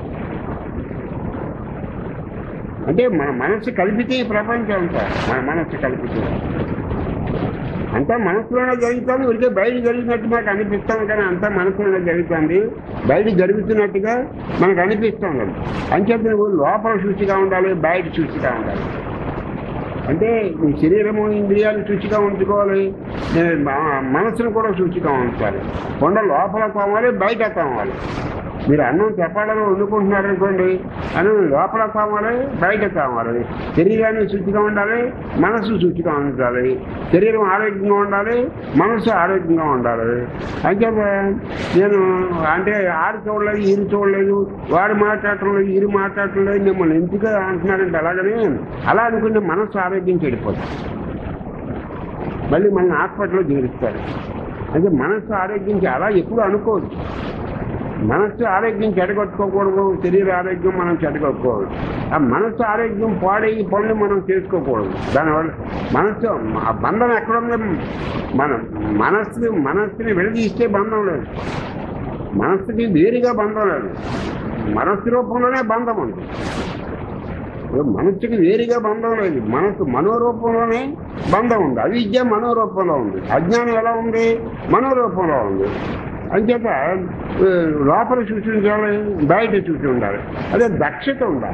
అంటే మన మనస్సు కల్పితే ఈ ప్రపంచం అంతా, మన మనస్సు కల్పితే అంతా మనసులోనే జరుగుతుంది. ఉడికే బయట జరిగినట్టు మనకు అనిపిస్తుంది, కానీ అంతా మనసులోనే జరుగుతుంది, బయట జరుగుతున్నట్టుగా మనకు అనిపిస్తుంది. అంచేత నువ్వు లోపల శుచిగా ఉండాలి, బయట శుచిగా ఉండాలి. అంటే నీ శరీరము ఇంద్రియాలు శుచిగా ఉంచుకోవాలి, మనసును కూడా శుచిగా ఉంచాలి. కొండ లోపల తోమాలి, బయట తోమాలి. మీరు అన్నం చపాలలో వండుకుంటున్నారనుకోండి, అన్నం లోపల తోమాలి, బయట తోమాలి. శరీరాన్ని శుచిగా ఉండాలి, మనసు శుచిగా ఉండాలి. శరీరం ఆరోగ్యంగా ఉండాలి, మనసు ఆరోగ్యంగా ఉండాలి. అంచేత నేను అంటే ఆరు చూడలేదు, ఈరు చూడలేదు, వాడు మాట్లాడటం లేదు, ఈరు మాట్లాడటం లేదు, మిమ్మల్ని ఎందుకు అంటున్నారంటే అలాగని అలా అనుకుంటే మనసు ఆరోగ్యం చెడిపోతుంది, మళ్ళీ మన హాస్పిటల్లో చేరుస్తారు. అంటే మనసు ఆరోగ్యం అలా ఎప్పుడు అనుకోదు. మనస్సు ఆరోగ్యం చెడగొట్టుకోకూడదు, శరీర ఆరోగ్యం మనం చెడగొట్టుకోకూడదు. ఆ మనస్సు ఆరోగ్యం పాడయ్యి పనులు మనం చేసుకోకూడదు. దానివల్ల మనస్సు ఆ బంధం ఎక్కడుంది, మనం మనస్సుని విడదీస్తే బంధం లేదు, మనస్సుకి వేరుగా బంధం లేదు, మనస్సు రూపంలోనే బంధం ఉంది. మనస్సుకి వేరుగా బంధం లేదు, మనస్సు మనోరూపంలోనే బంధం ఉంది. అవిద్య మనోరూపంలో ఉంది, అజ్ఞానం ఎలా ఉంది, మనోరూపంలో ఉంది. అంచేత లోపల చూసి ఉండాలి, బయట చూసి ఉండాలి. అదే దక్షత ఉండాలి.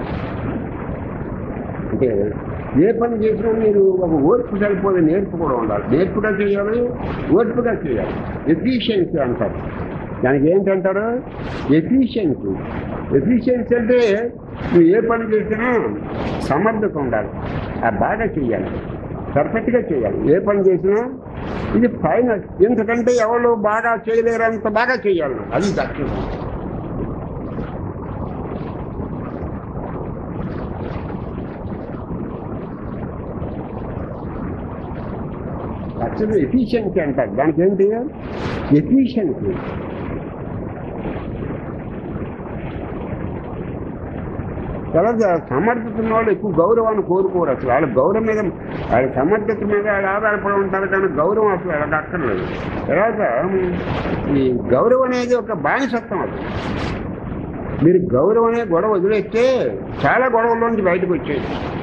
అంటే ఏ పని చేసినా మీరు ఒక ఓర్పు సరిపోతే నేర్పు కూడా ఉండాలి. నేర్పుగా చేయాలి, ఓర్పుగా చేయాలి. ఎఫిషియన్సీ అంటారు దానికి. ఏంటంటారు? ఎఫిషియన్సీ. ఎఫిషియన్సీ అంటే నువ్వు ఏ పని చేసినా సమర్థత ఉండాలి, బాగా చేయాలి, పర్ఫెక్ట్గా చేయాలి. ఏ పని చేసినా ఇది ఫైనల్, ఎందుకంటే ఎవరు బాగా చేయలేరంత బాగా చేయాలి, అది దక్షత. దక్షత ఎఫిషియన్సీ అంటారు దానికి. ఏంటి ఎఫిషియన్సీ? తర్వాత సమర్థత ఉన్న వాళ్ళు ఎక్కువ గౌరవాన్ని కోరుకోరు. అసలు వాళ్ళ గౌరవం మీద, వాళ్ళ సమర్థత మీద వాళ్ళు ఆధారపడి ఉంటారు, కానీ గౌరవం అసలు వాళ్ళకి అక్కర్లేదు. తర్వాత ఈ గౌరవం అనేది ఒక బానిసత్వం. అది మీరు గౌరవం అనే గొడవ వదిలేస్తే చాలా గొడవల్లోంచి బయటకు వచ్చేది.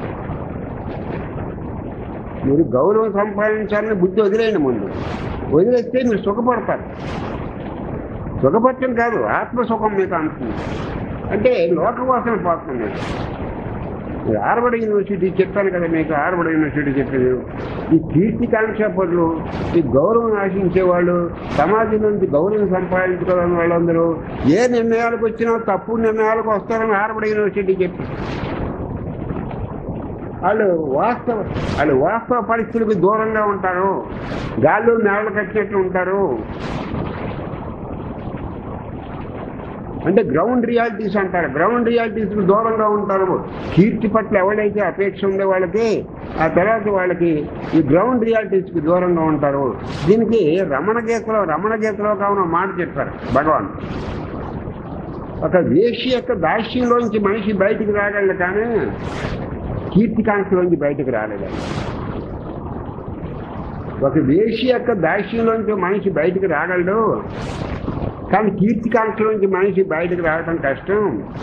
మీరు గౌరవం సంపాదించాలని బుద్ధి వదిలేయండి. ముందు వదిలేస్తే మీరు సుఖపడతారు. సుఖపడటం కాదు, ఆత్మసుఖం మీకు అంటుంది. అంటే లోకవాసన పోతుంది. హార్వర్డ్ యూనివర్సిటీ చెప్పాను కదా మీకు, హార్వర్డ్ యూనివర్సిటీ చెప్పింది. ఈ కీర్తికాంక్ష పనులు, ఈ గౌరవం ఆశించేవాళ్ళు, సమాజం నుంచి గౌరవం సంపాదించుకోవాలని వాళ్ళందరూ ఏ నిర్ణయాలకు వచ్చినా తప్పుడు నిర్ణయాలకు వస్తారని హార్వర్డ్ యూనివర్సిటీ చెప్పింది. వాళ్ళు వాస్తవ పరిస్థితులకు దూరంగా ఉంటారు, గాల్లో నేలలు కట్టినట్లు ఉంటారు. అంటే గ్రౌండ్ రియాలిటీస్ అంటారు, గ్రౌండ్ రియాలిటీస్కి దూరంగా ఉంటారు. కీర్తి పట్ల ఎవరైతే అపేక్ష ఉందో వాళ్ళకి, ఆ తర్వాత వాళ్ళకి ఈ గ్రౌండ్ రియాలిటీస్కి దూరంగా ఉంటారు. దీనికి రమణ గీతలో కావున మాట చెప్పారు భగవాన్. ఒక వేశ్య యొక్క దాస్యంలోంచి మనిషి బయటికి రాగలడు, కానీ కీర్తికాంక్షలోంచి బయటకు రాలేదు. ఒక వేశ్య యొక్క దాస్యంలోంచి మనిషి బయటకు రాగలడు, కానీ కీర్తికాంక్షలోంచి మనిషి బయటకు రావడం కష్టం.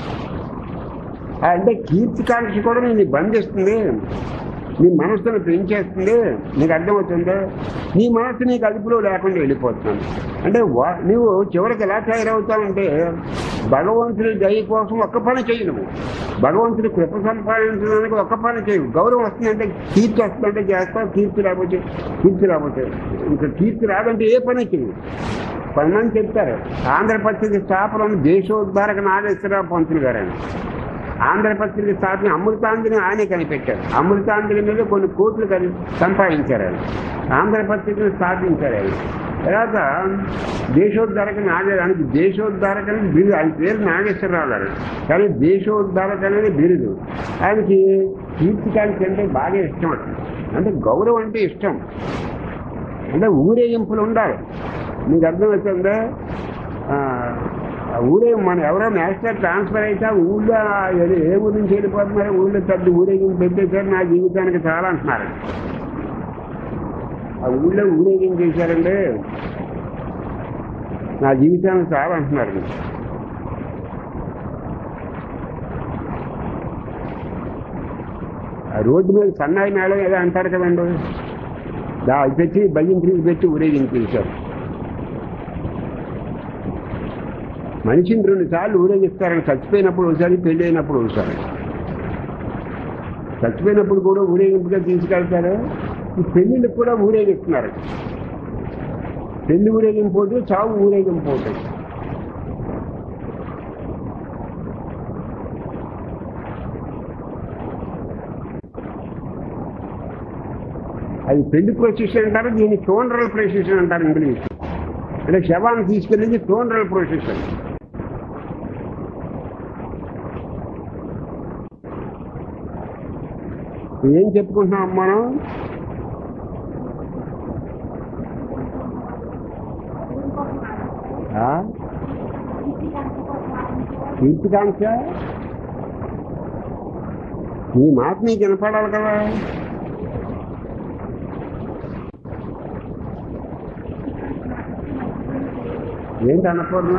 అంటే కీర్తికాంక్ష కూడా నేను బంధిస్తుంది, నీ మనసును పెంచేస్తుంది. నీకు అర్థమవుతుందో? నీ మనసు నీకు అదుపులో లేకుండా వెళ్ళిపోతున్నాను. అంటే నువ్వు చివరికి ఎలా తయారవుతావంటే, భగవంతుడి దయ కోసం ఒక్క పని చేయి, నువ్వు భగవంతుడి కృప సంపాదించడానికి ఒక్క పని చేయవు. గౌరవం వస్తుందంటే, కీర్తి వస్తుందంటే చేస్తావు, కీర్తి రాకపోతే ఇంకా కీర్తి రాదంటే ఏ పని చేయవు. కొంతమంది చెప్తారు, ఆంధ్రపత్రిక స్థాపన దేశోద్ధారక నాగేశ్వరరావు పంతులు గారని. ఆంధ్రపత్రిక స్థాపన అమృతాంజలి ఆయనే కనిపెట్టారు. అమృతాంజలి మీద కొన్ని కోట్లు సంపాదించారు ఆయన. ఆంధ్రపత్రికను స్థాపించారు ఆయన. తర్వాత దేశోద్ధారక నాగేశ్వరానికి దేశోద్ధారక అనేది బిరుదు. ఆయన పేరు నాగేశ్వరరావు గారు, కానీ దేశోద్ధారక అనేది బిరుదు. ఆయనకి కీర్తికాంక్ష అంటే బాగా ఇష్టం. అంటే గౌరవం అంటే ఇష్టం. అంటే ఊరేగింపులు ఉండాలి. మీకు అర్థమవుతుందా? ఊరే మన ఎవరో నేషనల్ ట్రాన్స్ఫర్ అయితే ఊళ్ళో ఏ ఊరి నుంచి వెళ్ళిపోతున్నారో ఊళ్ళో పెద్ద ఊరేగింపు పెట్టేశారు, నా జీవితానికి చాలా అంటున్నారు. ఆ ఊళ్ళో ఊరేగింపు చేశారండి, నా జీవితానికి చాలా అంటున్నారు. ఆ రోడ్డు మీద సన్నాయి మేళం ఏదో అంటారు కదండి, అది పెట్టి బయ్యం పెట్టి ఊరేగింపు చేశారు. మనిషిని 2 సార్లు ఊరేగిస్తారని, చచ్చిపోయినప్పుడు ఒకసారి, పెళ్ళి అయినప్పుడు ఒకసారి. చచ్చిపోయినప్పుడు కూడా ఊరేగింపుగా తీసుకెళ్తారు, ఈ పెళ్ళిళ్ళకి కూడా ఊరేగిస్తున్నారు. పెళ్లి ఊరేగింపు పోతే చావు ఊరేగింపు పోతాయి. అది పెళ్లి ప్రొసెషన్ అంటారు, దీన్ని ఫ్యూనరల్ ప్రొసెషన్ అంటారు ఇంగ్లీష్. అంటే శవాన్ని తీసుకెళ్ళేది ఫ్యూనరల్ ప్రొసెషన్. ఏం చెప్పుకుంటున్నాం మనం? కీర్తికాంక్ష. నీ మాట నీకు వినపడాలి కదా. ఏంటి అన్నపూర్ణ?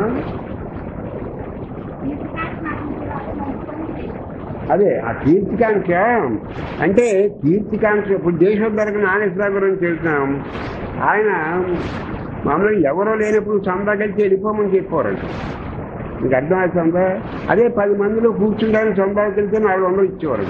అదే ఆ కీర్తికాంక్ష. అంటే కీర్తికాంక్ష ఇప్పుడు దేశోద్ధరక నాగేశ్వరరావు గురించి చెప్తున్నాం. ఆయన మామూలుగా ఎవరో లేనప్పుడు చందాకెళ్తే వెళ్ళిపోమని చెప్పేవారంట. మీకు అర్థమవుతుందా? అదే 10 మందిలో కూర్చుంటారని చందాకెళ్తే 400 ఇచ్చేవారు.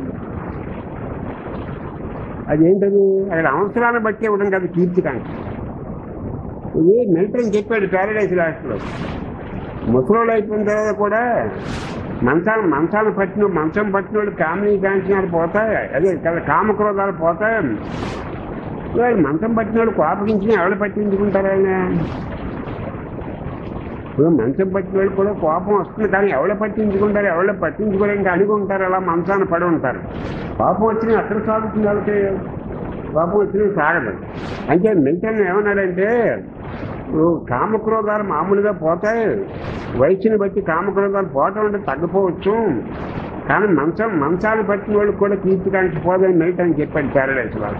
అదేంటది? అక్కడ అవసరాన్ని బట్టి ఇవ్వడం కదా కీర్తికాంక్ష. ఇది మిలిటరీ చెప్పాడు ప్యారడైజ్ లాస్ట్లో. ముసలోళ్ళు అయిపోయిన తర్వాత కూడా మంచం పట్టిన వాళ్ళు కామినీ కాంక్షణాలు పోతాయి, అదే కామక్రోధాలు పోతాయి. వాళ్ళు మంచం పట్టిన వాళ్ళు కోపగించిన ఎవరు పట్టించుకుంటారు? ఆయన ఇప్పుడు మంచం పట్టిన వాళ్ళు కూడా కోపం వస్తుంది, కానీ ఎవరు పట్టించుకుంటారు? ఎవరు పట్టించుకోరు, ఇంకా అనుకుంటారు, అలా మంచాన పడి ఉంటారు. కోపం వచ్చినా అక్కడ సాగుతుంది, వాళ్ళకి కోపం వచ్చినా సాగదు. అంటే మిలిటరీ ఏమన్నాడంటే, కామక్రోధాలు మామూలుగా పోతాయి, వయసుని బట్టి కామక్రోధాలు పోవటం అంటే తగ్గిపోవచ్చు, కానీ మంచాలు పట్టిన వాళ్ళకి కూడా కీర్తికాంక్ష పోదని మిలిటరీ చెప్పాడు ప్యారడైజ్ వాళ్ళు.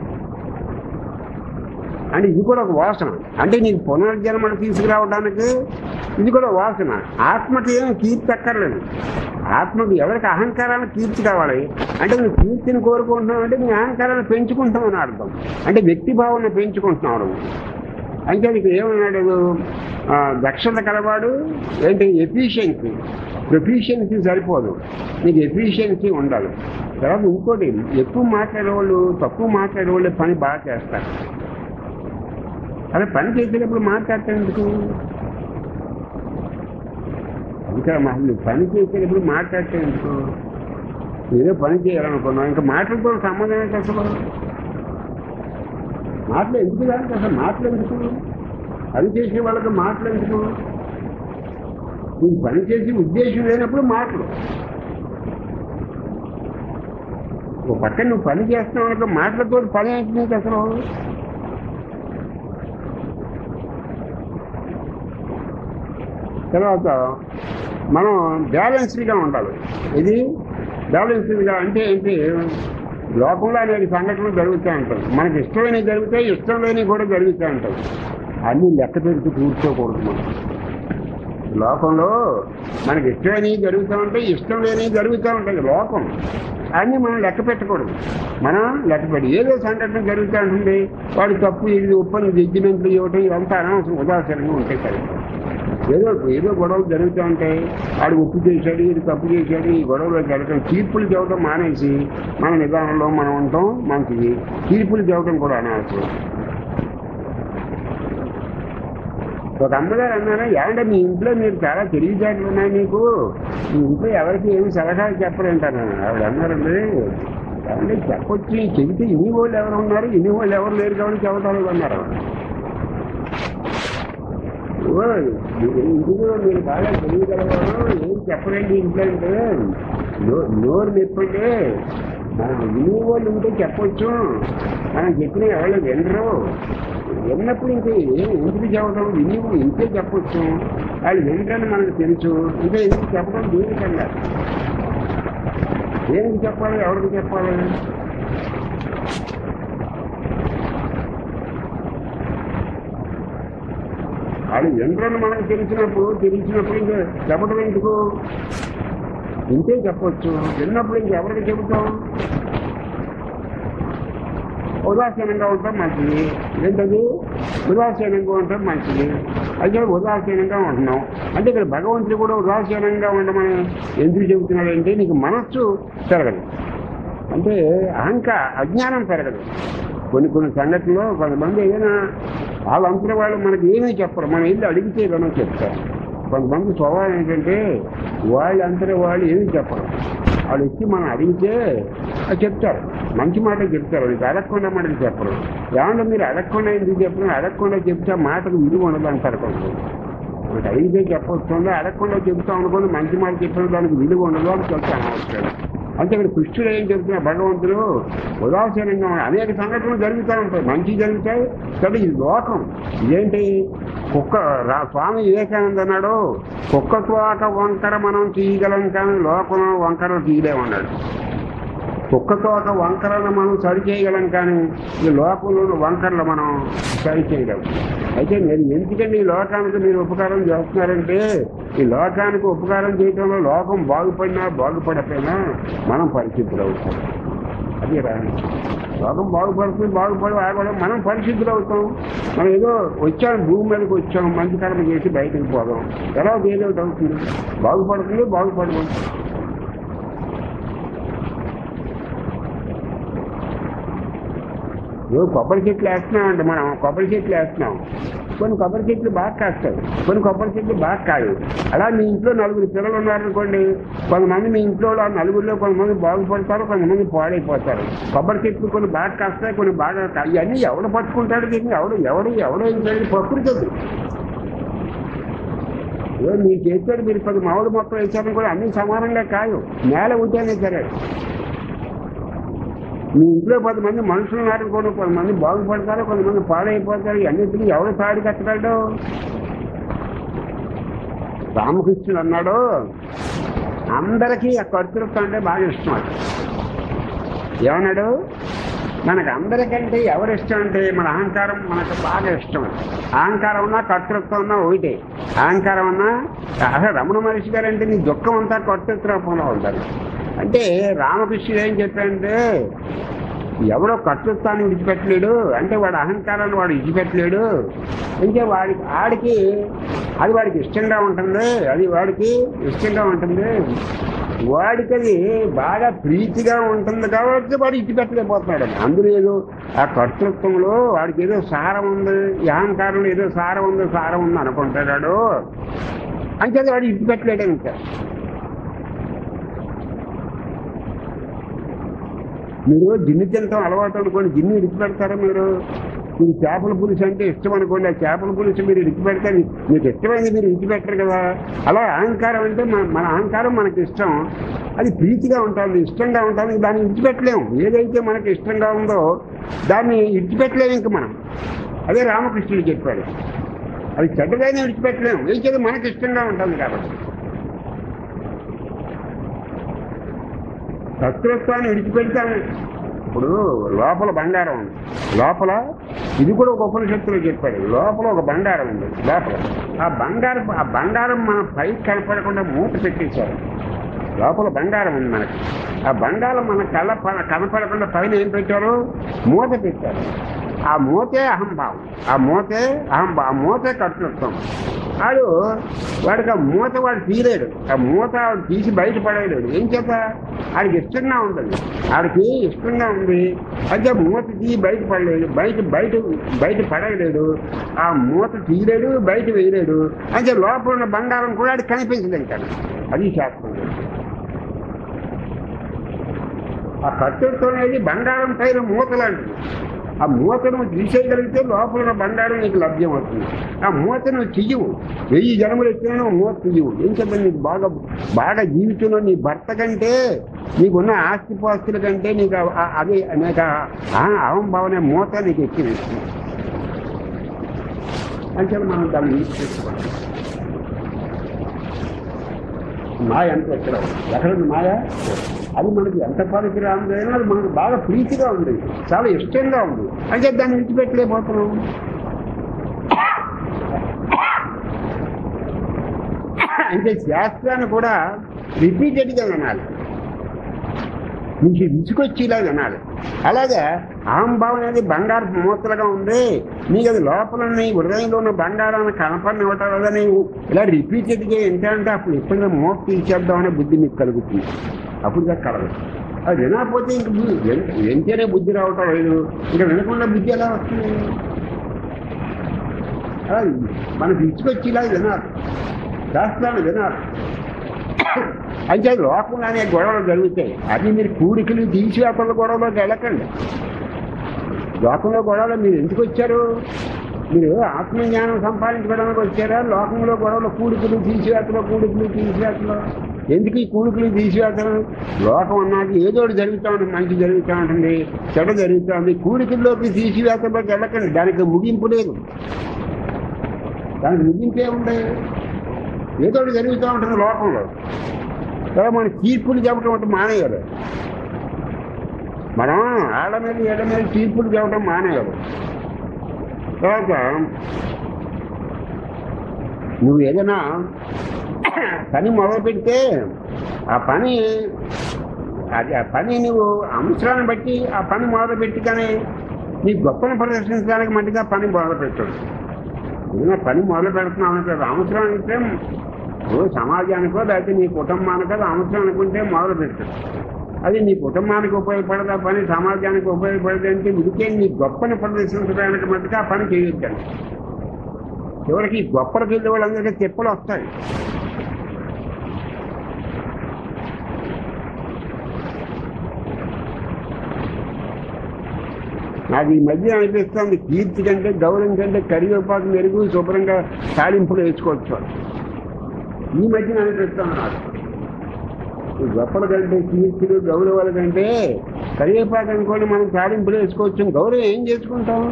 అంటే ఇది కూడా ఒక వాసన. అంటే నీకు పునర్జన్మను తీసుకురావడానికి ఇది కూడా వాసన. ఆత్మకి ఏమి కీర్తి అక్కర్లేదు. ఆత్మకు ఎవరికి అహంకారాన్ని కీర్తి కావాలి. అంటే నువ్వు కీర్తిని కోరుకుంటున్నావు అంటే నీ అహంకారాన్ని పెంచుకుంటావు అని అర్థం. అంటే వ్యక్తి భావాన్ని పెంచుకుంటున్నావు నువ్వు. అంటే నీకు ఏమన్నాడు? దక్షత కలవాడు ఏంటి? ఎఫిషియన్సీ. ప్రొఫిషియన్సీ సరిపోదు, నీకు ఎఫిషియన్సీ ఉండాలి. తర్వాత ఇంకోటి, ఎక్కువ మాట్లాడేవాళ్ళు తక్కువ మాట్లాడేవాళ్ళు పని బాగా చేస్తారు. అదే పని చేసేటప్పుడు మాట్లాడతాను ఎందుకు? ఇంకా నువ్వు పని చేసేటప్పుడు మాట్లాడతాను ఎందుకు? ఏదో పని చేయాలనుకున్నావు, ఇంకా మాటలతో సంబంధం ఏంటి అసలు? మాటలు ఎందుకు దానికి అసలు? మాటలు ఎందుకు? పని చేసే వాళ్ళకి మాటలు ఎందుకు? నువ్వు పని చేసే ఉద్దేశం లేనప్పుడు మాటలు. ఒక పక్కన నువ్వు పని చేస్తున్నావు అనుకో, మాటలతో పని ఏంటి నీకు అసలు? తర్వాత మనం బ్యాలెన్స్డ్గా ఉండాలి. ఇది బ్యాలెన్స్డ్గా అంటే ఏంటి? లోకంలో అనేక సంఘటనలు జరుగుతూ ఉంటాయి. మనకి ఇష్టమైనవి జరుగుతాయి, ఇష్టం లేనివి కూడా జరుగుతూ ఉంటాయి. అన్నీ లెక్క పెడుతూ కూర్చోకూడదు. మనం లోకంలో మనకి ఇష్టమైనవి జరుగుతూ ఉంటాయి, ఇష్టం లేనివి జరుగుతూ ఉంటాయి. లోకం అన్నీ మనం లెక్క పెట్టకూడదు. మనం లెక్కపెట్టి ఏదో సంఘటన జరుగుతూ ఉంటుంది, వాడు తప్పు ఇది ఒప్పని జడ్జిమెంట్లు ఇవ్వటం ఇదంతా అనవసరం, ఉదాసీనంగా ఉంటాయి కదా. ఏదో గొడవలు జరుగుతూ ఉంటాయి, వాడు ఉప్పు చేశాడు, ఇది తప్పు చేశాడు, ఈ గొడవలో జరగడం. తీర్పులు చెప్పడం మానేసి మన నిదానంలో మనం ఉంటాం మంచిది. తీర్పులు చెప్పడం కూడా అనవసరం. ఒక అమ్మగారు అన్నారా, ఏమంటే మీ ఇంట్లో మీరు చాలా తెలివితేటలు ఉన్నాయి, మీకు మీ ఇంట్లో ఎవరికి ఏమి సలహాలు చెప్పరంటాను. ఆవిడ అన్నారండి, ఏమంటే చెప్పొచ్చి చెబితే ఇన్ని వాళ్ళు ఎవరు ఉన్నారు, ఇన్ని వాళ్ళు ఎవరు లేరు కాబట్టి చెప్పటాలు అన్నారు. ఇంటిలో మీరు బాగా తెలియగలవారు, ఏం చెప్పరండి ఇంట్లో అంటే నోరు నిప్పండి. మనం విని వాళ్ళు ఉంటే చెప్పొచ్చు, మనం చెప్పిన ఎవరు వినరు. విన్నప్పుడు ఇంకే ఎందుకు చెప్పడం, విని ఇంకే చెప్పొచ్చు, వాళ్ళు వినరని మనకు తెలుసు. ఇంకా ఎందుకు చెప్పడం? దేనికన్నా దేనికి చెప్పాలి, ఎవరికి చెప్పాలి? వాళ్ళు వినరని మనకు తెలిసినప్పుడు ఇంకా చెప్పడం ఎందుకు? ఇంతే చెప్పొచ్చు. విన్నప్పుడు ఇంకెవరికి చెబుతాం? ఉదాసీనంగా ఉంటాం మంచిది. ఏంటది? ఉదాసీనంగా ఉంటాం మంచిది. అయితే ఉదాసీనంగా ఉంటున్నాం అంటే ఇక్కడ భగవంతుడు కూడా ఉదాసీనంగా ఉండమని ఎందుకు చెబుతున్నాడంటే, నీకు మనస్సు పెరగదు, అంటే అజ్ఞానం పెరగదు. కొన్ని సంగతుల్లో కొంతమంది ఏదైనా వాళ్ళంతా వాళ్ళు మనకి ఏమీ చెప్పరు, మనం వెళ్ళి అడిగితే ఏదైనా చెప్తారు. కొంతమంది స్వభావం ఏంటంటే వాళ్ళంతా వాళ్ళు ఏమీ చెప్పరు, వాళ్ళు వచ్చి మనం అడిగితే చెప్తారు, మంచి మాట చెప్తారు. నీకు అడగకుండా మాటలు చెప్పరు. ఏమన్నా మీరు అడగకుండా ఎందుకు చెప్తున్నారు? అడగకుండా చెప్తే మాటకు విలువ ఉండదు అంటారు కొంచెం. మనకు అడిగితే చెప్పొస్తుందో, అడగకుండా చెప్తాం అనుకోండి మంచి మాట చెప్పిన దానికి విలువ ఉండదు అని చెప్తాను అవసరం. అంటే ఇక్కడ కృష్ణుడు ఏం చెప్తున్నా, భగవంతుడు ఉదాసీనంగా అనేక సంఘటనలు జరుగుతూ ఉంటాయి, మంచి జరుగుతాయి. కాబట్టి ఇది లోకం. ఇదేంటి? స్వామి వివేకానంద అన్నాడు, కుక్కతో ఒక వంకర మనం తీయగలం కానీ లోకంలో వంకర తీయలేమన్నాడు. కుక్కతో ఒక వంకరను మనం సరి చేయగలం కానీ ఈ లోకంలో వంకరలు మనం సరి చేయగలం. అయితే నేను ఎందుకంటే ఈ లోకానికి మీరు ఉపకారం చేస్తున్నారంటే, ఈ లోకానికి ఉపకారం చేయడంలో లోకం బాగుపడినా బాగుపడకపోయినా మనం పరిస్థితులు అవుతాం. అది లోకం బాగుపడి ఆగడం, మనం పరిస్థితులు అవుతాం. మనం ఏదో వచ్చాం, భూమి మీదకి వచ్చాం, మంచి కర్మ చేసి బయటకు పోదాం, ఎలా ఏదో అవుతుంది, బాగుపడదు. కొబ్బరి చెట్లు వేస్తున్నామంటే మనం కొబ్బరి చెట్లు వేస్తున్నాం, కొన్ని కొబ్బరి చెట్లు బాగా కాస్తాయి, కొన్ని కొబ్బరి చెట్లు బాగా కాయవు. అలా మీ ఇంట్లో 4 పిల్లలు ఉన్నారనుకోండి, కొంతమంది మీ ఇంట్లో నలుగురిలో కొంతమంది బాగుపడతారు, కొంతమంది పాడైపోతారు. కొబ్బరి చెట్లు కొన్ని బాగా కాస్తాయి, కొన్ని బాగా కాయి. అన్నీ ఎవడు పట్టుకుంటాడు దీన్ని? ఎవడో ఇంకా ప్రకృతి. మీ చేస్తాడు, మీరు 10 మామిడి మొక్కలు వేసారని కూడా అన్నీ సమానంగా కాయవు, నేల ఉంటేనే సరే. మీ ఇంట్లో 10 మంది మనుషులు ఉన్నారనుకోండి, కొంతమంది బాగుపడతారు, కొంతమంది పాడైపోతారు. అన్నింటినీ ఎవరు తాడి కట్టగలడు? రామకృష్ణుడు అన్నాడు, అందరికీ ఆ కర్తృత్వం అంటే బాగా ఇష్టం. ఏమన్నాడు? మనకు అందరికంటే ఎవరు ఇష్టం అంటే మన అహంకారం మనకు బాగా ఇష్టం. అహంకారం ఉన్నా కర్తృత్వం ఉన్నా ఒకటే. అహంకారం ఉన్నా రమణ మహర్షి గారు అంటే నీ దుఃఖం అంతా కర్తృత్వ రూపంలో ఉంటారు. అంటే రామకృష్ణుడు ఏం చెప్పాడంటే, ఎవడో కర్తృత్వాన్ని విడిచిపెట్టలేడు అంటే వాడు అహంకారాన్ని వాడు విడిచిపెట్టలేడు అంటే ఆడికి అది వాడికి ఇష్టంగా ఉంటుంది, అది వాడికి ఇష్టంగా ఉంటుంది, వాడికి అది బాగా ప్రీతిగా ఉంటుంది కాబట్టి వాడు విడిచిపెట్టలేకపోతున్నాడు. అందులో ఏదో ఆ కర్తృత్వంలో వాడికి ఏదో సారం ఉంది, ఈ అహంకారంలో ఏదో సారం ఉంది అనుకుంటాడు అంటే అది వాడు విడిచిపెట్టలేడు. ఇంకా మీరు జిన్ను తినటం అలవాటు అనుకోండి, జిన్ను విడిచిపెడతారా? మీరు చేపల పులుసు అంటే ఇష్టం అనుకోండి, ఆ చేపల పులుసు మీరు విడిచిపెడితే మీకు ఇష్టమైంది మీరు విడిచిపెట్టరు కదా. అలా అహంకారం అంటే మన అహంకారం మనకి ఇష్టం, అది ప్రీతిగా ఉంటుంది, ఇష్టంగా ఉంటుంది, దాన్ని విడిచిపెట్టలేము. ఏదైతే మనకి ఇష్టంగా ఉందో దాన్ని విడిచిపెట్టలేము ఇంక మనం. అదే రామకృష్ణుడు చెప్పాడు, అది చెడ్డదైనా విడిచిపెట్టలేము, ఏదైతే మనకి ఇష్టంగా ఉంటుంది కాబట్టి. కర్తృత్వాన్ని విడిచిపెడతాను. ఇప్పుడు లోపల బంగారం ఉంది, లోపల ఇది కూడా ఒక ఉపనిషత్తులో చెప్పాడు, లోపల ఒక బంగారం ఉంది. లోపల ఆ బంగారం మన పైకి కనపడకుండా మూత పెట్టేశారు. లోపల బంగారం ఉంది మనకి, ఆ బంగారం మన కనపడకుండా పైన ఏం పెట్టారు? మూత పెట్టారు. ఆ మూతే అహంభావం, ఆ మూతే కర్తృత్వం. వాడికి ఆ మూత వాడు తీయలేడు, ఆ మూత వాడు తీసి బయటపడలేడు. ఏం చేత? ఆడికి ఇష్టంగా ఉంటుంది, ఆడికి ఇష్టంగా ఉంది, అయితే మూత తీసి బయటపడలేడు, బయట పడలేడు, ఆ మూత తీయలేడు, బయట వేయలేడు. అంటే లోపల ఉన్న బంగారం కూడా ఆడికి కనిపించదు ఇంకా. అది శాస్త్రం. ఆ కర్తృత్వం అనేది బంగారం పైన మూత లాంటిది. ఆ మూతను తీసేయగలిగితే లోపల ఉన్న బంగారం నీకు లభ్యం అవుతుంది. ఆ మూతను తీయవు, 1000 జన్మలు ఎత్తినా మూత తీయవు. ఏం చెప్పండి, నీకు బాగా జీవితంలో నీ భర్త కంటే నీకున్న ఆస్తిపాస్తుల కంటే నీకు అది నీకు అహంభావన మూత నీకు ఎక్కింది అంటే మనం దాన్ని తీసుకోవాలి. మాయ ఎంత ఎక్కడుంది మాయ? అది మనకి ఎంత పనికిరాందైనా అది మనకు బాగా ప్రీతిగా ఉంది, చాలా ఇష్టంగా ఉంది, అంటే దాన్ని విడిచిపెట్టలేకపోతున్నాం. అంటే శాస్త్రాన్ని కూడా రిపీటెడ్గా వినాలి, నీకు విసుకొచ్చేలా వినాలి. అలాగే అహంభావం అనేది బంగారు మూతలుగా ఉంది, నీకు అది లోపల నీ హృదయంలో ఉన్న బంగారాన్ని కనపడినివ్వటం లేదా నీవు ఇలా రిపీటెడ్గా ఏంటంటే అప్పుడు ఎప్పుడైనా మూత తీసేద్దామనే బుద్ధి నీకు కలుగుతుంది. అప్పుడు దాకా కలగదు. అది వినకపోతే ఇంక ఎంతేనే బుద్ధి రావటం లేదు, ఇంకా వినకుండా బుద్ధి ఎలా వస్తుంది? మనకు విసుకొచ్చేలా వినాలి, శాస్త్రాన్ని వినాలి. అయితే లోకంలో అనే గొడవలు జరుగుతాయి, అది మీరు కూడికలు తీసివేతల గొడవలోకి వెళ్ళకండి. లోకంలో గొడవలు మీరు ఎందుకు వచ్చారు? మీరు ఆత్మజ్ఞానం సంపాదించుకోవడానికి వచ్చారా? లోకంలో గొడవలు కూడికలు తీసివేతలు ఎందుకు? ఈ కూడికలు తీసివేతలు లోకం అన్నాక ఏదో ఒకటి జరుగుతూ ఉంటుంది, మంచి జరుగుతూ ఉంటుంది, చెడ జరుగుతూ ఉంటుంది. కూడికల్లోకి తీసివేతల్లోకి వెళ్ళకండి, దానికి ముగింపు లేదు, దానికి ముగింపే ఉండే, ఏదో ఒకటి జరుగుతూ ఉంటుంది లోకంలో. మన తీర్పులు చెప్పడం అంటే మానేయాలి, మనం ఆళ్ళ మీద ఏళ్ళ మీద తీర్పులు చెప్పడం మానేయాలి. తర్వాత నువ్వు ఏదైనా పని మొదలు పెడితే ఆ పని నువ్వు అంశాన్ని బట్టి ఆ పని మొదలు పెట్టి కానీ నీ గొప్పను ప్రదర్శించడానికి మట్టిగా పని మొదలు పెట్టాడు. ఏదైనా పని మొదలు పెడుతున్నావు అనుకో, అవసరం అంటే సమాజానికో లేకపోతే నీ కుటుంబానికో అవసరం అనుకుంటే మొదలు పెట్టాడు. అది నీ కుటుంబానికి ఉపయోగపడదా పని, సమాజానికి ఉపయోగపడదంటే ఉడికే నీ గొప్పని ప్రదర్శించడానికి మట్టుగా ఆ పని చేయొద్దండి. చివరికి గొప్పలకు వెళ్ళే వాళ్ళందరికీ తిప్పలు వస్తాయి. నాకు ఈ మధ్య అనిపిస్తుంది, కీర్తి కంటే గౌరవం కంటే కరివేపాకు మెరుగు శుభ్రంగా తాలింపులు వేసుకోవచ్చు. ఈ మధ్యన అనిపిస్తాను నాకు, ఈ గొప్పల కంటే కీర్తులు గౌరవాల కంటే కరివేపాకు అనుకోండి మనం తాలింపులు వేసుకోవచ్చు. గౌరవం ఏం చేసుకుంటాం?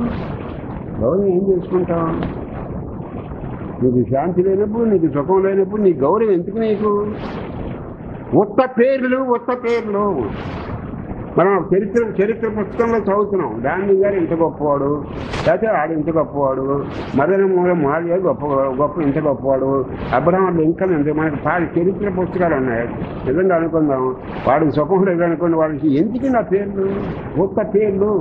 నీకు శాంతి లేనప్పుడు, నీకు సుఖం లేనప్పుడు నీ గౌరవం ఎందుకు? నీకు ఉత్త పేర్లు మనం చరిత్ర పుస్తకంలో చదువుతున్నాం, గాంధీ గారు ఇంత గొప్పవాడు, లేకపోతే ఆడు ఇంత గొప్పవాడు, మదన మూల మాల్య గొప్ప గొప్ప ఇంత గొప్పవాడు, అబ్రహం లింకన్ అంటే మనకి చరిత్ర పుస్తకాలు ఉన్నాయి. నిజంగా అనుకుందాం, వాడికి సుఖం లేదనుకోండి, వాడికి ఎందుకు నా పేర్లు, ఒక్క పేర్లు.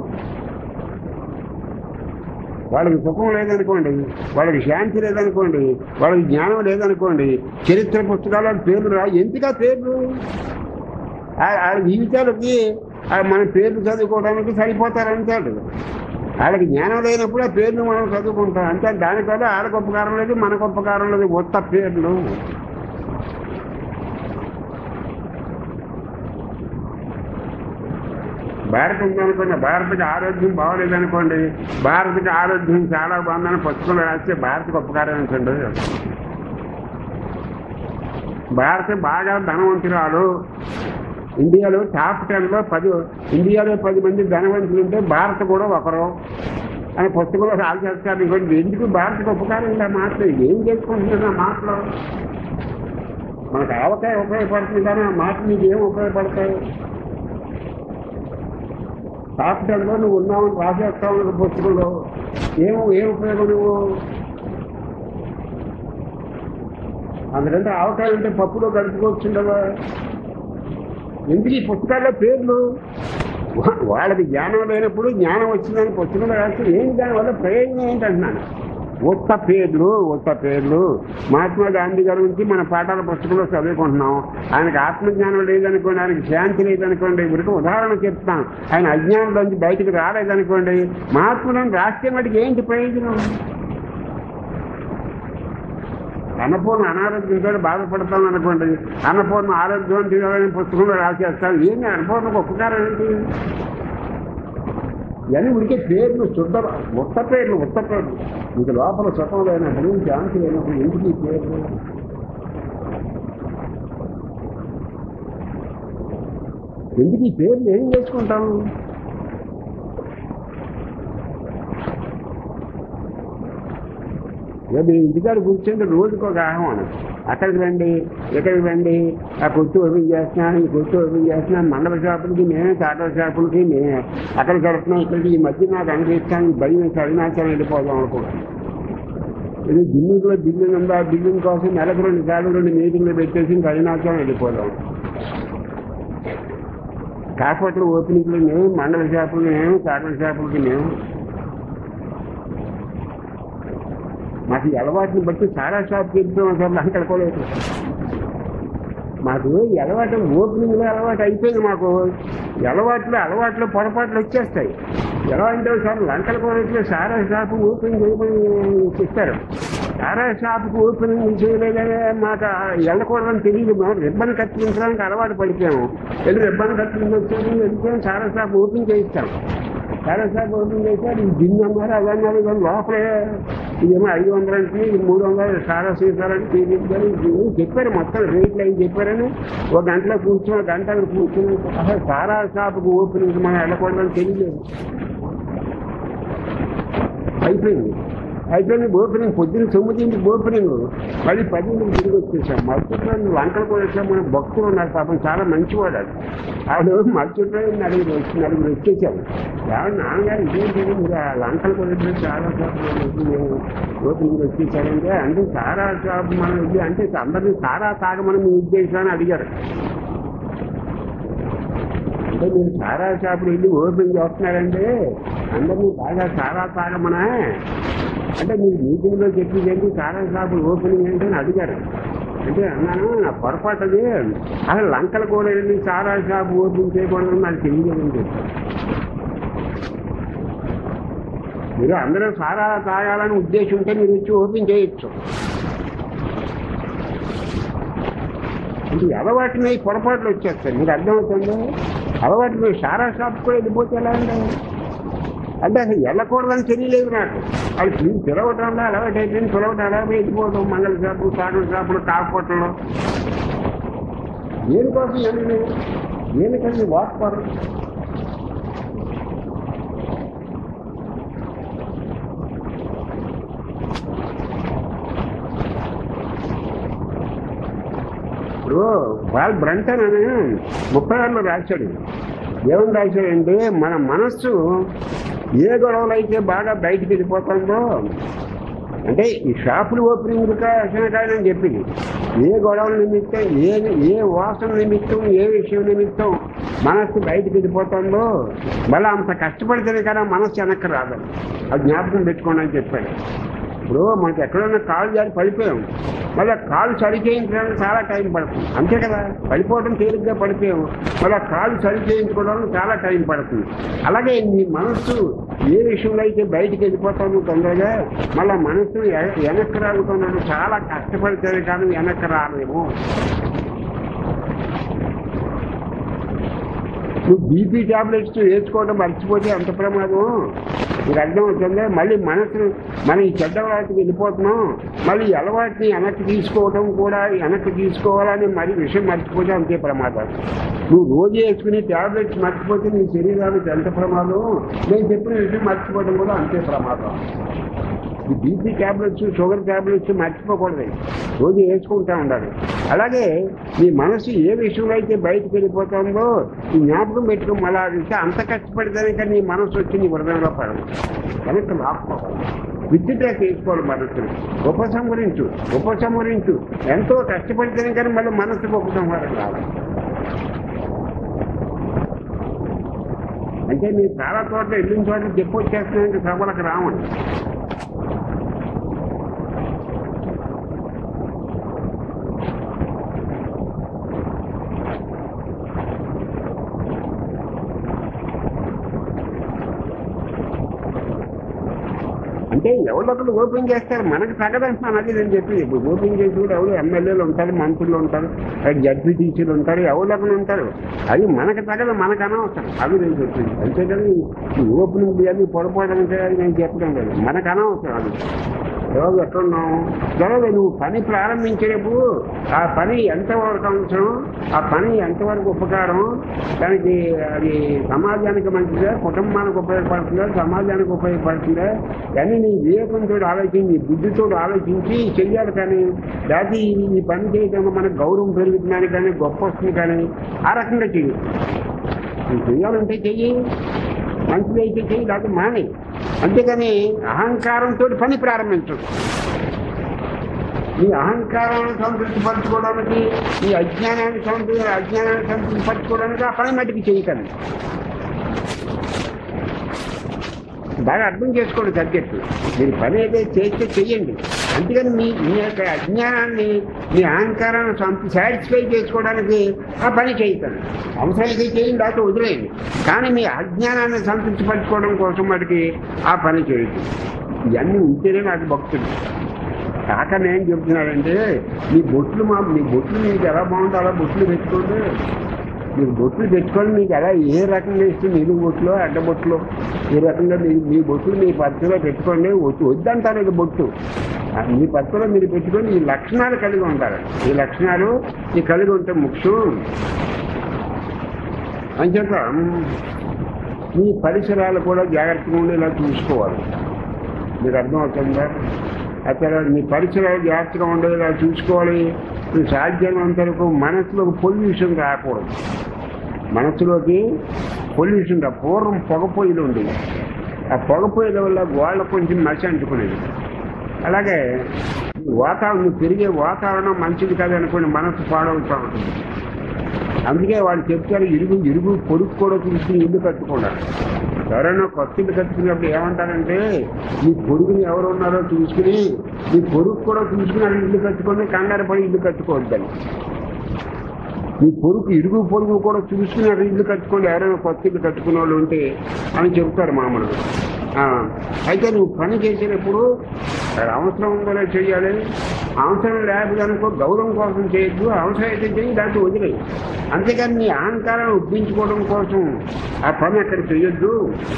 వాళ్ళకి సుఖం లేదనుకోండి, వాళ్ళకి శాంతి లేదనుకోండి, వాళ్ళకి జ్ఞానం లేదనుకోండి, చరిత్ర పుస్తకాల పేర్లు రా, ఎందుకు ఆ పేర్లు? ఆ జీవితాలకి మన పేర్లు చదువుకోవడానికి సరిపోతారంటాడు. వాళ్ళకి జ్ఞానం లేనప్పుడు ఆ పేర్లు మనం చదువుకుంటాం అంతే. దానివల్ల వాళ్ళకి ఉపకారం లేదు, మనకు ఉపకారం లేదు, కొత్త పేర్లు. భారత్ ఉందనుకోండి, భారత్కి ఆరోగ్యం బాగోలేదనుకోండి, భారత్కి ఆరోగ్యం చాలా బాగుందని పుస్తకంలో రాస్తే భారత్కి ఉపకారం ఏంటండి? భారత్ బాగా ధనవంతురాలు, ఇండియాలో టాప్ 10లో 10 మంది ధనవంతులు ఉంటే భారత్ కూడా ఒకరు అని పుస్తకంలో రాసేస్తారు. ఇంకోటి ఎందుకు భారత్కి ఉపకారం ఉంది ఆ మాటలు? ఏం చేసుకుంటున్నారు ఆ మాటలు? మనకు ఆవకాయ ఉపయోగపడుతుంది కానీ ఆ మాటలు నీకు ఏం ఉపయోగపడతాయి? టాప్ 10లో నువ్వు ఉన్నావని రాసేస్తావు పుస్తకంలో, ఏం ఉపయోగం నువ్వు? అందుకంటే ఆవకాయ ఉంటే పప్పులో గడుపుకోవచ్చుండవా? ఎందుకు ఈ పుస్తకాల్లో పేర్లు? వాళ్ళకి జ్ఞానం లేనప్పుడు జ్ఞానం వచ్చిందని పుస్తకంలో రాస్తే ఏంటి, దానివల్ల ప్రయోజనం ఏంటంటున్నాను? ఒక్క పేర్లు. మహాత్మా గాంధీ గారి గురించి మన పాఠాల పుస్తకంలో చదువుకుంటున్నాం. ఆయనకు ఆత్మజ్ఞానం లేదనుకోండి, ఆయనకి శాంతి లేదనుకోండి, ఇప్పటికీ ఉదాహరణ చెప్తాను. ఆయన అజ్ఞానంలోంచి బయటకు రాలేదనుకోండి, మహాత్ములను రాస్తే మటుకు ఏంటి ప్రయోజనం? అన్నపూర్ణ అనారోగ్యంతో బాధపడతాం అనుకోండి, అన్నపూర్ణ ఆరోగ్యవంతులని పుస్తకంలో రాసేస్తాను. ఏంటి అన్నపూర్ణకు ఉపకారం ఏంటి? ఇవన్నీ ఉడికే పేర్లు, ఉత్త పేర్లు. మీకు లోపల సుఖం లేనప్పుడు, శాంతి లేనప్పుడు ఎందుకు ఈ పేర్లు? ఎందుకు ఈ పేర్లు ఏం చేసుకుంటాము? మీరు ఇంటికాడ కూర్చొని రోజుకు ఒక ఆహ్వానం, అక్కడికి రండి, ఇక్కడికి రండి, ఆ కొట్టు ఓపెన్ చేస్తున్నాను, ఈ కొట్టు ఓపెన్ చేస్తున్నాను, మండల షాపులకి నేనే, టాటా షాపులకి నేనే, అక్కడ కడుతున్నాను, ఇక్కడికి ఈ మధ్య నాకు అనిపిస్తాను భయం వేసి అరుణాచలం వెళ్ళిపోదాం అనుకుంటాను. ఇది జిమ్మింగ్లో బిల్డింగ్ ఉందా, బిల్డింగ్ కోసం నెలకు 2 సార్లు 2 మీటింగ్లు పెట్టేసి ఇంకా అరుణాచలం వెళ్ళిపోదాం. కాకపోతే ఓపెనింగ్లు మేము, మండల షాపులకి మేము, టాటా షాపులకి మేము. మాకు ఈ అలవాటుని బట్టి చాలా షాప్కి వెళ్తున్నాం సార్, లంకలుకోలేదు. మాకు ఈ అలవాటు ఓపెనింగ్లో అలవాటు అయిపోయింది. మాకు అలవాట్లు పొరపాట్లు వచ్చేస్తాయి. ఎలా అంటే సార్ లంకలుకోలేదు, సారా షాపు ఓపెనింగ్ చేయమని చెప్తారు. సారా షాపుకి ఓపెనింగ్ చేయలేదని మాకు వెళ్ళకూడదని తెలియదు. మేము రిబ్బన్ కత్తిరించడానికి అలవాటు పడిపోయాము. వెళ్ళి రిబ్బన్ కత్తిరించి వచ్చేసి వెళ్ళిపోయాము, సారా షాప్ ఓపెన్ చేయిస్తాం. సారా షాప్ ఓపెన్ చేశారు, ఈ జిమ్ అన్నారు, అవన్నారు, కానీ లోపలే ఇదేమో 500 అంటే 300 సారా సీసాలని తీరిందని చెప్పారు. మొత్తం రేట్లు అవి చెప్పారని 1 గంటలో కూర్చొని, 1 గంట అక్కడ కూర్చొని అసలు సారా షాపుకు ఓపెనింగ్ మనం వెళ్ళకూడదని తెలియలేదు. అయిపోయింది ఓపెనింగ్, పొద్దున్న 9ంటికి ఓపెనింగ్, మళ్ళీ 10ంటికి తిరిగి వచ్చేసాం. మరుసట్లో లంకలు కూడా వచ్చాం. మన భక్తులు ఉన్నారు పాపం, చాలా మంచివాడు. ఆవిడ మరుసట్లో నలుగురు వచ్చేసాము. ఎవరు నాన్నగారు ఇదేంటి మీరు ఆ లంకలు కూడా చాలా షాపులు ఓపెనింగ్ వచ్చేసారంటే, అంటే సారా షాప్ మనం ఇది అంటే అందరినీ సారా తాగమని మీ ఉద్దేశాన్ని అడిగారు. అంటే మీరు సారా షాపులు వెళ్ళి ఓపెన్ చేస్తున్నారంటే అందరినీ బాగా సారా తాగమనా అంటే మీరు మీటింగ్లో చెప్పింది సారా షాపులు ఓపెనింగ్ ఏంటి అని అడిగారు. అంటే అన్నాను, నా పొరపాటు అది, అసలు లంకలు కూడా వెళ్ళి సారా షాపు ఓపెన్ చేయకూడదని నాకు తెలియదని చెప్పారు. మీరు అందరూ సారా తాగాలని ఉద్దేశం ఉంటే మీరు వచ్చి ఓపెన్ చేయొచ్చు. అంటే అలవాటుని పొరపాట్లు వచ్చేస్తాయి. మీకు అర్థమవుతుంది? అలవాటు మీరు సారా షాప్ కూడా వెళ్ళిపోతే ఎలా అండి? అంటే అసలు వెళ్ళకూడదని తెలియలేదు నాకు. అది పిలవటంలో అలవాటు అయిపోయింది. పిలవటం అలా వెళ్ళిపోవడం, మంగళ షాపులు, సాగల షాపులు, కాకపోవటంలో దేనికోసం వెళ్ళి దేనికండి వాక్పరం. ఇప్పుడు వాల్ బ్రంటన్ అని 36లో రాశాడు. ఏమని రాశాడంటే, మన మనస్సు ఏ గొడవలు అయితే బాగా బయటికి వెళ్ళిపోతుందో, అంటే ఈ షాపులు ఓపెనింగ్ కాదని చెప్పింది, ఏ గొడవల నిమిత్తం, ఏ వాసన నిమిత్తం, ఏ విషయం నిమిత్తం మనస్సు బయటికి వెళ్ళిపోతుందో మళ్ళీ అంత కష్టపడితేనే కదా మనస్సు వెనక్కి రాదని, అది జ్ఞాపకం పెట్టుకోండి అని చెప్పాడు. ఇప్పుడు మనకి ఎక్కడైనా కాలు జారి పడిపోయాం, మళ్ళీ కాలు సరి చేయించడానికి చాలా టైం పడుతుంది, అంతే కదా. పడిపోవడం తేలిగ్గా పడిపోయాం, మళ్ళీ కాలు సరి చేయించుకోవడానికి చాలా టైం పడుతుంది. అలాగే నీ మనస్సు ఏ విషయంలో అయితే బయటికి వెళ్ళిపోతాను తొందరగా, మళ్ళీ మనస్సు వెనక్కి రాగుతున్నాను చాలా కష్టపడితే కానీ వెనక్కి రాలేము. నువ్వు బీపీ ట్యాబ్లెట్స్ వేసుకోవడం మర్చిపోతే అంత ప్రమాదం నీకు అర్థం అవుతుంది. మళ్ళీ మనసు మనం ఈ చెడ్డ అలవాటుకి వెళ్ళిపోతున్నాం, మళ్ళీ ఈ అలవాటుని వెనక్కి తీసుకోవడం కూడా వెనక్కి తీసుకోవాలని మరి విషయం మర్చిపోతే అంతే ప్రమాదం. నువ్వు రోజు వేసుకుని ట్యాబ్లెట్స్ మర్చిపోతే నీ శరీరానికి ఎంత ప్రమాదం, నేను చెప్పిన విషయం మర్చిపోవడం కూడా అంతే ప్రమాదం. ఈ బీపీ ట్యాబ్లెట్స్, షుగర్ ట్యాబ్లెట్స్ మర్చిపోకూడదు, రోజు వేసుకుంటూ ఉండాలి. అలాగే నీ మనసు ఏ విషయంలో అయితే బయటకు వెళ్ళిపోతుందో ఈ జ్ఞాపకం పెట్టుకుని మళ్ళా అంటే అంత కష్టపడితేనే కానీ నీ మనసు వచ్చి నీ హృదయంలో పడదు, కనుక లాక్కోవాలి, విత్డ్రా చేసుకోవాలి. మనసుని ఉపసంహరించు ఎంతో కష్టపడితేనే కానీ మళ్ళీ మనసుకు ఉపసంహారం రావాలి. అంటే మీరు చాలా చోట్ల వెళ్ళిన చోట్ల చెప్పు వచ్చేస్తున్నాయంటే సభలకు రావండి. అంటే ఎవరొకరు ఓపెన్ చేస్తారు, మనకు తగదంటున్నాను. అది నేను చెప్పి ఇప్పుడు ఓపెన్ చేసి కూడా ఎవరు ఎమ్మెల్యేలు ఉంటారు, మంత్రులు ఉంటారు, జడ్పీటీసీలు ఉంటారు, ఎవరొకరు ఉంటారు. అది మనకు తగదు, మనకు అనవసరం. అవి నేను చెప్పింది అంతేకాని ఈ ఓపెనింగ్ అన్ని పొరపాటు అంటే అది నేను చెప్పడం లేదు, మనకు అనవసరం. అది ఎవరు ఎక్కడున్నావు తర్వాత నువ్వు పని ప్రారంభించేటప్పుడు ఆ పని ఎంతవరకు అవసరం, ఆ పని ఎంతవరకు ఉపకారం, దానికి అది సమాజానికి మంచిదా, కుటుంబానికి ఉపయోగపడుతుందా, సమాజానికి ఉపయోగపడుతుందా కానీ నీ వివేకంతో ఆలోచించి, బుద్ధితో ఆలోచించి చెయ్యాలి. కానీ లేకపోతే ఈ పని చేయడం మనకు గౌరవం పెరుగుతుందని కానీ గొప్ప వస్తుంది కానీ ఆ రకంగా చెయ్యి. నువ్వు చెయ్యాలంటే చెయ్యి, మంచిదైతే చెయ్యి, లేకపోతే మానే. అంతేకాని అహంకారంతో పని ప్రారంభించదు. నీ అహంకారాన్ని సంతృప్తిపరచుకోవడానికి, నీ అజ్ఞానాన్ని సంతృప్తిపరచుకోవడానికి ఆ పని మట్టికి చేయకండి. బాగా అర్థం చేసుకోండి సబ్జెక్టు. మీరు పని అయితే చేస్తే చెయ్యండి, అంతేగాని మీ యొక్క అజ్ఞానాన్ని, మీ అహంకారాన్ని సాటిస్ఫై చేసుకోవడానికి ఆ పని చేయకండి. అవసరమైతే చేయండి, లేకపోతే వదిలేయండి. కానీ మీ అజ్ఞానాన్ని సంతృప్తిపరచుకోవడం కోసం వాటికి ఆ పని చేయొద్దు. ఇవన్నీ ఉంటేనే నాకు భక్తుడు. కాక నేను చెప్తున్నానంటే మీ బొట్లు మీకు ఎలా బాగుందో అలా బొట్లు పెట్టుకోండి. మీరు బొట్లు పెట్టుకొని మీకు ఎలా ఏ రకంగా ఇస్తుంది, నిలువు బొట్లు, అడ్డబొట్లు, ఈ రకంగా మీ బొట్లు మీ పద్ధతిలో పెట్టుకోండి. వద్దంటారు ఇది బొట్టు, మీ పద్ధతిలో మీరు పెట్టుకొని ఈ లక్షణాలు కలిగి ఉంటారు. ఈ లక్షణాలు ఈ కలిగి ఉంటే ముఖ్యం అని చెప్ప. మీ పరిసరాలు కూడా జాగ్రత్తగా ఉండేలా చూసుకోవాలి. మీకు అర్థమవుతుందా? అక్కడ మీ పరిసరాలు జాగ్రత్తగా ఉండేలా చూసుకోవాలి. సాధ్యమైనంత వరకు మనసులోకి పొల్యూషన్ రాకూడదు. మనసులోకి పొల్యూషన్ పూర్వం పొగ పొయ్యిలు ఉండేవి, ఆ పొగ పొయ్యిల వల్ల గోళ్ళ కొంచెం మసి అంటుకునేది. అలాగే వాతావరణం పెరిగే వాతావరణం మంచిది కాదనుకోండి, మనసు పాడవుతూ ఉంటుంది. అందుకే వాళ్ళు చెప్తారు ఇరుగు పొరుగు కూడా చూసుకుని ఇల్లు కట్టుకోండి. ఎవరైనా కొత్త ఇల్లు కట్టుకున్నప్పుడు ఏమంటారంటే మీ పొరుగుని ఎవరు ఉన్నారో చూసుకుని, మీ పొరుగు కూడా చూసుకుని అది ఇల్లు కట్టుకొని కంగారు పడి ఇల్లు కట్టుకోవద్దని. మీ ఇరుగు పొరుగు కూడా చూసుకుని అది ఇల్లు కట్టుకోండి ఎవరైనా కొత్త ఇల్లు కట్టుకునే వాళ్ళు ఉంటే అని చెప్తారు మామూలుగా. అయితే నువ్వు పని చేసేటప్పుడు అవసరం ఉందోలే చేయాలి, అవసరం లేదనుకో గౌరవం కోసం చేయొద్దు, అవసరం అయితే చేయి, దాంట్లో వదిలేయి. అంతేకాని నీ అహంకారాన్ని ఉద్దించుకోవడం కోసం ఆ పని అక్కడ చేయొద్దు.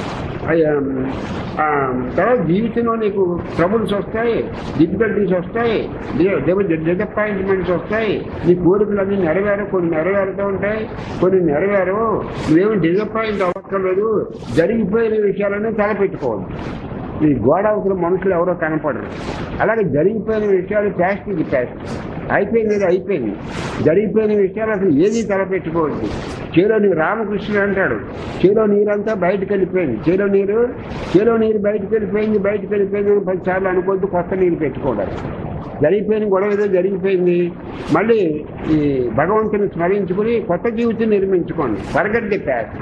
తర్వాత జీవితంలో నీకు ట్రబుల్స్ వస్తాయి, డిఫికల్టీస్ వస్తాయి, డిసప్పాయింట్మెంట్స్ వస్తాయి. నీ కోరికలన్నీ కొన్ని నెరవేరుతూ ఉంటాయి, కొన్ని నెరవేరు. నువ్వేమి డిసప్పాయింట్ అవ్వక్కర్లేదు. జరిగిపోయిన విషయాలన్నీ తలపెట్టుకోవద్దు. ఈ గోడ అవసరం మనుషులు ఎవరో కనపడరు. అలాగే జరిగిపోయిన విషయాలు ప్యాస్ట్ అయిపోయింది. జరిగిపోయిన విషయాలు అసలు ఏది తలపెట్టుకోవద్దు. చేలో నీరు రామకృష్ణుడు అంటాడు, చేలో నీరంతా బయటకు వెళ్ళిపోయింది, చేలో నీరు చేలో నీరు బయటకు వెళ్ళిపోయింది అని 10 సార్లు అనుకోవద్దు, కొత్త నీళ్ళు పెట్టుకోవడానికి. జరిగిపోయిన గొడవ ఏదో జరిగిపోయింది, మళ్ళీ ఈ భగవంతుని స్మరించుకుని కొత్త జీవితం నిర్మించుకోండి. Forget the past.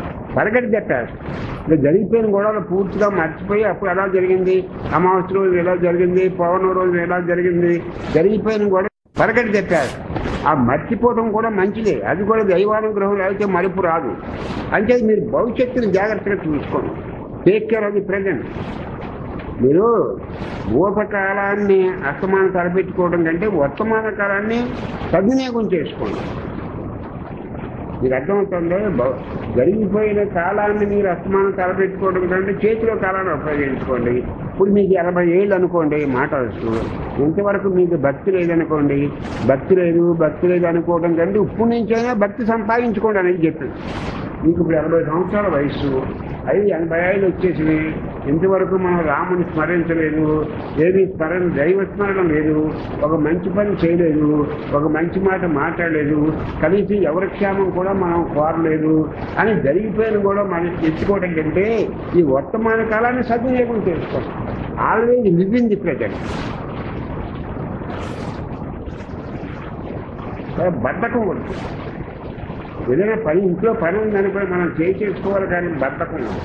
జరిగిపోయిన గొడవలు పూర్తిగా మర్చిపోయి అప్పుడు ఎలా జరిగింది, అమావాస్య రోజు ఎలా జరిగింది, పౌర్ణమి రోజు ఎలా జరిగింది, జరిగిపోయిన గొడవ ఫర్గెట్ ది పాస్ట్. ఆ మర్చిపోవడం కూడా మంచిదే, అది కూడా దైవానుగ్రహం అయితే మరుపు రాదు. అంటే మీరు భవిష్యత్తుని జాగ్రత్తగా చూసుకోండి. Take care of the present. మీరు భూతకాలాన్ని అస్తమానం తలపెట్టుకోవడం కంటే వర్తమాన కాలాన్ని సద్వినియోగం చేసుకోండి. మీకు అర్థమవుతుందో, జరిగిపోయిన కాలాన్ని మీరు అస్తమానం తలపెట్టుకోవడం కంటే చేతిలో కాలాన్ని ఉపయోగించుకోండి. ఇప్పుడు మీకు 80 ఏళ్ళు అనుకోండి, మాట వస్తూ ఇంతవరకు మీకు భక్తి లేదనుకోండి, భక్తి లేదు అనుకోవడం కంటే ఇప్పుడు నుంచైనా భక్తి సంపాదించుకోండి అనేది చెప్పింది. మీకు ఇప్పుడు 80 సంవత్సరాల వయస్సు, 85 వచ్చేసినాయి, ఇంతవరకు మనం రాముని స్మరించలేదు, ఏమీ దైవ స్మరణ లేదు, ఒక మంచి పని చేయలేదు, ఒక మంచి మాట మాట్లాడలేదు, కనీసం ఎవరి క్షేమం కూడా మనం కోరలేదు అని జరిగిపోయిన కూడా మనం తెచ్చుకోవడం కంటే ఈ వర్తమాన కాలాన్ని సద్వినియోగం చేసుకోండి. Always live in the present. బద్ధకం ఉంటుంది. ఏదైనా పని ఇంట్లో పని ఉందనుకో మనం చేసుకోవాలి, కానీ బద్ధకం ఉంది.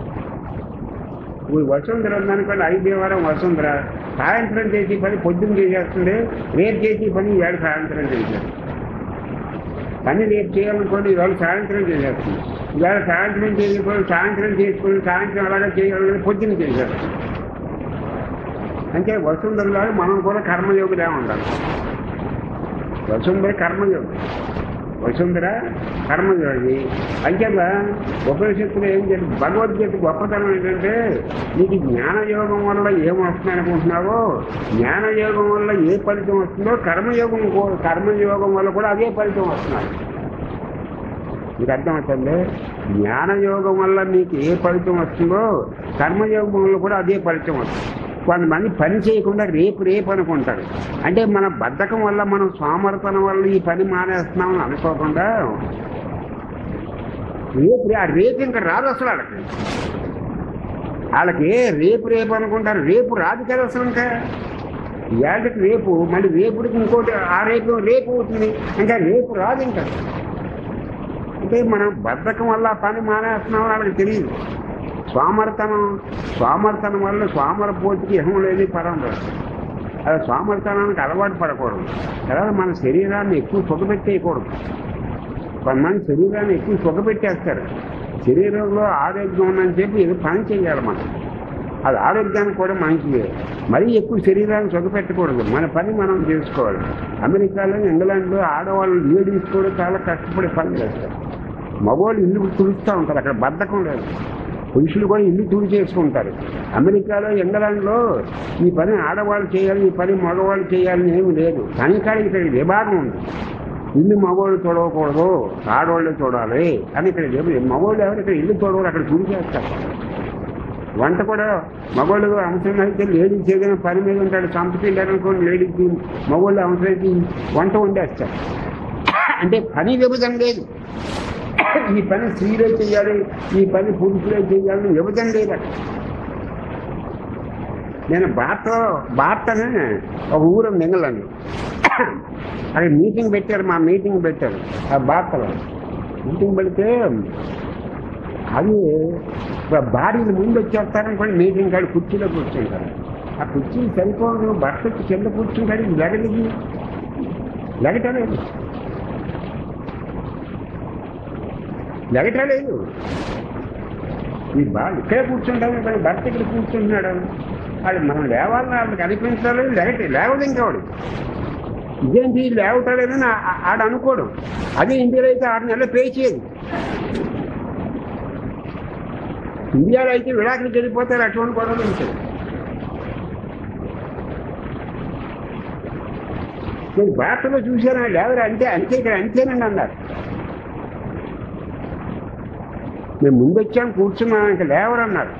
వసుంధర ఉందనుకోండి, 5 వారం వసుంధర సాయంత్రం చేసి పని పొద్దున్న చేసేస్తుంది, రేపు చేసి పని ఇవాళ సాయంత్రం చేసేస్తుంది. పని రేపు చేయాలనుకోండి, ఇవాళ సాయంత్రం చేసేస్తుంది, ఇవాళ సాయంత్రం చేయకపోతే సాయంత్రం చేసుకుని సాయంత్రం అలాగే చేయాలని పొద్దున్న చేసేస్తుంది. అంటే వసుంధరలాగా మనం కూడా కర్మయోగులే ఉండాలి. వసుంధర కర్మయోగి. అంచేత ఉపనిషత్తులు ఏం చెప్పి భగవద్గీత గొప్పతనం ఏంటంటే, నీకు జ్ఞానయోగం వల్ల ఏమొస్తుందనుకుంటున్నావో, జ్ఞానయోగం వల్ల ఏ ఫలితం వస్తుందో కర్మయోగం వల్ల కూడా అదే ఫలితం వస్తున్నారు. మీకు అర్థమవుతుంది? జ్ఞానయోగం వల్ల మీకు ఏ ఫలితం వస్తుందో కర్మయోగం వల్ల కూడా అదే ఫలితం వస్తుంది. కొంతమంది పని చేయకుండా రేపు అనుకుంటారు. అంటే మన బద్ధకం వల్ల, మనం సోమర్పణ వల్ల ఈ పని మానేస్తున్నామని అనుకోకుండా రేపు ఇంకా రాదు అసలు. వాళ్ళకి రేపు అనుకుంటారు, రేపు రాదు కదా అసలు. ఇంకా ఏళ్ళకి రేపు, మళ్ళీ రేపుడికి ఇంకోటి ఆ రేపు అవుతుంది, ఇంకా రేపు రాదు. ఇంకా అంటే మనం బద్ధకం వల్ల పని మానేస్తున్నామని వాళ్ళకి తెలియదు. సోమర్తనం వల్ల సోమరపోతికి ఇహం లేదు, పరం లేదు. అలా సోమర్తనానికి అలవాటు పడకూడదు. తర్వాత మన శరీరాన్ని ఎక్కువ సుఖపెట్టేయకూడదు. కొంతమంది శరీరాన్ని ఎక్కువ సుఖపెట్టేస్తారు. శరీరంలో ఆరోగ్యం ఉందని చెప్పి ఏదో పని చేయాలి మనం, అది ఆరోగ్యానికి కూడా మంచిదే. మరీ ఎక్కువ శరీరాన్ని సుఖపెట్టకూడదు, మన పని మనం చేసుకోవాలి. అమెరికాలో, ఇంగ్లాండ్లో ఆడవాళ్ళు లేడీస్ కూడా చాలా కష్టపడి పని చేస్తారు. మగవాళ్ళు ఇల్లు తుడుస్తూ ఉంటారు, అక్కడ బద్ధకం లేదు. పురుషులు కూడా ఇల్లు తుడి చేసుకుంటారు. అమెరికాలో, ఇంగ్లాండ్లో ఈ పని ఆడవాళ్ళు చేయాలి, ఈ పని మగవాళ్ళు చేయాలని ఏమి లేదు. కానీ ఇక్కడ విభాగం ఉంది. ఇల్లు మగవాళ్ళు చూడకూడదు, ఆడవాళ్ళు చూడాలి అని ఇక్కడ మగవాళ్ళు ఎవరు ఇక్కడ ఇల్లు చూడవాలి, అక్కడ తుడి చేస్తారు. వంట కూడా మగవాళ్ళు అవసరం అయితే లేడీస్ ఏదైనా పని మీద ఉంటాడు, చంపకెళ్ళారనుకోండి, లేడీస్ మగవాళ్ళు అవసరమైతే వంట వండేస్తారు. అంటే పని విభజన లేదు. ఈ పని స్త్రీలే చేయాలి, ఈ పని పురుషులే చేయాలని విభజన లేదు. నేను బార్తనే ఒక ఊరు మింగలండి, అక్కడ మీటింగ్ పెట్టారు, ఆ బార్తలో మీటింగ్ పెడితే అది భార్యలు ముందు వచ్చేస్తారనుకోండి, మీటింగ్ కాదు కుర్చీలో కూర్చుంటారు. ఆ కుర్చీ సరిపోను, భర్త వచ్చి కింద కూర్చుంటాడు, లెగటలేదు. ఈ బాగా ఇక్కడే కూర్చుంటాము, కానీ భర్త ఇక్కడ కూర్చుంటున్నాడు. అది మనం లేవాలని వాళ్ళకి అనిపించాలి, లేవదు. ఇంకా వాడు ఇదేంటి లేవటాడేనని ఆడ అనుకోడు. అదే ఇండియాలో అయితే 6 నెలలు పే చేయదు. ఇండియాలో అయితే విడాకులకు వెళ్ళిపోతారు, అటువంటి గొడవలు ఉంటాయి. నేను భారతలో చూశాను, లేవరు అంటే అంతే, ఇక్కడ అంతేనండి అన్నారు. మేము ముందు వచ్చాము, కూర్చున్నాం, ఇంకా లేవరన్నారు.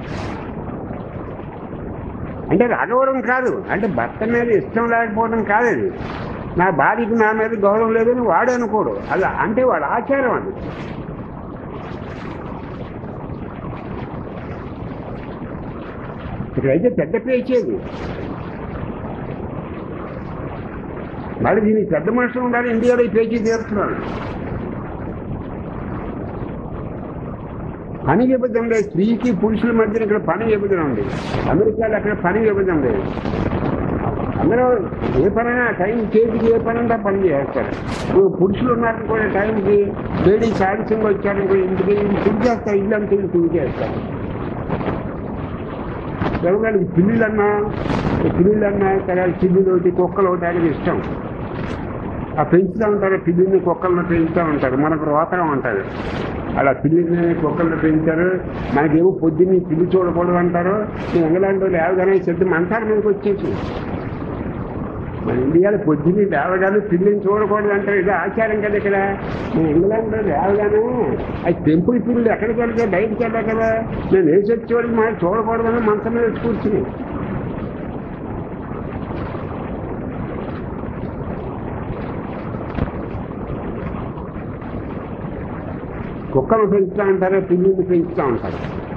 అంటే రాగవరం కాదు, అంటే భర్త మీద ఇష్టం లేకపోవడం కాదు. అది నా భార్యకి నా మీద గౌరవం లేదని వాడు అనుకోడు, అది అంటే వాడు ఆచారం. అది ఇక్కడైతే పెద్ద పేచేది. మరి దీనికి పెద్ద మనుషులు ఉండాలి. ఇండియాలో ఈ పేచీ తీరుతున్నారు. పని విభజన లేదు. స్త్రీకి పురుషుల మధ్యన ఇక్కడ పని విభజన ఉంది. అమెరికాలో అక్కడ పని విభజన లేదు. అందరూ ఏ పనైనా టైం చేతికి ఏ పనంతా పని చేస్తారు. పురుషులు ఉన్నారు కూడా టైంకి లేడీస్ ఆలస్యంగా వచ్చారనుకో ఇంటికి తిరిగి చేస్తారు. ఇల్లు అంతా తిరిగి చేస్తారు. ఎవరికి పిల్లులన్నా తర్వాత పిల్లులు ఒకటి కుక్కలు ఒకటి అనేది ఇష్టం. ఆ పెంచుతూ ఉంటారు. పిల్లిని కుక్కలను పెంచుతూ ఉంటారు. మనకు రోతరం ఉంటుంది. అలా పిల్లిని కుక్కలను పెంచారు. మనకేమో పొద్దున్నే పిల్లి చూడకూడదు అంటారు. నేను ఎంగలాంటి వాళ్ళు లేవగానే చెప్తే మంచాల మీదకి వచ్చేసి మన ఇండియాలో పొద్దున్నే లేవగానే పిల్లిని చూడకూడదు అంటారు. ఇది ఆచారం కదా ఇక్కడ. నేను ఇంగ్లాండ్లో లేవగానే అది టెంపుల్ పిల్లి ఎక్కడికి వెళ్తే బయటికి వెళ్ళా కదా. నేను వేసి వచ్చేవాడికి మనం చూడకూడదని మంచం మీద వచ్చి కూర్చుని కుక్కలు పెంచుతూ ఉంటారు. పిల్లిని పెంచుతూ ఉంటారు.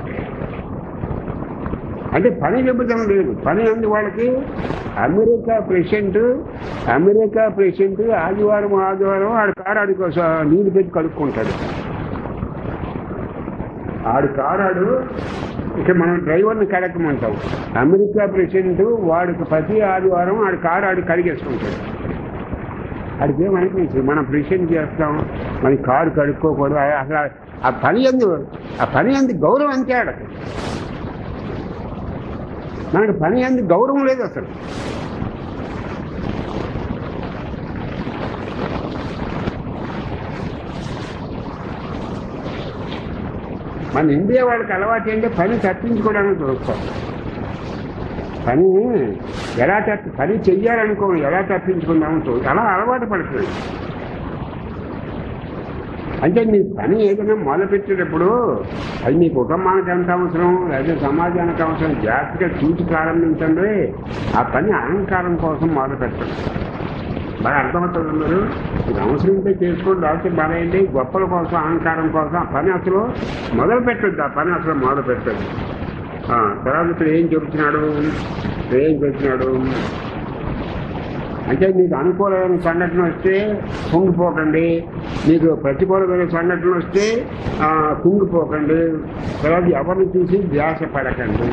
అంటే పని విభజన లేదు. పని అంది వాళ్ళకి. అమెరికా ప్రెసిడెంట్ ఆదివారం ఆడి కారు ఆడికి నీళ్ళు పెట్టి కడుక్కుంటాడు. ఆడి కారాడు ఇక్కడ మనం డ్రైవర్ని కడక్కమంటాం. అమెరికా ప్రెసిడెంట్ వాడికి ప్రతి ఆదివారం ఆడి కారు ఆడి కడిగేసుకుంటాడు. ఆడికి ఏమనిపించి మనం ప్రెసిడెంట్ చేస్తాం, మన కారు కడుక్కోకూడదు. అసలు ఆ పని అంది గౌరవం అంతే. ఆడకు మనకు పని అంది గౌరవం లేదు అసలు. మన ఇండియా వాళ్ళకి అలవాటు ఏంటంటే పని తప్పించుకోవడానికి చూస్తారు. పని చెయ్యాలనుకో ఎలా తప్పించుకుందామని చూడు. అలా అలవాటు పడుతుంది. అంటే నీ పని ఏదైనా మొదలుపెట్టేటప్పుడు అది నీ కుటుంబానికి ఎంత అవసరం, లేదా సమాజానికి అవసరం జాగ్రత్తగా చూసి ప్రారంభించండి. ఆ పని అహంకారం కోసం మొదలు పెట్టండి. బాగా అర్థమవుతుంది. మీరు ఇది అవసరం ఉంటే చేసుకోండి, లేకపోతే బాగాయండి. గొప్పల కోసం అహంకారం కోసం ఆ పని అసలు మొదలు పెట్టద్దు. ఆ పని అసలు మొదలు పెట్టద్దు. తర్వాత ఇప్పుడు ఏం చెబుతున్నాడు అంటే మీకు అనుకూలమైన సంఘటన వస్తే కుంగిపోకండి, మీకు ప్రతికూలమైన సంఘటన వస్తే కుంగిపోకండి. తర్వాత ఎవరిని చూసి ధ్యాస పడకండి.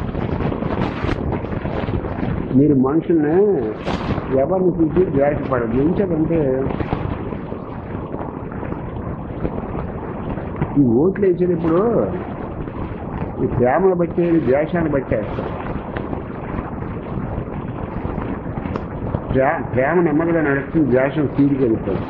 మీరు మనుషుల్ని ఎవరిని చూసి ధ్యాస పడదు. ఎందుకంటే ఈ ఓట్లు వేసేటప్పుడు ఈ ప్రేమను బట్టి ద్వేషాన్ని బట్టి వేస్తారు. ప్రేమ నెమ్మదిగా నడుస్తుంది, ద్వేషం తీరిగి వెళ్తుంది.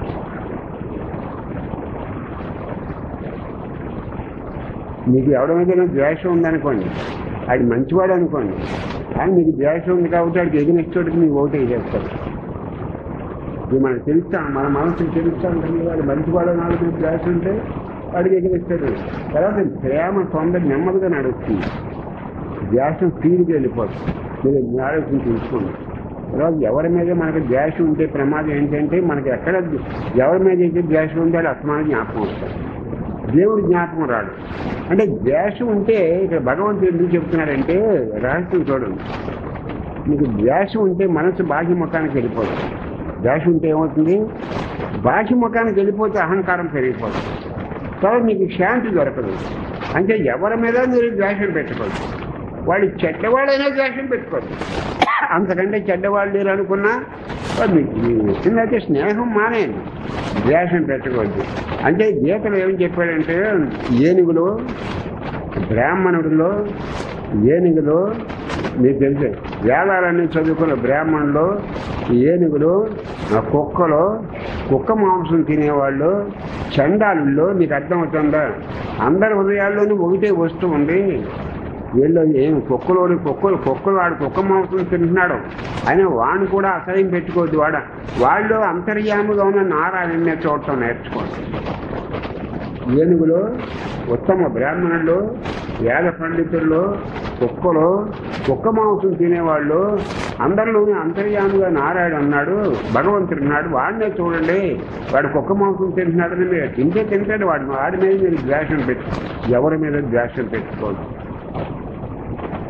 మీకు ఎవరి మీద ద్వేషం ఉందనుకోండి, అది మంచివాడు అనుకోండి, కానీ మీకు ద్వేషం ఉంది కాబట్టి వాడికి ఎగినెచ్చోటికి మీకు ఓటు వేసేస్తారు. ఇది మనకు తెలుస్తాం, మన మనసుకు తెలుస్తూ ఉంటుంది. వాడు మంచివాడు నాలుగు ద్వేషం ఉంటే వాడికి ఎగిరిస్తాడు. తర్వాత ప్రేమ తొందర నెమ్మదిగా నడుస్తుంది, ద్వేషం తీరిగి వెళ్ళిపోతుంది. మీరు ఆలోచన తెలుసుకోండి. తర్వాత ఎవరి మీద మనకు ద్వేషం ఉంటే ప్రమాదం ఏంటంటే మనకి ఎక్కడ ఎవరి మీద అయితే ద్వేషం ఉంటే అది అస్మాన జ్ఞాపకం వస్తుంది. దేవుడు జ్ఞాపకం రాడు. అంటే ద్వేషం ఉంటే ఇక్కడ భగవంతుడు ఎందుకు చెప్తున్నాడంటే రహస్యం చూడండి. మీకు ద్వేషం ఉంటే మనసు బాహ్య ముఖానికి వెళ్ళిపోతుంది. ద్వేషం ఉంటే ఏమవుతుంది? బాహ్య ముఖానికి వెళ్ళిపోతే అహంకారం పెరిగిపోతుంది. తర్వాత మీకు శాంతి దొరకదు. అంటే ఎవరి మీద మీరు ద్వేషం పెట్టుకోవచ్చు. వాడు చెడ్డవాడైనా ద్వేషం పెట్టుకోవచ్చు. అంతకంటే చెడ్డవాళ్ళు లేరు అనుకున్నా మీకు వచ్చిందైతే స్నేహం మానేయండి, ద్వేషం పెట్టుకోవద్దు. అంటే గీతలో ఏం చెప్పాడంటే ఏనుగులు బ్రాహ్మణుడిలో ఏనుగులు మీకు తెలిసే వేదాలన్నీ చదువుకున్న బ్రాహ్మణులు ఏనుగులు కుక్కలు కుక్క మాంసం తినేవాళ్ళు చండాలుల్లో మీకు అర్థమవుతుందా? అందరి హృదయాల్లోనూ ఒకటే వస్తువు ఉంది. వీళ్ళు ఏం కుక్కలు వాడు కుక్క మాంసం తింటున్నాడు అని వాడిని కూడా అసహ్యం పెట్టుకోవద్దు. వాళ్ళు అంతర్యాముగా ఉన్న నారాయణనే చూడటం నేర్చుకోండి. ఏనుగులు ఉత్తమ బ్రాహ్మణులు వేద పండితుల్లో కుక్కలు కుక్క మాంసం తినేవాళ్ళు అందరిలోనే అంతర్యాముగా నారాయణ ఉన్నాడు, భగవంతుడు ఉన్నాడు, వాడినే చూడండి. వాడు కుక్క మాంసం తింటున్నాడని మీరు తింటాడు. వాడి మీద మీరు ద్వేషం ఎవరి మీద ద్వేషం పెట్టుకోవద్దు.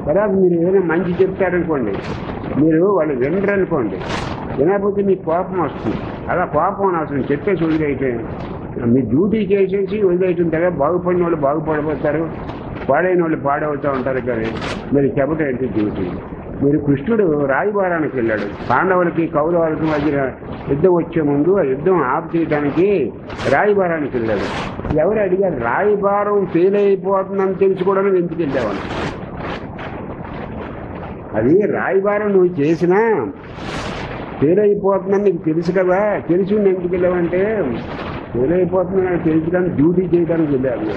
తర్వాత మీరు ఏదైనా మంచి చెప్తారనుకోండి, మీరు వాళ్ళు వినరు అనుకోండి, వినకపోతే మీకు కోపం వస్తుంది. అలా కోపం అవసరం చెప్పేసి వదిలేయటం, మీ డ్యూటీ చేసేసి వదిలేయటం కదా. బాగుపడిన వాళ్ళు బాగుపడిపోతారు, పాడైన వాళ్ళు పాడవుతూ ఉంటారు. కానీ మీరు చెప్పడం ఏంటి డ్యూటీ? మీరు కృష్ణుడు రాయబారానికి వెళ్ళాడు, పాండవులకి కౌరవులకి మధ్య యుద్ధం వచ్చే ముందు ఆ యుద్ధం ఆపు చేయడానికి రాయబారానికి వెళ్ళాడు. ఎవరు అడిగారు? రాయబారం ఫెయిల్ అయిపోతుందని తెలుసుకోవడానికి ఎందుకు వెళ్ళావని. అది రాయబారం నువ్వు చేసినా ఫెయిల్ అయిపోతుందని నీకు తెలుసు కదా, తెలిసి ఎందుకు వెళ్ళావంటే ఫెయిల్ అయిపోతుందని నాకు తెలుసు కానీ డ్యూటీ చేయడానికి వెళ్ళాను.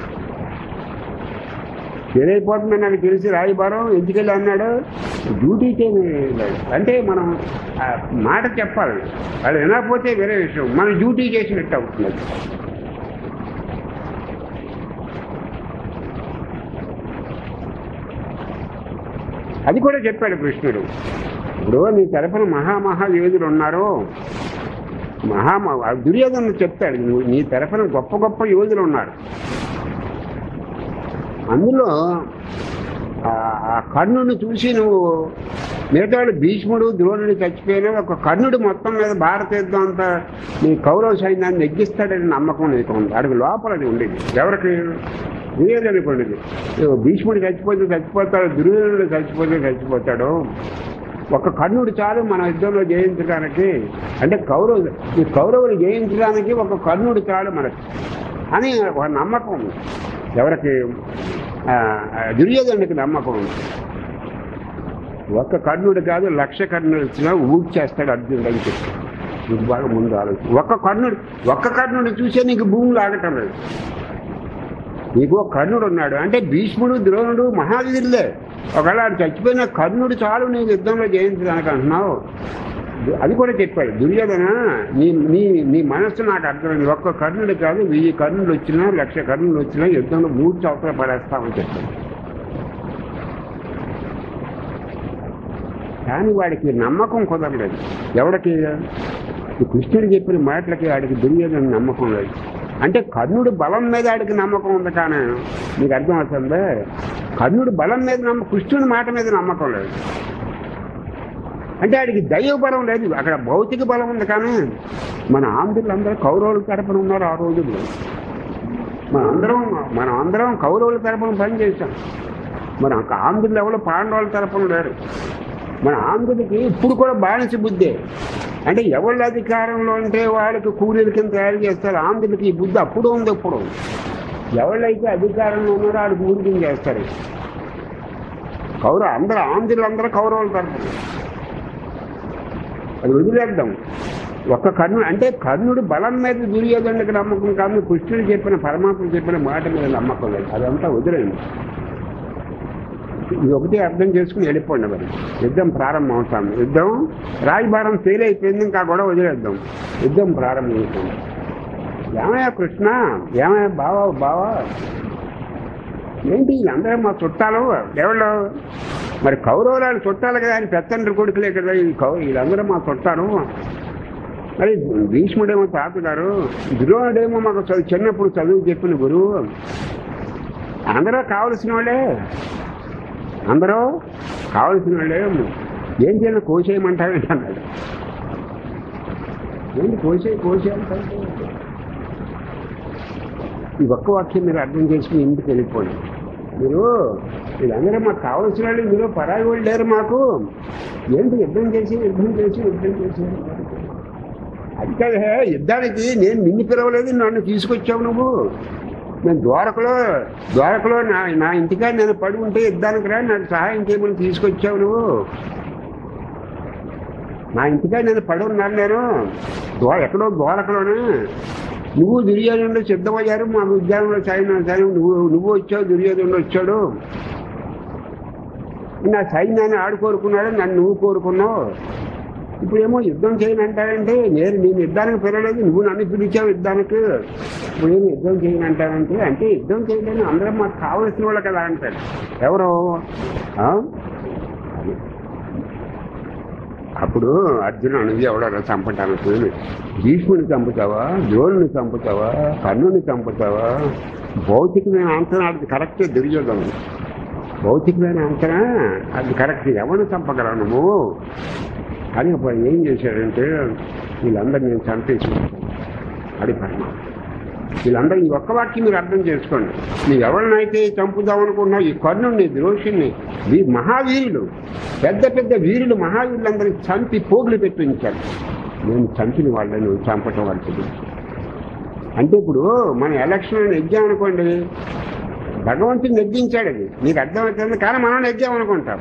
ఫెయిల్ అయిపోతుందని నాకు తెలిసి రాయబారం ఎందుకు వెళ్ళి అన్నాడు, డ్యూటీ చేయలేదు. అంటే మనం మాట చెప్పాలి, అది వినకపోతే వేరే విషయం, మనం డ్యూటీ చేసినట్టు అవుతుంది. అది కూడా చెప్పాడు కృష్ణుడు. ఇప్పుడు నీ తరఫున మహాయోధులు ఉన్నారు, దుర్యోధను చెప్తాడు, నీ తరఫున గొప్ప గొప్ప యోధులు ఉన్నారు. అందులో ఆ కర్ణుడిని చూసి నువ్వు మిగతా భీష్ముడు ద్రోణుడు చచ్చిపోయినా ఒక కర్ణుడు మొత్తం మీద భారత యుద్ధం అంతా నీ కౌరవ సైన్యాన్ని నెగ్గిస్తాడని నమ్మకం నీకు ఉంది. అడుగు లోపల అది ఉండేది. ఎవరికి? దుర్యోధనుడికి ఉండేది. భీష్ముడు చచ్చిపోతాడు, దుర్యోధనుడు చచ్చిపోతాడు. ఒక కర్ణుడు చాలు మన యుద్ధంలో జయించడానికి, అంటే ఈ కౌరవులు జయించడానికి ఒక కర్ణుడు చాలు మనకి అని ఒక నమ్మకం. ఎవరికి? దుర్యోధనుడికి నమ్మకం ఉంది. ఒక్క కర్ణుడు కాదు, 1,00,000 కర్ణుడు వచ్చినా ఊడి చేస్తాడు అర్జునుడు అని చెప్పి నీకు బాగా ముందు ఆలోచన. ఒక్క కర్ణుడు చూసే నీకు భూములు ఆగటం లేదు. నీకు ఒక కర్ణుడు ఉన్నాడు అంటే భీష్ముడు ద్రోణుడు మహావీరులే. ఒకవేళ చచ్చిపోయిన కర్ణుడు చాలు నీకు యుద్ధంలో జయించడానికి అంటున్నావు. అది కూడా చెప్పాడు దుర్యోధన, నీ మనస్సు నాకు అర్థమైంది. ఒక్క కర్ణుడు కాదు, 1000 కర్ణులు వచ్చినా 1,00,000 కర్ణులు వచ్చినా యుద్ధంలో 3 చౌకలు పడేస్తామని చెప్పాడు. కానీ వాడికి నమ్మకం కుదరలేదు. ఎవడికి? కృష్ణుడు చెప్పిన మాటలకి వాడికి దుర్యోధన నమ్మకం లేదు. అంటే కర్ణుడు బలం మీద ఆడికి నమ్మకం ఉంది. కానీ నీకు అర్థం అవుతుందా? కర్ణుడు బలం మీద కృష్ణుడి మాట మీద నమ్మకం లేదు. అంటే ఆడికి దైవ బలం లేదు, అక్కడ భౌతిక బలం ఉంది. కానీ మన ఆంధ్రులందరూ కౌరవుల తరపున ఉన్నారు ఆ రోజుల్లో. మనం అందరం కౌరవుల తరపున పనిచేసాం. మన ఆంధ్రులు ఎవరు పాండవుల తరపున లేరు. మన ఆంధ్రుడికి ఇప్పుడు కూడా బానిస బుద్ధే. అంటే ఎవళ్ళ అధికారంలో ఉంటే వాళ్ళకి కూలీల కింద తయారు చేస్తారు. ఆంధ్రులకి ఈ బుద్ధి అప్పుడు ఉంది. ఇప్పుడు ఎవళ్ళైతే అధికారంలో ఉన్నారో వాడికి కూలి కింద చేస్తారు. ఆంధ్రులందరూ కౌరవుల తరపున. అది వదిలేద్దాం. ఒక్క కర్ణుడు అంటే కర్ణుడు బలం మీద దుర్యోధనుడికి నమ్మకం కాదు, కృష్ణుడు చెప్పిన పరమాత్మ చెప్పిన మాట మీద నమ్మకం లేదు. అదంతా వదిలేండి. ఇది ఒకటి అర్థం చేసుకుని వెళ్ళిపోండి. మరి యుద్ధం ప్రారంభం అవుతాం. యుద్ధం రాయబారం ఫెయిల్ అయిపోయింది, ఇంకా కూడా వదిలేద్దాం. యుద్ధం ప్రారంభమవుతుంది. ఏమయ్యా కృష్ణ, ఏమయ్యా బావా ఏంటి అందరూ మా చుట్టాలు? ఎవరు? మరి కౌరవులు చుట్టాలు కదా, ఆయన పెద్దండ్రి కొడుకులే కదా, వీళ్ళందరూ మా చుట్టాలు. మరి భీష్ముడేమో తాతగారు, ద్రోణుడేమో మాకు చిన్నప్పుడు చదువు చెప్పిన గురువు. అందరూ కావలసిన వాళ్ళే. ఏం చేయాలి? కోసేయమంటావేంటి అన్నాడు. ఏంటి కోసే అంటారు? ఈ ఒక్క వాక్యం మీరు అర్థం చేసుకుని ఇంటికి వెళ్ళిపోండి. వీళ్ళందరూ మాకు కావాల్సిన వాళ్ళు, ఇందులో పరాయి వాళ్ళు లేరు మాకు. ఏంటి యుద్ధం చేసి అది కాదు. యుద్ధానికి నేను నిన్ను పిలవలేదు, నన్ను తీసుకొచ్చావు నువ్వు. నేను ద్వారకలో నా ఇంటికా నేను పడి ఉంటే యుద్ధానికి రా, నాకు సహాయం చేయమని తీసుకొచ్చావు నువ్వు. నా ఇంటికా నేను పడి ఉన్నాను. నేను ఎక్కడో ద్వారకలోనే నువ్వు దుర్యోధనుడు సిద్ధమయ్యారు. మా ఉద్యానంలో సైన్యం నువ్వు వచ్చావు, దుర్యోధనుడు వచ్చాడు. నా సైన్యాన్ని ఆడు కోరుకున్నాడు, నన్ను నువ్వు కోరుకున్నావు. ఇప్పుడేమో యుద్ధం చేయనంటారంటే నేను యుద్ధానికి పిలవలేదు, నువ్వు నన్ను పిలిచావు యుద్ధానికి. ఇప్పుడేమో యుద్ధం చేయనంటారంటే అంటే యుద్ధం చేయలేని అందరం మాకు కావలసిన వాళ్ళు కదా అంటారు. ఎవరు? అప్పుడు అర్జునుడు అనేది ఎవడో చంపటానికి భీష్ముని చంపుతావా, ద్రోణుని చంపుతావా, కర్ణుని చంపుతావా? భౌతికమైన అంతనాడు కరెక్టే దుర్యోధనుడు. భౌతికమైన అంతనా అది కరెక్ట్, ఎవరిని చంపగలవు నువ్వు కానీ అప్పుడు ఏం చేశాడంటే వీళ్ళందరూ నేను చంపేసి అది పరమాత్మ. వీళ్ళందరూ ఈ ఒక్క వాక్యం మీరు అర్థం చేసుకోండి. నువ్వు ఎవరినైతే చంపుదామనుకుంటున్నావు, ఈ కర్ణుడిని, ద్రోషుణ్ణి, మహావీరులు, పెద్ద పెద్ద వీరులు, మహావీరులందరినీ చంపి పోగులు పెట్టి ఉంచారు. నేను చంపిన వాళ్ళని నువ్వు చంపటం వాళ్ళకి. అంటే ఇప్పుడు మన ఎలక్షన్ నెగ్గామనుకోండి, భగవంతుడు నెగ్గించాడు, అది నీకు అర్థమవుతుంది. కానీ మనం నెగ్గామనుకుంటాం.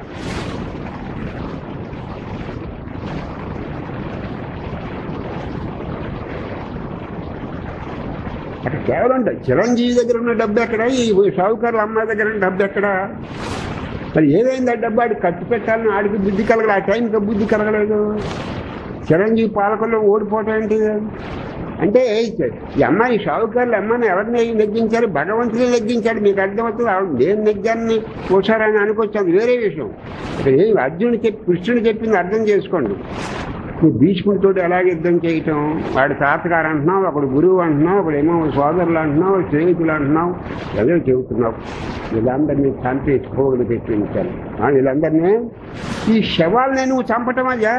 అక్కడ కేవలం చిరంజీవి దగ్గర ఉన్న డబ్బు ఎక్కడ, ఈ షావుకారుల అమ్మాయి దగ్గర ఉన్న డబ్బు ఎక్కడ? మరి ఏదైంది ఆ డబ్బు? ఆడికి ఖర్చు పెట్టాలని ఆడికి బుద్ధి కలగలేదు, ఆ టైంకి బుద్ధి కలగలేదు. చిరంజీవి పాలకుల్లో ఓడిపోవటం ఏంటి అంటే, ఈ అమ్మాయి షావుకారుల అమ్మాయిని ఎవరిని నెగ్గించారు? భగవంతుని నెగ్గించాడు. మీకు అర్థమవుతుంది. నేను నెగ్గాన్ని ఓసారని అనుకోవచ్చు, అది వేరే విషయం. ఇక్కడ ఏం అర్జునుడు కృష్ణుడు చెప్పింది అర్థం చేసుకోండి. నువ్వు భీష్ముడితో ఎలాగ యుద్ధం చేయటం, వాడి తాతగారు అంటున్నావు, ఒకడు గురువు అంటున్నావు, ఒకడేమో సోదరులు అంటున్నావు, స్నేహితులు అంటున్నావు, ఏదో చెబుతున్నావు. వీళ్ళందరినీ చంపేసి పోగులు పెట్టి ఉంచాను. వీళ్ళందరినీ ఈ శవాలని నువ్వు చంపటం అయ్యా.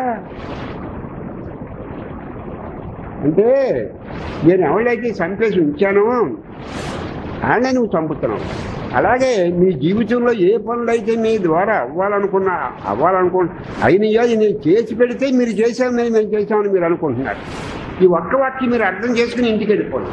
అంటే నేను ఎవరైతే చంపేసి ఉంచానో ఆయనే నువ్వు చంపుతున్నావు. అలాగే నీ జీవితంలో ఏ పనులైతే మీ ద్వారా అయినయో అది నేను చేసి పెడితే మీరు చేశామని మేము చేశామని మీరు అనుకుంటున్నారు. ఈ ఒక్క వాక్యం మీరు అర్థం చేసుకుని ఇంటికి వెళ్ళిపోండి.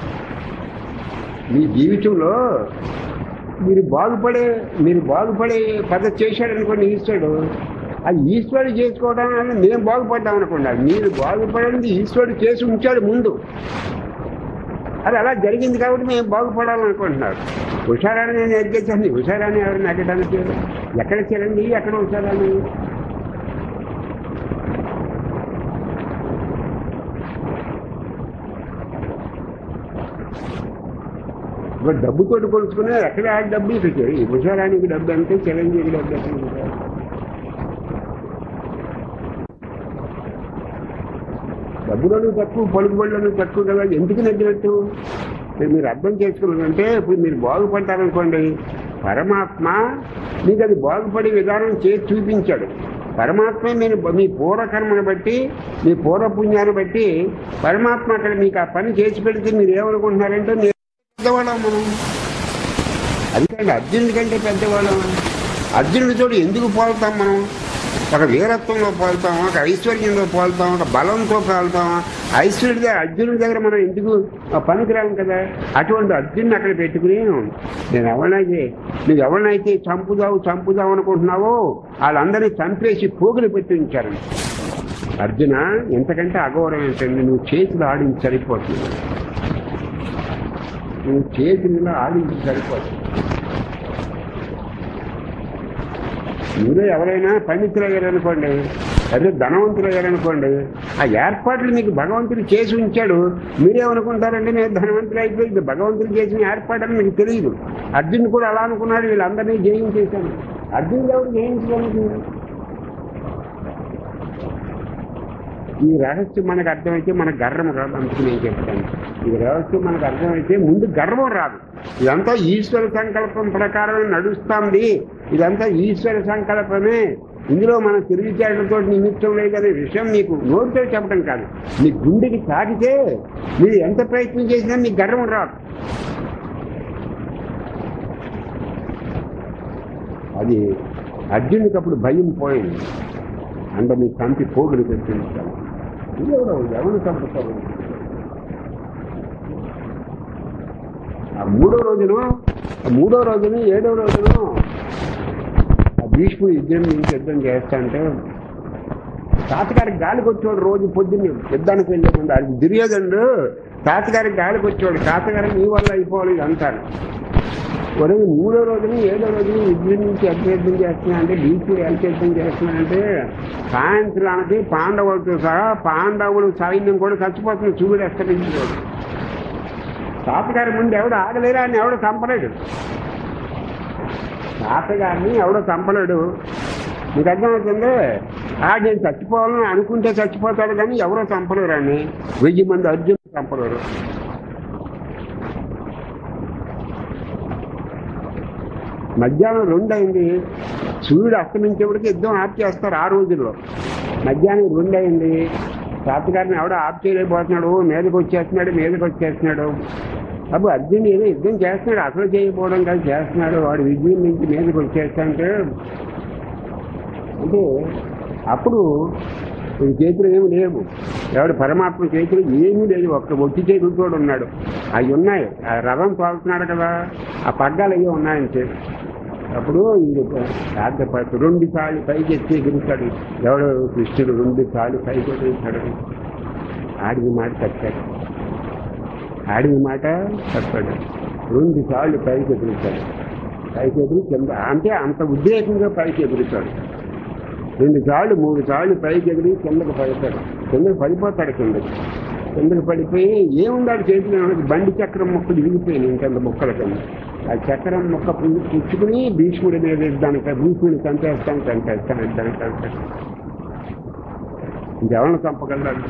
మీ జీవితంలో మీరు బాగుపడే పద్ధతి చేశాడనుకోండి ఈశ్వరుడు, అది ఈశ్వరుడు చేసుకోవడం వల్ల మేము బాగుపడ్డాం అనుకోండి. మీరు బాగుపడింది ఈశ్వరుడు చేసి ఉంచాడు ముందు, అది అలా జరిగింది కాబట్టి మేము బాగుపడాలనుకుంటున్నారు. హుషారాన్ని నేను ఎగ్గేసాను. హుషారాన్ని ఎవరిని ఎగ్గడానికి? ఎక్కడ చేరండి, ఎక్కడ హుషారాన్ని? ఇప్పుడు డబ్బుతోటి కొలుచుకునే ఎక్కడ ఆ డబ్బు ఇక్కడ హుషారానికి డబ్బు అంటే చిరంజీవి డబ్బు ఎక్కడ? డబ్బులోనూ తక్కువ, పలుకుబడిలోనూ తక్కువ కదా, ఎందుకు నెగ్గినట్టు మీరు అర్థం చేసుకున్నారంటే, ఇప్పుడు మీరు బాగుపడ్డారనుకోండి, పరమాత్మ మీకు అది బాగుపడే విధానం చేసి చూపించాడు. పరమాత్మ మీరు మీ పూర్వకర్మను బట్టి, మీ పూర్వపుణ్యాన్ని బట్టి పరమాత్మ అక్కడ మీకు ఆ పని చేసి పెడితే మీరు ఏమనుకుంటున్నారంటే నేను పెద్దవాళ్ళం. మనం అందుకంటే అర్జునుడి కంటే పెద్దవాళ్ళం. అర్జునుడితో ఎందుకు పోలుతాం మనం? ఒక వీరత్వంలో పోలుతాం, ఒక ఐశ్వర్యంలో పోలుతాం, ఒక బలంతో పోలుతాం. అర్జునుడి దగ్గర మనం ఎందుకు పనికిరాం కదా. అటువంటి అర్జునుని అక్కడ పెట్టుకుని నువ్వు ఎవరినైతే చంపుదావు అనుకుంటున్నావో వాళ్ళందరినీ చంపేసి పోగులు పెట్టి ఉంచారు. అర్జున, ఎంతకంటే అగౌరవం ఏంటండి? నువ్వు చేతులు ఆడించి సరిపోతుంది. నువ్వు చేతుల్లో ఆడించి సరిపోతుంది. మీరే ఎవరైనా పండితులు అయ్యారనుకోండి, అదే ధనవంతులు అయ్యారనుకోండి, ఆ ఏర్పాట్లు మీకు భగవంతుడు చేసి ఉంచాడు. మీరేమనుకుంటారంటే నేను ధనవంతులు అయిపోయింది, భగవంతుడు చేసిన ఏర్పాటు మీకు తెలియదు. అర్జునుడు కూడా అలా అనుకున్నాడు, వీళ్ళందరినీ జయించేశాను. అర్జునుడు ఎవరు జయించడానికి? ఈ రహస్యం మనకు అర్థమైతే మనకు గర్వం రాదు. అందుకు నేను చెప్తాను, ఈ రహస్యం మనకు అర్థమైతే ముందు గర్వం రాదు. ఇదంతా ఈశ్వర సంకల్పం ప్రకారమే నడుస్తుంది. ఇదంతా ఈశ్వర సంకల్పమే. ఇందులో మన తెలివితేటలతో నిమిత్తం లేదనే విషయం మీకు నోటితో చెప్పడం కాదు, మీ గుండెకి తాకితే మీరు ఎంత ప్రయత్నం చేసినా మీకు గర్వం రాదు. అది అర్జునుడికి అప్పుడు భయం పోయింది. అందరినీ చంపి పోగులు పెట్టించాలి. ఎవరు చంపుతారు? ఆ మూడో రోజును 7వ రోజును ఆ భీష్ముడు యుద్ధం చేస్తాంటే తాతగారికి గాలికి వచ్చేవాడు. రోజు పొద్దున్నే యుద్ధానికి వెళ్ళే ముందు అది దుర్యోధనుడు తాతగారికి గాలికి వచ్చేవాడు. తాతగారికి నీ వల్ల అయిపోవాలి ఇది అంటారు. వరకు 3వ రోజుని 7వ రోజుని యుద్ధం నుంచి అభ్యర్థం చేస్తున్నానంటే భీష్ముడు ఎంత యుద్ధం చేస్తున్నానంటే సాయంత్రానికి పాండవులతో సహా పాండవులు సైన్యం కూడా చచ్చిపోతుంది. సూర్యుడు అస్తమించుకోడు. తాతగారి ముందు ఎవడు ఆగలేరా అని ఎవడో చంపలేడు. తాతగారిని ఎవడో చంపలేడు. మీకు అర్థమవుతుంది. నేను చచ్చిపోవాలని అనుకుంటే చచ్చిపోతాడు కానీ ఎవరో చంపలేరు అని 1000 మంది అర్జునులు చంపలేరు. మధ్యాహ్నం 2 అయింది, సూర్యుడు అస్తమించేప్పటికి యుద్ధం ఆఫ్ చేస్తారు ఆ రోజుల్లో. మధ్యాహ్నం 2 అయింది, తాతగారిని ఎవడో ఆఫ్ చేయలేకపోతున్నాడు, మీదకి వచ్చేస్తున్నాడు. అప్పుడు అర్జున్ ఏదో యుద్ధం చేస్తున్నాడు, అసలు చేయకపోవడం కాదు చేస్తున్నాడు, వాడు విజయం నుంచి మీదకి వచ్చేస్తాంటే అంటే అప్పుడు చేతులు ఏమి లేవు, ఎవడు పరమాత్మ చేతులు ఏమీ లేదు, ఒక్క ఒట్టి చేతులు కూడా ఉన్నాడు. అవి ఉన్నాయి, ఆ రథం తోలుతున్నాడు కదా, ఆ పగ్గాలు అవి ఉన్నాయంటే అప్పుడు సాధ్యపడుతు 2 సార్లు పైకి ఎత్తి ఎగురుతాడు. ఎవడు కృష్ణుడు 2 సార్లు పైకి ఎగురుతాడు. ఆడిది మాట తప్పాడు, 2 సార్లు పైకి ఎగురుతాడు. కింద అంటే అంత ఉద్రేకంగా పైకి ఎగురుతాడు. 2 సార్లు 3 సార్లు పైకి ఎగిరి కిందకు పడిపోతాడు. కిందకు పడిపోయి ఏముందాడు చేతిలో బండి చక్రం మొక్కలు విరిగిపోయినాయి ఇంకంత మొక్కల కింద. ఆ చక్రం మొక్క పుచ్చుకుని భీష్ముడి మీద భీష్ముడిని చంపేస్తాను ఇంకెవరిని చంపగలరు?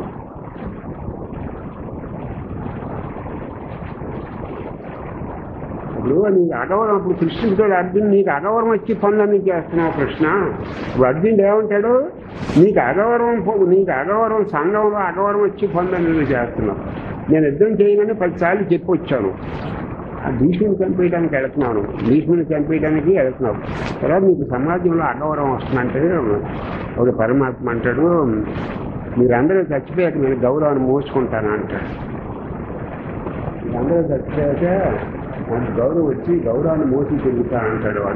ఇప్పుడు నీకు అగౌరవం, ఇప్పుడు కృష్ణుడితో అర్జున్ నీకు అగౌరవం వచ్చి పనులన్నీ చేస్తున్నావు కృష్ణ. ఇప్పుడు అర్జునుడు ఏమంటాడు, నీకు అగౌరవం సంఘంలో అగౌరవం వచ్చి పనులన్నీ చేస్తున్నావు. నేను యుద్ధం చేయమని 10 సార్లు చెప్పి వచ్చాను, ఆ భీష్ముని చంపేయడానికి వెళుతున్నావు. తర్వాత నీకు సమాజంలో అగౌరవం వస్తుందంటే ఒక పరమాత్మ అంటాడు, మీరందరూ చచ్చిపోయాక నేను గౌరవాన్ని మోసుకుంటాను అంటాడు. మీరందరూ చచ్చిపోయాక నాకు గౌరవం వచ్చి గౌరవాన్ని మోసి తిరుగుతా అంటాడు వాడు.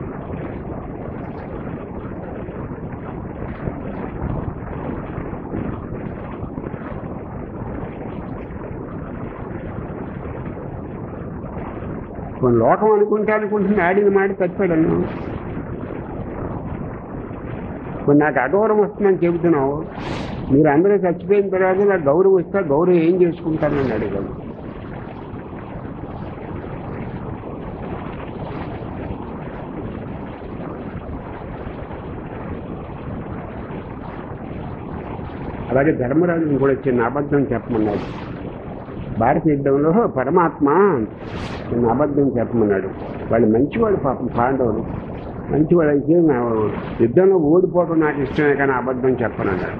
కొన్ని లోకం అనుకుంటుంది, ఆడిన మాట తప్పాడను. కొన్ని నాకు అగౌరవం వస్తుందని చెబుతున్నావు, మీరు అందరూ చచ్చిపోయిన తర్వాత నాకు గౌరవం వస్తే గౌరవం ఏం చేసుకుంటానని అడిగాడు. అలాగే ధర్మరాజుని కూడా చిన్న అబద్ధం చెప్పమన్నాడు. భారత యుద్ధంలో పరమాత్మ చిన్న అబద్ధం చెప్పమన్నాడు. వాళ్ళు మంచివాడు, పాపం పాండవులు మంచివాడు అయితే యుద్ధంలో ఓడిపోవడం నాకు ఇష్టమే కానీ అబద్ధం చెప్పనన్నాడు.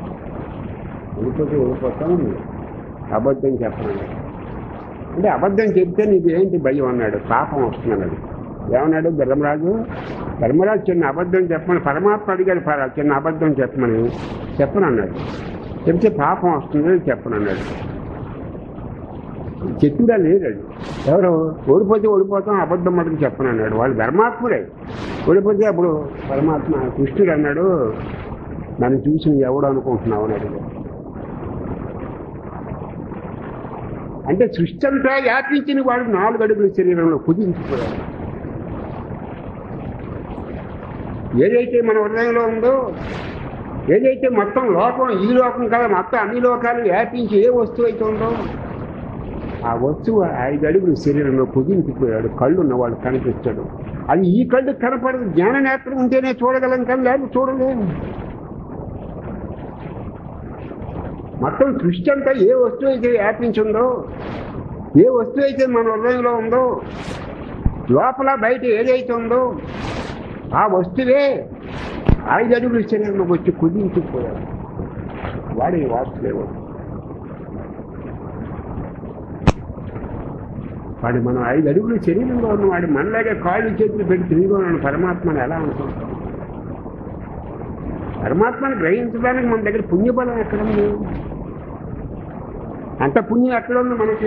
ఓడిపోతాం అబద్ధం చెప్పనన్నాడు. అంటే అబద్ధం చెప్తే నీకు ఏంటి భయం అన్నాడు, పాపం వస్తున్నాడు. ఏమన్నాడు ధర్మరాజు చిన్న అబద్ధం చెప్పమని పరమాత్మ అడిగాడు, చిన్న అబద్ధం చెప్పనన్నాడు. చెప్తే పాపం వస్తుంది చెప్పనన్నాడు. చెప్పిందా లేదండి, ఎవరు ఓడిపోతాం అబద్ధం మటుకు చెప్పనన్నాడు. వాళ్ళు ధర్మాత్ముడే. ఓడిపోతే అప్పుడు పరమాత్మ కృష్ణుడు అన్నాడు, నన్ను చూసి ఎవడు అనుకుంటున్నావు అని అడిగాడు. అంటే సృష్టి అంతా వ్యాపించిన వాడు 4 అడుగుల శరీరంలో కుదించిపోయాడు. ఏదైతే మన హృదయంలో ఉందో, ఏదైతే మొత్తం లోకం, ఈ లోకం కదా మొత్తం అన్ని లోకాలు వ్యాపించి ఏ వస్తువు అయితే ఉందో ఆ వస్తువు 5 అడుగుల శరీరంలో కుదించిపోయాడు. కళ్ళు ఉన్నవాడు కనిపిస్తాడు. అది ఈ కళ్ళు కనపడదు, జ్ఞాన నేత్రం ఉంటేనే చూడగలం కానీ లేదు చూడలేము. మొత్తం సృష్టి అంతా ఏ వస్తువు అయితే వ్యాపించిందో, ఏ వస్తువు అయితే మన హృదయంలో ఉందో, లోపల బయట ఏదైతే ఉందో ఆ వస్తువే 5 అడుగుల శరీరంలోకి వచ్చి కుదించిపోయాడు. వాడే వాసుదేవుడు. వాడు మనం 5 అడుగుల శరీరంలో ఉన్నవాడు మనలాగే కాళ్ళు చేతులు పెట్టి తిరిగిపోయినాడు. పరమాత్మని ఎలా అనుకుంటాం? పరమాత్మను గ్రహించడానికి మన దగ్గర పుణ్యబలం ఎక్కడ ఉంది? అంత పుణ్యం ఎక్కడ ఉంది మనకి?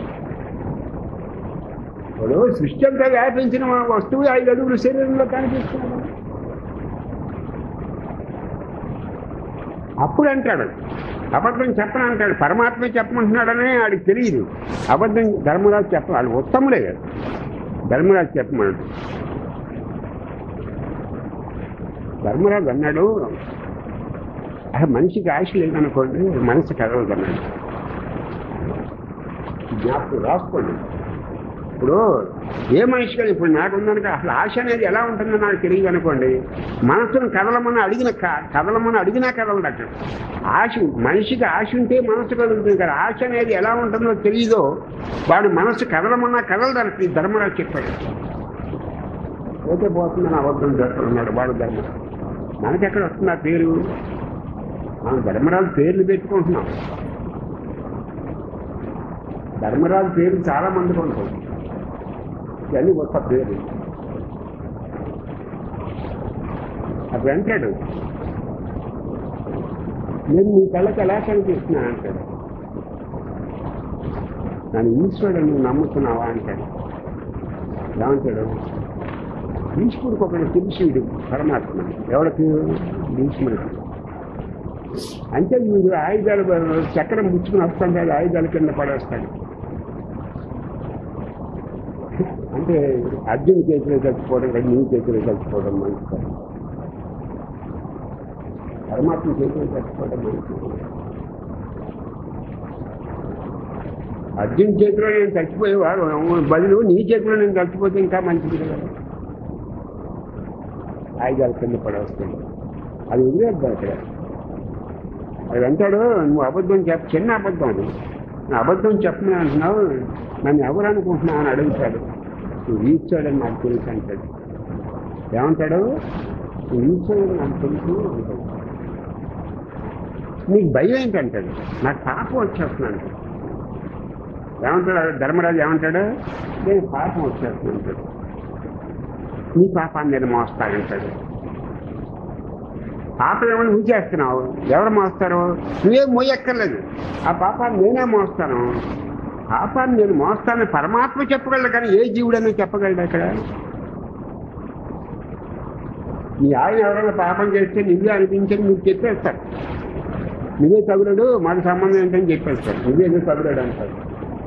ఇప్పుడు సృష్టి అంతా వ్యాపించిన వస్తువు 5 అడుగుల శరీరంలో కనిపిస్తున్నాడు. అప్పుడు అంటాడు అబద్ధం చెప్పనంటాడు. పరమాత్మ చెప్పమంటున్నాడనే ఆడికి తెలియదు. అబద్ధం ధర్మరాజు చెప్పాలి, ఉత్తములే కదా ధర్మరాజు చెప్పమన్నాడు. ధర్మరాజు అన్నాడు, అసలు మనిషికి ఆశ లేదనుకోండి మనసు కదలదన్నాడు. జ్ఞాపకం రాసుకోండి. ఇప్పుడు ఏ మనిషి కదా, ఇప్పుడు నాకుందనుక అసలు ఆశ అనేది ఎలా ఉంటుందో నాకు తెలియదు అనుకోండి, మనసును కదలమని అడిగినా కదలదట. ఆశ, మనిషికి ఆశ ఉంటే మనసు కదులుతుంది కదా. ఆశ అనేది ఎలా ఉంటుందో తెలియదో వాడు మనసు కదలమన్నా కదలదట. ధర్మరాజు చెప్పాడు. పోతే పోతుందని అబద్ధం చేస్తున్నాడు వాడు ధర్మరాజు. మనకెక్కడ వస్తుంది ఆ పేరు? మనం ధర్మరాజు పేర్లు పెట్టుకుంటున్నాం. ధర్మరాజు పేరు చాలా మందికి ఉంటుంది, ఇవన్నీ గొప్ప పేరు. అప్పుడు అంటాడు, నేను నీ కళ్ళకి ఎలా కనిపిస్తున్నాను అంటాడు. నన్ను ఈశ్వరుడు నువ్వు నమ్ముతున్నావా అంటాడు. ఏమంటాడు? భీష్ముడికి ఒకటి తెలిసిండు పరమాత్మ. ఎవరికి? భీష్ముడికి. అంటే మీరు ఆయుధాలు చక్రం పుచ్చుకుని వస్తాడు, అది ఆయుధాల కింద పడేస్తాడు. అంటే అర్జున్ చేతిలో చచ్చిపోవడం కానీ నీ చేతిలో చచ్చిపోవడం మంచిది. పరమాత్మ చేతిలో చచ్చిపోవడం మంచిది. అర్జున్ చేతిలో నేను చచ్చిపోయేవాడు బదులు నీ చేతిలో నేను చచ్చిపోతే ఇంకా మంచిది కదా. ఆయుధాల కింద పడేస్తాడు. అది వదిలేద్దాం అక్కడ. అది అంటాడు, నువ్వు అబద్ధం చిన్న అబద్ధం అది, నువ్వు అబద్ధం చెప్పమని అంటున్నావు, నన్ను ఎవరు అనుకుంటున్నావు అని అడుగుతాడు. నువ్వు ఈశ్వరుడని నాకు తెలుసు అంటాడు. ఏమంటాడు? నువ్వు ఈశ్వరుడు నాకు తెలుసు అంటాడు. నీకు భయం ఏంటంటాడు? నాకు పాపం వచ్చేస్తున్నాను. ఏమంటాడు ధర్మరాజు? ఏమంటాడు? నేను పాపం వచ్చేస్తున్నాను అంటాడు. నీ పాపాన్ని నేను మోస్తానంటాడు. పాపం ఏమన్నా నువ్వు చేస్తున్నావు, ఎవరు మోస్తారు? నువ్వేం మోయక్కర్లేదు, ఆ పాపాన్ని నేనే మోస్తాను. పాపాన్ని నేను మోస్తానని పరమాత్మ చెప్పగలడు, కానీ ఏ జీవుడని చెప్పగలడు అక్కడ? మీ ఆయన ఎవరైనా పాపం చేస్తే నువ్వే అనిపించని మీరు చెప్పేస్తారు. నువ్వే తగులడు, మాకు సంబంధం ఏంటని చెప్పేస్తారు. నువ్వేదో తగులాడు అంటారు.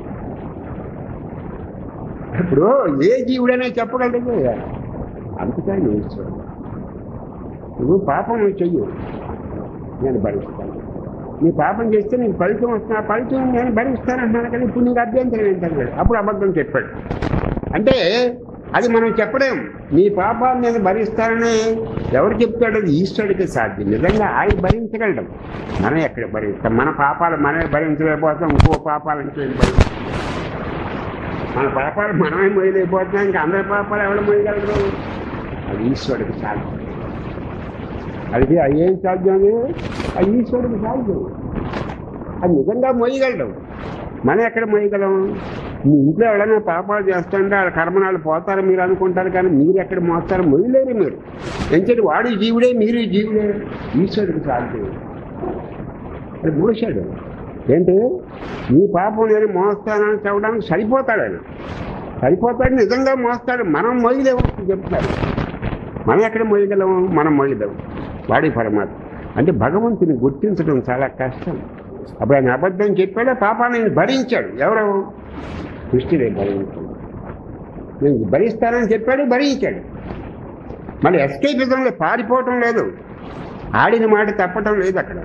ఇప్పుడు ఏ జీవుడనే చెప్పగలడు? అంతగా నువ్వు నువ్వు పాపం చెయ్యు, నేను భరిస్తాను. నీ పాపం చేస్తే నీకు ఫలితం వస్తున్నా, ఫలితం నేను భరిస్తానంటున్నాను కానీ ఇప్పుడు నీకు అభ్యంతరం ఏంటంటే అప్పుడు అబద్ధం చెప్పాడు. అంటే అది మనం చెప్పలేం. నీ పాపాన్ని నేను భరిస్తానని ఎవరు చెప్తాడు? అది ఈశ్వరుడికి సాధ్యం. నిజంగా ఆయన భరించగలడం, మనం ఎక్కడ భరిస్తాం? మన పాపాలు మనమే భరించలేకపోతాం, ఇంకో పాపాలను భరిస్తాం. మన పాపాలు మనమే మొయ్యలేకపోతున్నాం, ఇంకా అందరి పాపాలు ఎవరు మొయ్యగలరు? అది ఈశ్వరుడికి సాధ్యం. అది ఏం సాధ్యం? అది ఈశ్వరుడికి సాధ్యం. అది నిజంగా మొయ్యగలడం, మనం ఎక్కడ మొయ్యగలం? మీ ఇంట్లో ఎవరైనా పాపాలు చేస్తుంటే వాళ్ళ కర్మనాలు పోతారు మీరు అనుకుంటారు, కానీ మీరు ఎక్కడ మోస్తారు? మొయ్యలేరు మీరు. ఎంచేది వాడు జీవుడే, మీరు జీవుడే. ఈశ్వరుడికి సాధ్యం. అది మోసాడు. ఏంటి? నీ పాపం నేను మోస్తానని చెప్పడానికి సరిపోతాడు ఆయన. సరిపోతాడు, నిజంగా మోస్తాడు. మనం మొయ్యలేము చెప్తారు. మనం ఎక్కడ మొయ్యగలము? మనం మొయ్యలేము. వాడి పరమాత్మ అంటే భగవంతుని గుర్తించడం చాలా కష్టం. అప్పుడు ఆయన అబద్ధం చెప్పాడు, పాపాన్ని భరించాడు. ఎవరు? కృష్ణుడే భరించాడు. నేను భరిస్తానని చెప్పాడు, భరించాడు. మళ్ళీ ఎస్కేపిజంలో పారిపోవటం లేదు, ఆడిన మాట తప్పటం లేదు అక్కడ.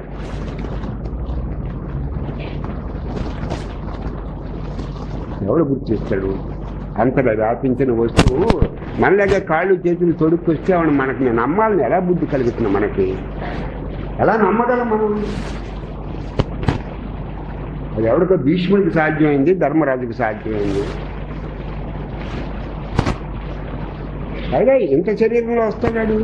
ఎవడు గుర్తిస్తాడు? అంతగా వ్యాపించిన వస్తువు మనలాగా కాళ్ళు చేతులు తొడుక్కొస్తే ఆవిడ మనకి నేను నమ్మాలని ఎలా బుద్ధి కలుగుతున్నా? మనకి ఎలా నమ్మగలం మనం? అది ఎవరికో భీష్ముడికి సాధ్యమైంది, ధర్మరాజుకి సాధ్యమైంది. పైగా ఇంత శరీరంలో వస్తాడు.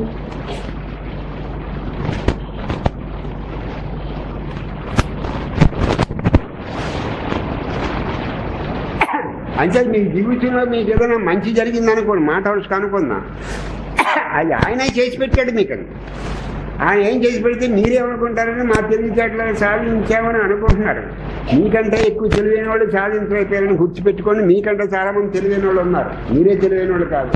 అంటే మీ జీవితంలో మీకు ఏదైనా మంచి జరిగిందనుకోండి, మాట వరుసకు అనుకుందా, అది ఆయన చేసి పెట్టాడు మీకు. ఆయన ఏం చేసి పెడితే మీరేమనుకుంటారని మా తెలివితేటలను సాధించామని అనుకుంటున్నారు. మీకంటే ఎక్కువ తెలివైన వాళ్ళు సాధించలేకపోయారని గుర్తుపెట్టుకోండి. మీకంటే చాలామంది తెలివైన వాళ్ళు ఉన్నారు, మీరే తెలివైన వాళ్ళు కాదు.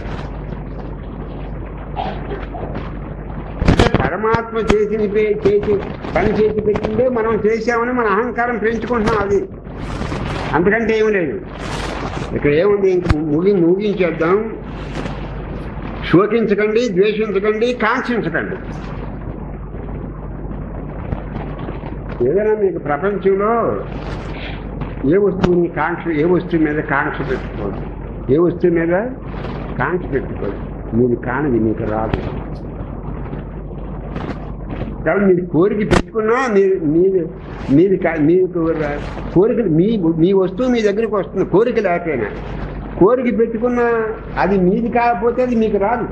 అంటే పరమాత్మ చేసి పని చేసి పెట్టిందే మనం చేసామని మన అహంకారం పెంచుకుంటున్నాం. అది అంతకంటే ఏమి లేదు. ఇక్కడ ఏముంది? ఇంక ముగించేద్దాం. శోకించకండి, ద్వేషించకండి, కాంక్షించకండి. ఏదైనా మీకు ప్రపంచంలో ఏ వస్తువుని ఏ వస్తువు మీద కాంక్ష పెట్టుకోదు, ఏ వస్తువు మీద కాంక్ష పెట్టుకోదు. మీది కానిది మీకు రాదు. కాబట్టి మీరు కోరిక పెట్టుకున్నా మీకు కోరికలు మీ వస్తువు మీ దగ్గరికి వస్తుంది, కోరిక లేకపోయినా. కోరిక పెట్టుకున్న అది మీది కాకపోతే అది మీకు రాదు.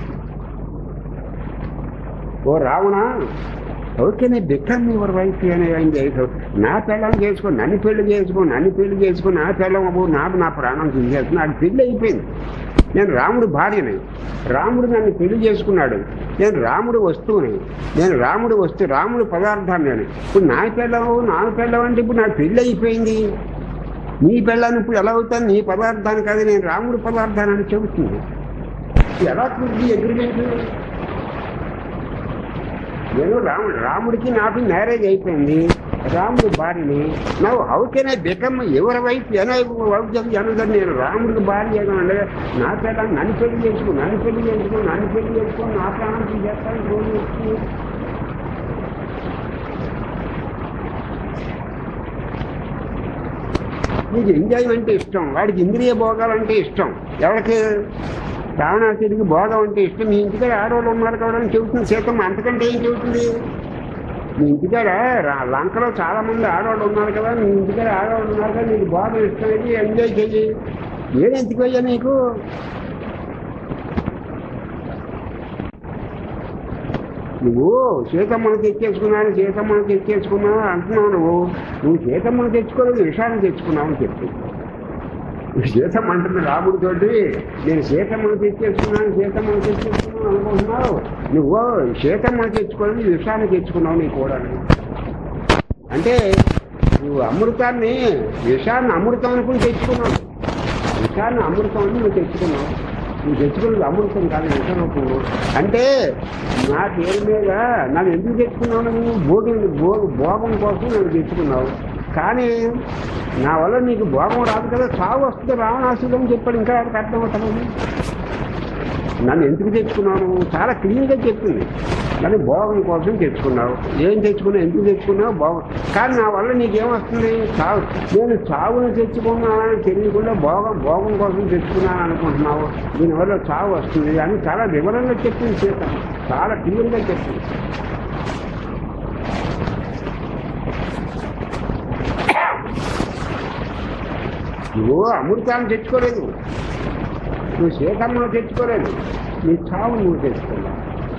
ఓ రావణ, ఓకే నేను బికమ్ యువర్ వైఫ్ అని నా పెళ్ళని చేసుకో, నన్ను పెళ్లి చేసుకో, నన్ను పెళ్లి చేసుకో, నా పెళ్ళం నాకు నా ప్రాణం తీసేస్తుంది. నాకు పెళ్ళి అయిపోయింది, నేను రాముడు భార్యని, రాముడు నన్ను పెళ్లి చేసుకున్నాడు, నేను రాముడు వస్తువుని, నేను రాముడు రాముడు పదార్థాన్ని. నేను ఇప్పుడు నా పెళ్ళం అంటే ఇప్పుడు నాకు పెళ్ళి అయిపోయింది. నీ పెళ్ళాన్ని ఇప్పుడు ఎలా అవుతాను? నీ పదార్థాన్ని కాదు, నేను రాముడు పదార్థాన్ని అని చెబుతుంది. ఎలా కుదిరి అగ్రిమెంట్? నేను రాముడికి నాకు మ్యారేజ్ అయిపోయింది, రాముడు భార్యని. నాకు హౌ కెన్ ఐ బికమ్ ఎవరి వైఫ్ అనదని నేను రాముడికి భార్య అంటే నా పిల్లలు నన్ను పెళ్లి చేసుకో, నన్ను పెళ్లి చేసుకో, నన్ను పెళ్లి చేసుకో, నా ప్రాణం చేస్తాను రోజు వచ్చి. నీకు ఎంజాయ్మెంట్ ఇష్టం, వాడికి ఇంద్రియ భోగాలంటే ఇష్టం. ఎవరికి? రావణాసుడికి భోగం అంటే ఇష్టం. మీ ఇంటికాడ ఆడవాళ్ళు ఉన్నారు కావడానికి చెబుతుంది సీతమ్మ. అంతకంటే ఏం చెబుతుంది? మీ ఇంటికాడ లంకలో చాలా మంది ఆడవాళ్ళు ఉన్నారు కదా, మీ ఇంటికాడ ఆడవాళ్ళు ఉన్నారు కదా, నీకు భోగం ఇష్టం, ఎంజాయ్ చెయ్యి. ఏది ఎందుకయ్యా నీకు? నువ్వు సీతమ్మను తెచ్చేసుకున్నావు అంటున్నావు. నువ్వు సీతమ్మను తెచ్చుకోలేదు, విషాన్ని తెచ్చుకున్నావు అని చెప్పి. సీతమ్మ అంటుంది రాముడితోటి, నేను సీతమ్మను తెచ్చేసుకున్నాను అనుకుంటున్నావు. నువ్వు సీతమ్మను తెచ్చుకోలేదు, విషాన్ని తెచ్చుకున్నావు నీ కూడా. అంటే నువ్వు అమృతాన్ని విషాన్ని అమృతం అనుకుని తెచ్చుకున్నావు. విషాన్ని అమృతం అని నువ్వు తెచ్చుకున్నావు. నువ్వు తెచ్చుకున్నది అమృతం కాదు, విషరూపం. అంటే నా పేరు మీద నన్ను ఎందుకు తెచ్చుకున్నావు? నువ్వు భోగం కోసం నన్ను తెచ్చుకున్నావు. కానీ నా వల్ల నీకు భోగం రాదు కదా, చావు వస్తుంది రావణాసుడు అని చెప్పాడు. ఇంకా అర్థమవుతాను. నన్ను ఎందుకు తెచ్చుకున్నావు? చాలా క్లీన్గా చెప్పింది. నన్ను భోగం కోసం తెచ్చుకున్నావు. ఏం తెచ్చుకున్నావు? ఎందుకు తెచ్చుకున్నావు? భోగం. కానీ నా వల్ల నీకేమొస్తుంది? చావు. నేను చావును తెచ్చుకున్నానని తెలియకుండా భోగం కోసం తెచ్చుకున్నాను అనుకుంటున్నావు. దీనివల్ల చావు వస్తుంది అని చాలా వివరంగా చెప్పింది సీత, చాలా క్లియర్గా చెప్పింది. నువ్వు అమృతాన్ని తెచ్చుకోలేదు, నువ్వు సీతమ్మను తెచ్చుకోలేదు, నీ చావు నువ్వు తెచ్చుకున్నావు.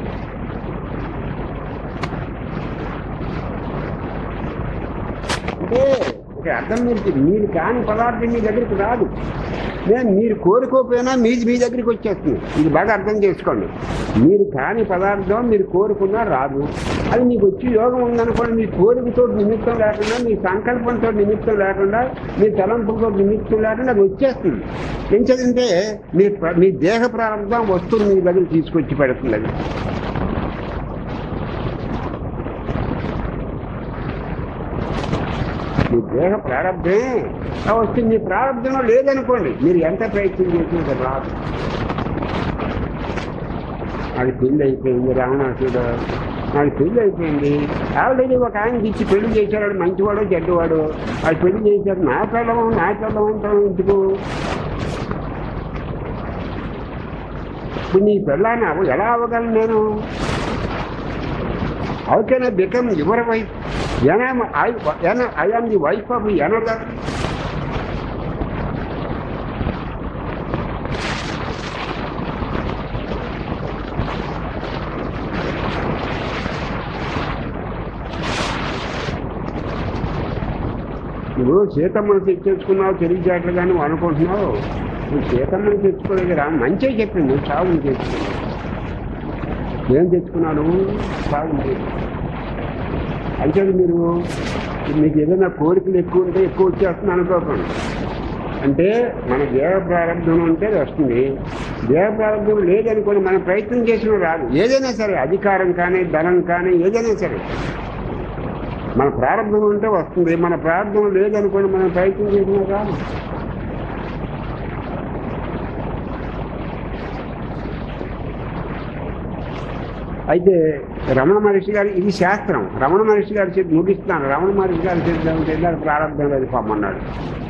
అంటే ఒక అర్థం మీరు కాని పదార్థం మీ దగ్గరికి రాదు. మీరు కోరుకోకపోయినా మీ దగ్గరికి వచ్చేస్తుంది. ఇది బాగా అర్థం చేసుకోండి. మీరు కాని పదార్థం మీరు కోరుకున్నా రాదు. అది మీకు వచ్చి యోగం ఉందనుకోండి, మీ కోరికతో నిమిత్తం లేకుండా, మీ సంకల్పంతో నిమిత్తం లేకుండా, మీ తలంపులతో నిమిత్తం లేకుండా అది వచ్చేస్తుంది. ఏం చదివితే మీ దేహ ప్రారంభం వస్తువుని మీ దగ్గర తీసుకొచ్చి పెడుతుంది. అది మీ దేహ ప్రారంభమే వస్తుంది. మీ ప్రారంభంలో లేదనుకోండి, మీరు ఎంత ప్రయత్నం చేసినా రాదు. అది పెళ్ళి అయిపోయింది రావణాసుడు, నాకు పెళ్ళి అయిపోయింది. ఆల్రెడీ ఒక ఆయనకి ఇచ్చి పెళ్లి చేశాడు, మంచివాడు చెడ్డవాడు. అది పెళ్లి చేశాడు. నా పిల్లవం అంటాం ఎందుకు? ఇప్పుడు నీ పిల్లాన్ని ఎలా అవ్వగలను నేను? How can I become your wife? I am the wife of another. నువ్వు సీతమ్మను తెచ్చేసుకున్నావు తెలియజేయట్లుగా నువ్వు అనుకుంటున్నావు. నువ్వు సీతమ్మను తెచ్చుకోలేదు రా, మంచిగా చెప్పింది. నువ్వు చావుని తెచ్చుకున్నావు. ఏం తెచ్చుకున్నావు? చావుని తెచ్చుకున్నావు. అయితే మీకు ఏదైనా కోరికలు ఎక్కువ ఉంటే ఎక్కువ వచ్చేస్తుంది అనుకోకండి. అంటే మన దేవ ప్రారంభం ఉంటే అది వస్తుంది. దేవ ప్రారంభం లేదనుకోండి, మనం ప్రయత్నం చేసిన రాదు. ఏదైనా సరే, అధికారం కానీ ధనం కానీ ఏదైనా సరే మన ప్రారంభం ఉంటే వస్తుంది. మన ప్రారంభం లేదనుకోండి, మనం ప్రయత్నం చేసిన రాదు. అయితే రమణ మహర్షి గారు, ఇది శాస్త్రం, రమణ మహర్షి గారు చెప్పి ముగిస్తున్నాను. రమణ మహర్షి గారు చెప్తే ప్రారంభం లేదు పొమ్మన్నాడు.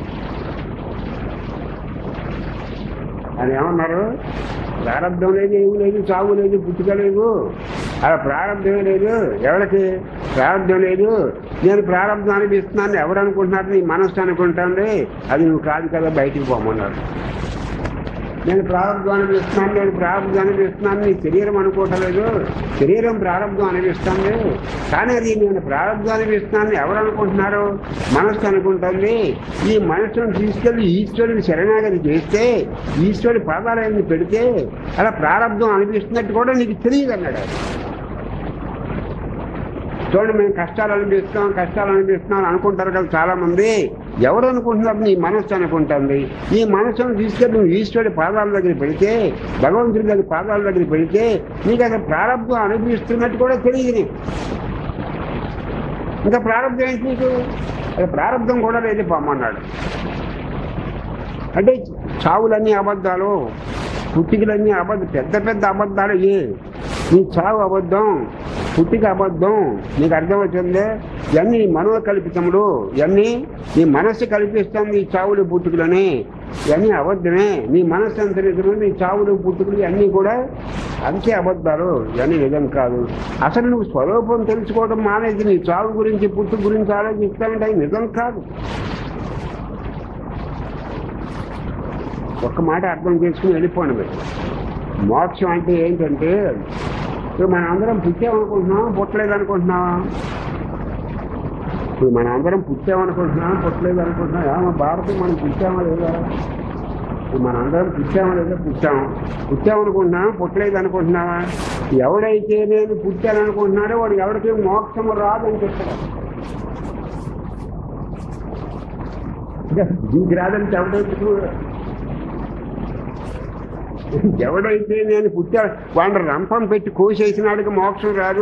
అని ఏమన్నారు? ప్రారంభం లేదు, ఏమి లేదు, చావు లేదు, పుట్టుక లేదు, అలా ప్రారంభమే లేదు. ఎవరికి ప్రారంభం లేదు? నేను ప్రారంభం అనిపిస్తున్నాను ఎవరు అనుకుంటున్నారు? నీ మనస్సు అనుకుంటుంది. అది నువ్వు కాదు కదా, బయటికి పోమన్నాడు. నేను ప్రారంభం అనిపిస్తున్నాను, నేను ప్రారంభం అనిపిస్తున్నాను, నీ శరీరం అనుకోవటం లేదు. శరీరం ప్రారంభం అనిపిస్తుంది, కానీ అది నేను ప్రారంభం అనిపిస్తున్నాను ఎవరు అనుకుంటున్నారు? మనస్సు అనుకుంటుంది. ఈ మనస్సును తీసుకెళ్ళి ఈశ్వరుని శరణాగతి చేస్తే, ఈశ్వరుడి పాదాలన్నీ పెడితే అలా ప్రారంభం అనిపిస్తున్నట్టు కూడా నీకు తెలియదు అన్నాడు. చూడండి, మేము కష్టాలు అనిపిస్తున్నాం అనుకుంటారు కదా చాలామంది. ఎవరు అనుకుంటున్నారు? నీ మనస్సు అనుకుంటుంది. ఈ మనస్సును తీసుకెళ్ళి నువ్వు ఈశ్వరుడి పాదాల దగ్గర పెడితే, భగవంతుడి దగ్గర పాదాల దగ్గర పెడితే నీకు అసలు ప్రారంభం అనిపిస్తున్నట్టు కూడా తెలియదు నీకు. ఇంకా ప్రారంభం ఏంటి నీకు? అది ప్రారంభం కూడా లేదు పొమ్మన్నాడు. అంటే చావులన్నీ అబద్ధాలు, పుట్టికలన్నీ అబద్ధం, పెద్ద పెద్ద అబద్ధాలు. నీ చావు అబద్ధం, పుట్టిక అబద్ధం. నీకు అర్థమవుతుంది? ఇవన్నీ మనోకల్పితములు, ఇవన్నీ నీ మనస్సు కల్పిస్తుంది. ఈ చావులు పుట్టుకలని ఇవన్నీ అబద్ధమే. నీ మనస్సు అంత నిజమే, నీ చావులు పుట్టుకలు ఇవన్నీ కూడా అంతే అబద్ధాలు, ఇవన్నీ నిజం కాదు. అసలు నువ్వు స్వరూపం తెలుసుకోవడం మానేది నీ చావు గురించి పుట్టుక గురించి ఆలోచిస్తానంటే అవి నిజం కాదు. ఒక్క మాట అర్థం చేసుకుని వెళ్ళిపోండి మీరు. మోక్షం అంటే ఏంటంటే, ఇప్పుడు మనం అందరం పుట్టామనుకుంటున్నాం, పుట్టలేదు అనుకుంటున్నావా? ఇప్పుడు మనం అందరం పుట్టామనుకుంటున్నాం, పుట్టలేదు అనుకుంటున్నాం. భారతం మనం పుట్టామా లేదా? ఇప్పుడు మనం అందరం పుట్టామా లేదా? పుట్టామనుకుంటున్నాం, పుట్టలేదు అనుకుంటున్నావా? ఎవడైతే నేను పుట్టాననుకుంటున్నాడో వాడు ఎవరికి మోక్షము రాదని చెప్తాడు. దీనికి రాదని చెప్పడం. ఎవడైతే నేను పుట్టా వాడిని రంపం పెట్టి కోసేసినాడికి మోక్షం రాదు.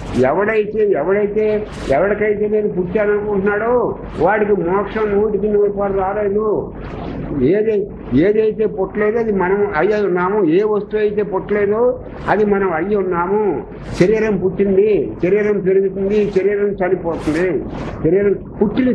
ఎవరికైతే నేను పుట్టాననుకుంటున్నాడో వాడికి మోక్షం 100% రాలేదు. ఏదైతే పుట్టలేదో అది మనం అయ్యి ఉన్నాము. ఏ వస్తువు అయితే పుట్టలేదో అది మనం అయ్యి ఉన్నాము. శరీరం పుట్టింది, శరీరం పెరుగుతుంది, శరీరం చనిపోతుంది. పుట్టిన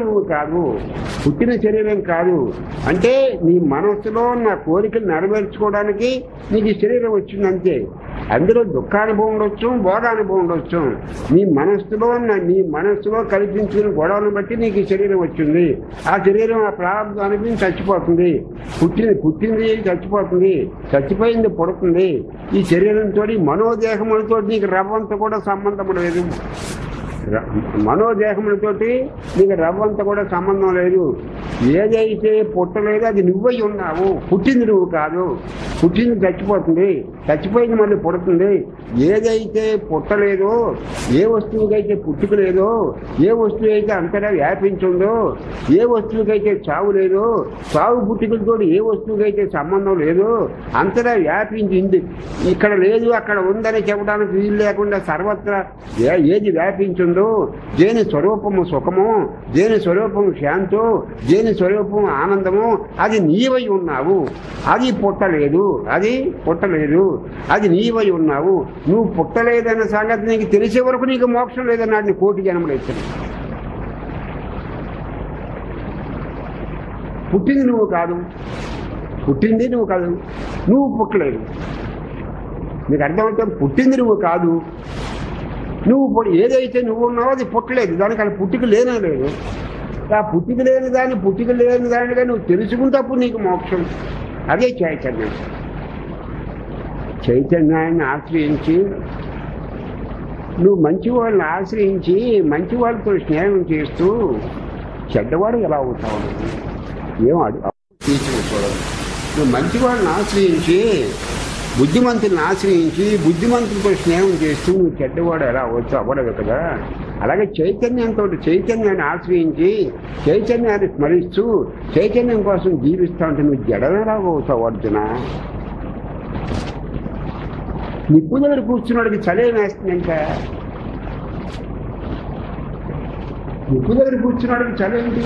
శరీరం కాదు. అంటే నీ మనస్సులో నా కోరికలు నెరవేర్చుకోవడానికి నీకు శరీరం వచ్చిందంతే. అందులో దుఃఖానుభవం ఉండొచ్చు, బోధానుభవం ఉండొచ్చు. నీ మనస్సులో కల్పించిన గొడవలను బట్టి నీకు శరీరం వచ్చింది. ఆ శరీరం ఆ ప్రారంభం అనిపించి చచ్చిపోతుంది. పుట్టింది చచ్చిపోతుంది, చచ్చిపోయింది పుడుతుంది. ఈ శరీరంతో మనోదేహములతో నీకు రవ్వంత కూడా సంబంధం లేదు. మనోదేహములతోటి నీకు రవ్వంత కూడా సంబంధం లేదు. ఏదైతే పుట్టలేదో అది నువ్వై ఉన్నావు. పుట్టింది నువ్వు కాదు. పుట్టింది చచ్చిపోతుంది, చచ్చిపోయింది మళ్ళీ పుడుతుంది. ఏదైతే పుట్టలేదో, ఏ వస్తువుకైతే పుట్టుక లేదో, ఏ వస్తువు అయితే అంతటా వ్యాపించిందో, ఏ వస్తువుకైతే చావు లేదో, చావు పుట్టుకలతో ఏ వస్తువుకైతే సంబంధం లేదో అంతటా వ్యాపించింది. ఇక్కడ లేదు అక్కడ ఉందని చెప్పడానికి వీలు లేకుండా సర్వత్రా ఏది వ్యాపించిందో, దేని స్వరూపము సుఖము, దేని స్వరూపము శాంతో, దేని స్వరూపము ఆనందము, అది నీవై ఉన్నావు. అది పుట్టలేదు, అది నీవై ఉన్నావు. నువ్వు పుట్టలేదన్న సంగతి నీకు తెలిసే వరకు నీకు మోక్షం లేదన్నాడు. నీ కోటి జన్మలు ఇచ్చాడు. పుట్టింది నువ్వు కాదు, నువ్వు పుట్టలేదు. నీకు అర్థమవుతుంది? పుట్టింది నువ్వు కాదు, నువ్వు ఏదైతే నువ్వు ఉన్నావో అది పుట్టలేదు. దానికి అది పుట్టుక లేనే లేదు. ఆ పుట్టుక లేని దానిగా నువ్వు తెలుసుకుంటప్పుడు నీకు మోక్షం. అదే చైతన్యాన్ని ఆశ్రయించి నువ్వు మంచి వాళ్ళని ఆశ్రయించి మంచి వాళ్ళతో స్నేహం చేస్తూ చెడ్డవాడు ఎలా అవుతావు? ఏమో తీసుకోవడం. నువ్వు మంచి వాళ్ళని ఆశ్రయించి బుద్ధిమంతులను ఆశ్రయించి బుద్ధిమంతులతో స్నేహం చేస్తూ నువ్వు చెడ్డవాడు ఎలా అవ్వచ్చు? అవ్వడదు కదా. అలాగే చైతన్యాన్ని ఆశ్రయించి చైతన్యాన్ని స్మరిస్తూ చైతన్యం కోసం జీవిస్తా ఉంటే నువ్వు జడవేలా అవుతావు అర్జున. నిప్పు దగ్గర కూర్చున్నాడికి చలేం వేస్తుంది. ఇంకా నిప్పు దగ్గర కూర్చున్నాడికి చలేంటి?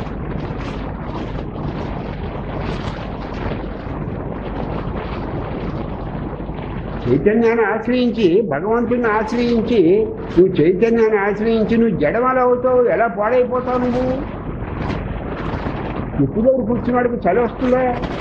చైతన్యాన్ని ఆశ్రయించి భగవంతుని ఆశ్రయించి నువ్వు చైతన్యాన్ని ఆశ్రయించి నువ్వు జడమల అవుతావు. ఎలా పాడైపోతావు? నువ్వు నిప్పు దగ్గర కూర్చున్నాడికి చలి వస్తుందా?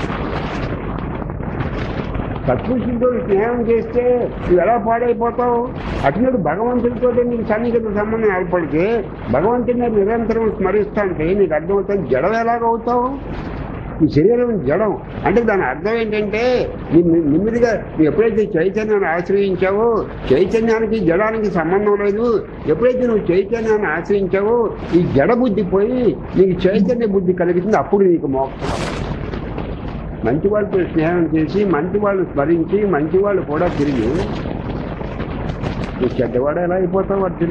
సత్పురుషులతో స్నేహం చేస్తే నువ్వు ఎలా పాడైపోతావు? అటునప్పుడు భగవంతుడితో నీకు సన్నిహిత సంబంధం ఏర్పడితే భగవంతుని నిరంతరం స్మరిస్తా అంటే నీకు అర్థమవుతుంది జడం ఎలాగవుతావు. ఈ శరీరం జడం అంటే దాని అర్థం ఏంటంటే నెమ్మదిగా నువ్వు ఎప్పుడైతే చైతన్యాన్ని ఆశ్రయించావో చైతన్యానికి జడానికి సంబంధం లేదు. ఎప్పుడైతే నువ్వు చైతన్యాన్ని ఆశ్రయించావో ఈ జడ బుద్ధి పోయి నీకు చైతన్య బుద్ధి కలుగుతుంది. అప్పుడు నీకు మోక్షం. మంచి వాళ్ళతో స్నేహం చేసి మంచి వాళ్ళు స్మరించి మంచి వాళ్ళు కూడా తిరిగి నువ్వు చెడ్డవాడు ఎలా అయిపోతావు అర్జున?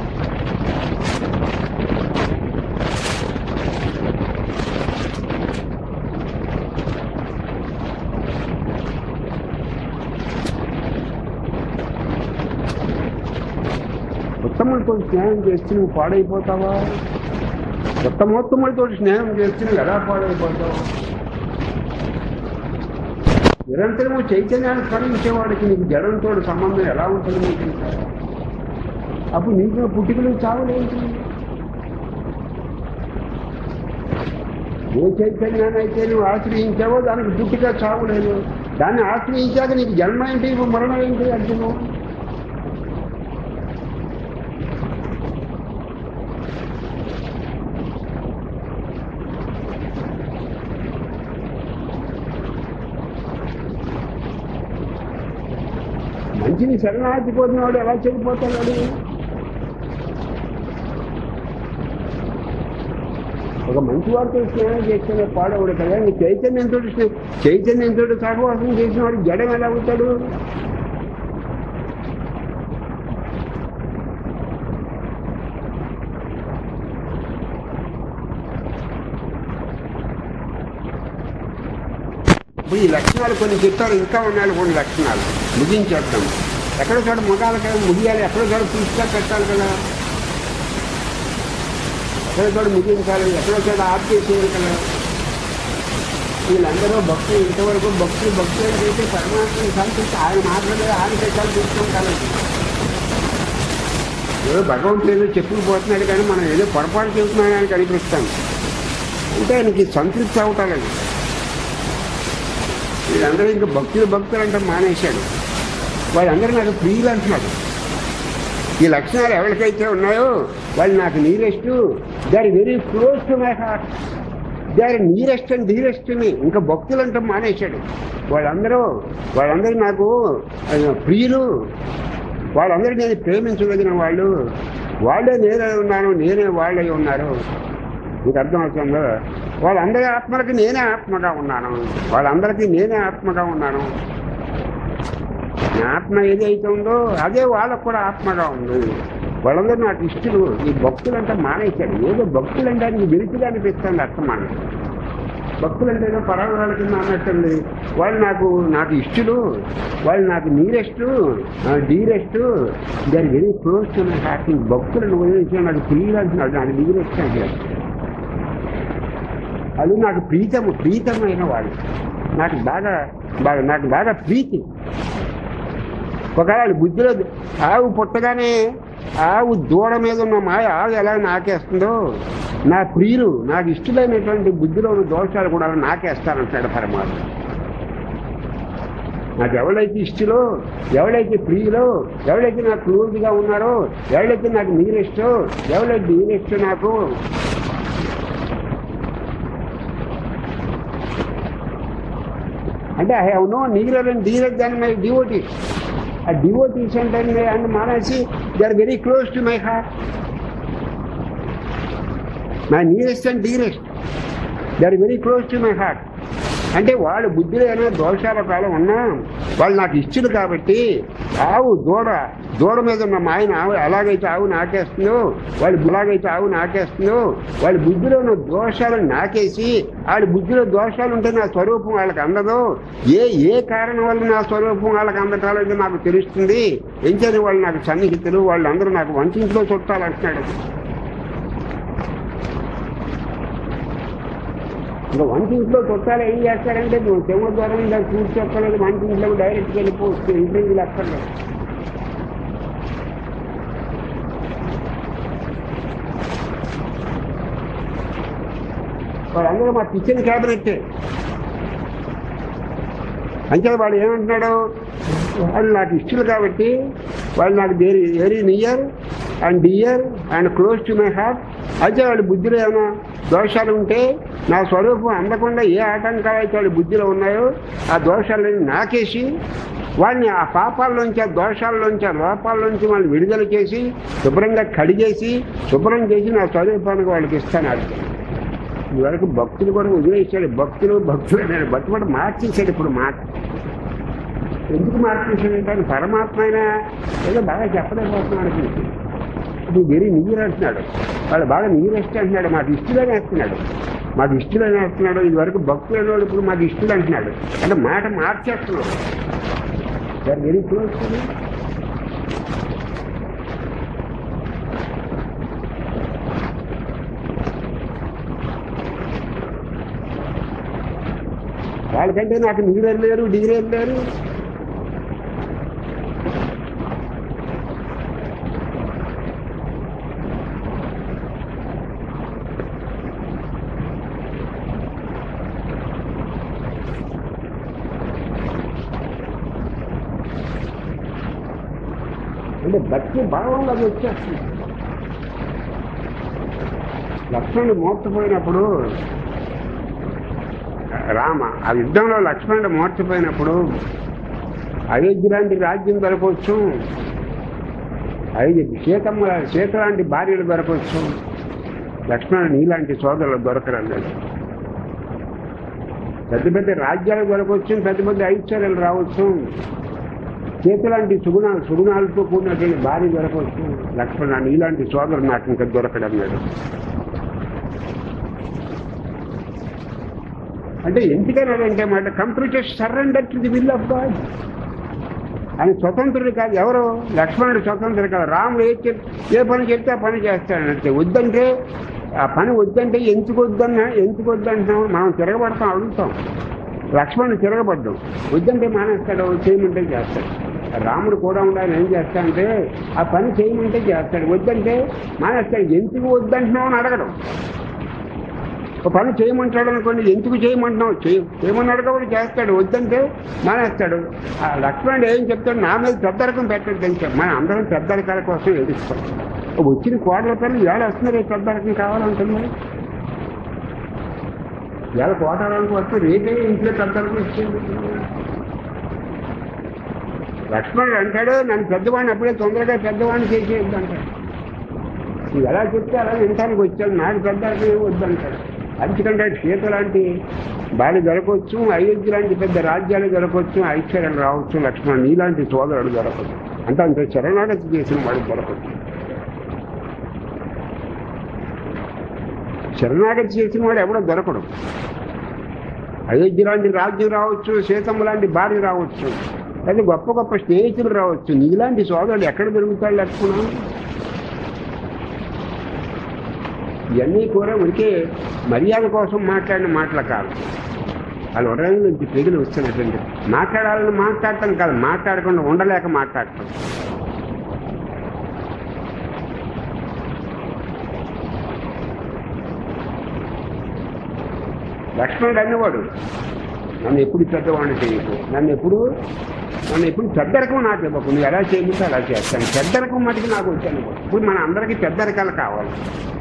ఉత్తములతో స్నేహం చేస్తే నువ్వు పాడైపోతావా? ఉత్తమోత్తములతో స్నేహం చేస్తే నువ్వు ఎలా పాడైపోతావు? నిరంతరము చైతన్యాన్ని స్మరించేవాడికి నీకు జడంతో సంబంధం ఎలా ఉంటుంది? నీకు అప్పుడు నీకు పుట్టుకలు చావులేంటి? ఏ చైతన్యాన్ని అయితే నువ్వు ఆశ్రయించావో దానికి పుట్టుక చావులేదు. దాన్ని ఆశ్రయించాక నీకు జన్మ ఏంటి, మరణం ఏంటి అర్జును? మంచిని శరణార్థిపోతున్నాడు ఎలా చెడిపోతున్నాడు? ఒక మంచి వారితో స్నేహం చేస్తేనే పాడవుడు కదా. నీ చైతన్యంతో సహవాసం చేసిన వాడు జడం ఎలా అవుతాడు? ఇప్పుడు ఈ లక్షణాలు కొన్ని చెప్తారు, ఇంకా ఉన్నాయి కొన్ని లక్షణాలు ముగించేద్దాం. ఎక్కడో చోట మొగాలి కదా, ముగియాలి. ఎక్కడో చోట పూర్తిగా పెట్టాలి కదా, ఎక్కడో చోట ముగించాలి, ఎక్కడో చోట ఆఫ్ చేసేయాలి కదా. వీళ్ళందరూ భక్తులు ఇంతవరకు భక్తులు అయితే పరమాత్మని సంతృప్తి ఆయన మాట్లాడే ఆయన పెట్టాలి తీసుకుంటారు. ఏదో భగవంతుడు ఏదో చెప్పుకుపోతున్నాడు కానీ మనం ఏదో పొరపాటు చెబుతున్నాం అని కనిపిస్తాం. అంటే ఆయనకి సంతృప్తి అవటాలని వీళ్ళందరూ ఇంకా భక్తులు అంటే మానేశాడు. వాళ్ళందరూ నాకు ప్రియులు అంటున్నాడు. ఈ లక్షణాలు ఎవరికైతే ఉన్నాయో వాళ్ళు నాకు nearest, they are very close to my heart, they are nearest and dearest me. ఇంకా భక్తులు అంటే మానేశాడు. వాళ్ళందరూ నాకు ప్రియులు, వాళ్ళందరూ నేను ప్రేమించదగిన వాళ్ళు, వాళ్ళే నేనే ఉన్నాను, నేనే వాళ్ళే ఉన్నారు. మీకు అర్థమవుతుందో? వాళ్ళందరి ఆత్మలకి నేనే ఆత్మగా ఉన్నాను, వాళ్ళందరికీ నేనే ఆత్మగా ఉన్నాను. నా ఆత్మ ఏదైతే ఉందో అదే వాళ్ళకు కూడా ఆత్మగా ఉంది. వాళ్ళందరూ నాకు ఇష్టలు. ఈ భక్తులంటే మానేశాడు. ఏదో భక్తులంటే ఆయనకి విరుచుగా అనిపిస్తుంది అర్థమాన. భక్తులంటేనో పరాగాల కింద అన్నట్టుంది. వాళ్ళు నాకు ఇష్టలు, వాళ్ళు నాకు nearest dearest, they are very close to my heart. భక్తులను వదిలేసి నాకు ప్రియులు అంటున్నాడు, నాకు నీరెస్ట్ అంటాడు. అది నాకు ప్రీతమైన వాడు, నాకు బాగా ప్రీతి. ఒకవేళ బుద్ధిలో ఆవు పుట్టగానే ఆవు దూడ మీద ఉన్న మాయ ఆవు ఎలా నాకేస్తుందో నా ప్రియులు నాకు ఇష్టమైనటువంటి బుద్ధిలో ఉన్న దోషాలు కూడా నాకేస్తానంటాడు పరమాత్మ. నాకు ఎవరైతే ఇష్టలో, ఎవరైతే ప్రియులో, ఎవరైతే నాకు క్లోజ్గా ఉన్నారో, ఎవరైతే నాకు నీరెస్టో, ఎవరైతే నీరెస్టో నాకు అంటే I have no nearer and dearer than my devotees. ఆ డివోటీస్ అంటే అండ్ మానేసి they are very close to my heart. My nearest and dearest, they are very close to my heart. అంటే వాళ్ళ బుద్ధిలో ఏమైనా దోషాల కాలం ఉన్నా వాళ్ళు నాకు ఇష్టలు కాబట్టి ఆవు దూడ మీద ఉన్న మాయన ఆవు ఎలాగైతే ఆవు నాకేస్తుందో, వాళ్ళ బుద్ధిలో ఉన్న దోషాలను నాకేసి వాళ్ళ బుద్ధిలో దోషాలు ఉంటే నా స్వరూపం వాళ్ళకి అందదు. ఏ కారణం వల్ల నా స్వరూపం వాళ్ళకి అందటాలనేది నాకు తెలుస్తుంది. ఎంచేది వాళ్ళు నాకు సన్నిహితులు, వాళ్ళందరూ నాకు వంటింట్లో చుట్టాలంటున్నాడు. ఇంకా వంటింట్లో చుట్టాలు ఏం చేస్తారంటే నువ్వు చెవుల ద్వారా దాన్ని కూర్చోక్కలేదు, వంటింట్లో డైరెక్ట్గా వెళ్ళిపోవచ్చు, ఇంటర్వ్యూలు అక్కర్లేదు. వాళ్ళందరూ మా కిచెన్ క్యాబినెట్ అంటే వాడు ఏమంటున్నాడు, వాళ్ళు నాకు ఇష్టలు కాబట్టి వాళ్ళు నాకు very near and dear and close to my heart. అయితే వాడి బుద్ధిలో ఏమైనా దోషాలు ఉంటే నా స్వరూపం అందకుండా ఏ ఆటంకాలు అయితే వాడి బుద్ధిలో ఉన్నాయో ఆ దోషాలని నాకేసి వాడిని ఆ పాపాల్లోంచి, ఆ దోషాల్లోంచి, ఆ లోపాల్లోంచి వాళ్ళని విడుదల చేసి శుభ్రంగా కడిగేసి శుభ్రం చేసి నా స్వరూపానికి వాళ్ళకి ఇస్తాను అర్థం. ఇదివరకు భక్తులు కూడా వదిలేసాడు. భక్తులు నేను భక్తుడు మార్చేశాడు. ఇప్పుడు మాట ఎందుకు మార్చేశాడంటే ఆయన పరమాత్మ అయినా ఏదో బాగా చెప్పలేకపోతున్నాడు. ఇప్పుడు వెరీ నీరు అంటున్నాడు, వాళ్ళు బాగా నీరెస్ట్ అంటున్నాడు, మాకు ఇష్టలని వేస్తున్నాడు, మాకు ఇష్టలని వేస్తున్నాడు. ఇదివరకు భక్తులు అనేవాడు ఇప్పుడు మాకు ఇష్టలు అంటున్నాడు. అంటే మాట మార్చేస్తున్నాడు. Sir very close. వాళ్ళకంటే నాకు నీరు లేరు, డిగ్రీ లేరు. అంటే భక్తి భావంలో అది వచ్చేస్తుంది. లక్ష్మణుడు మోర్చపోయినప్పుడు ఆ యుద్ధంలో లక్ష్మణుడు మోర్చపోయినప్పుడు అయోధ్య లాంటి రాజ్యం దొరకవచ్చు, సీత లాంటి భార్యలు దొరకవచ్చు, లక్ష్మణుడు నీలాంటి సోదరులు దొరకరన్నాడు. పెద్ద పెద్ద రాజ్యాలు దొరకవచ్చు, పెద్ద పెద్ద ఐశ్వర్యాలు రావచ్చు, సీత లాంటి సుగుణాలతో కూడినటువంటి భార్య దొరకవచ్చు, లక్ష్మణుడు నీలాంటి సోదరులు నాకు ఇంకా దొరకడన్నాడు. అంటే ఎందుకన్నాడంటే మాట complete surrender to the will of God. ఆయన స్వతంత్రుడు కాదు. ఎవరు? లక్ష్మణుడు స్వతంత్రుడు కాదు. రాముడు ఏ పని చెప్తే ఆ పని చేస్తాడంటే, వద్దంటే ఆ పని వద్దంటే ఎందుకు వద్దంటున్నాం మనం తిరగబడతాం, అడుగుతాం. లక్ష్మణుడు తిరగబడ్డాం, వద్దంటే మానేస్తాడు, చేయమంటే చేస్తాడు. రాముడు కూడా ఉండాలని ఏం చేస్తాడంటే ఆ పని చేయమంటే చేస్తాడు, వద్దంటే మానేస్తాడు. ఎందుకు వద్దంటున్నావు అని అడగడం. ఒక పని చేయమంటాడు అనుకోండి, ఎందుకు చేయమంటున్నావు, చేయమన్నాడు కాబట్టి చేస్తాడు, వద్దంటే మానేస్తాడు. ఆ లక్ష్మణుడు ఏం చెప్తాడు, నా మీద పెద్దరకం పెట్టడం తెలుసు. మనం అందరం పెద్దరకాల కోసం ఎదుగుతాం. వచ్చిన కోట్ల పనులు ఇవాళ వస్తున్నారు, పెద్దరకం కావాలంటున్నారు. ఇవాళ కోటాలకు వస్తే రేపే ఇంట్లో పెద్దరకం ఇచ్చేది. లక్ష్మణుడు అంటాడు, నన్ను పెద్దవాడిని అప్పుడే తొందరగా పెద్దవాడిని చేసేది అంటాడు. నువ్వు ఎలా చెప్తే అలా వింటానికి వచ్చాను, నాకు పెద్దరకం వద్దంటాడు. అందుకంటే సీత లాంటి భార్య దొరకవచ్చు, అయోధ్య లాంటి పెద్ద రాజ్యాలు దొరకవచ్చు, ఐశ్వర్యాలు రావచ్చు, లక్ష్మణుడు నీలాంటి సోదరుడు దొరకవచ్చు. అంటే అంత శరణాగతి చేసిన వాడు దొరకవచ్చు. శరణాగతి చేసిన వాడు ఎవడో దొరకడు. అయోధ్య లాంటి రాజ్యం రావచ్చు, సీతమ్మ లాంటి భార్య రావచ్చు, అది గొప్ప గొప్ప స్నేహితులు రావచ్చు, నీలాంటి సోదరుడు ఎక్కడ దొరుకుతాడు లక్ష్మణుడు? ఇవన్నీ కూడా ఉడికే మర్యాద కోసం మాట్లాడిన మాటలు కాదు. వాళ్ళ ఉదయం నుంచి తెగులు వస్తున్నటువంటి మాట్లాడాలని మాట్లాడటం కాదు, మాట్లాడకుండా ఉండలేక మాట్లాడటం. లక్ష్మణుడు అన్నవాడు, నన్ను ఎప్పుడు పెద్దవాడిని చేయకు, నన్ను ఎప్పుడు పెద్దరకం నాకు ఇవ్వకు, నువ్వు ఎలా చేయమంటే అలా చేస్తాను. పెద్దరకం మటుకు నాకు వచ్చాను. ఇప్పుడు మన అందరికీ పెద్దరకాలు కావాలి.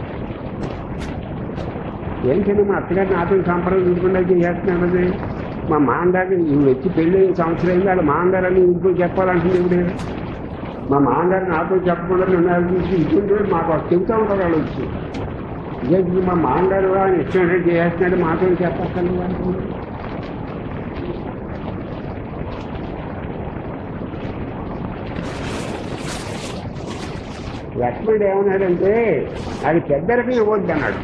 ఏంటంటే మా అత్తగారిని నాతో సంప్రదం చూడకుండా చేస్తున్నాడు. అది మా మాందాకి ఇవి వచ్చి పెళ్ళి సంవత్సరం అయింది, వాళ్ళ మాందారని ఇంట్లో చెప్పాలంటుంది. ఇవిడే మా మాందారు నాతో చెప్పకుండా నన్ను చూసి ఇటువంటి మాకు చెబుతూ ఉంటారు వాళ్ళు వచ్చి. ఇదే మా మాందారు ఆయన ఇష్టం చేస్తున్నాడు, మాతో చెప్పక్కర్లేదు అంటుంది. లక్ష్మణుడు ఏమన్నాడంటే అది పెద్దరకం ఇవ్వద్దు అన్నాడు.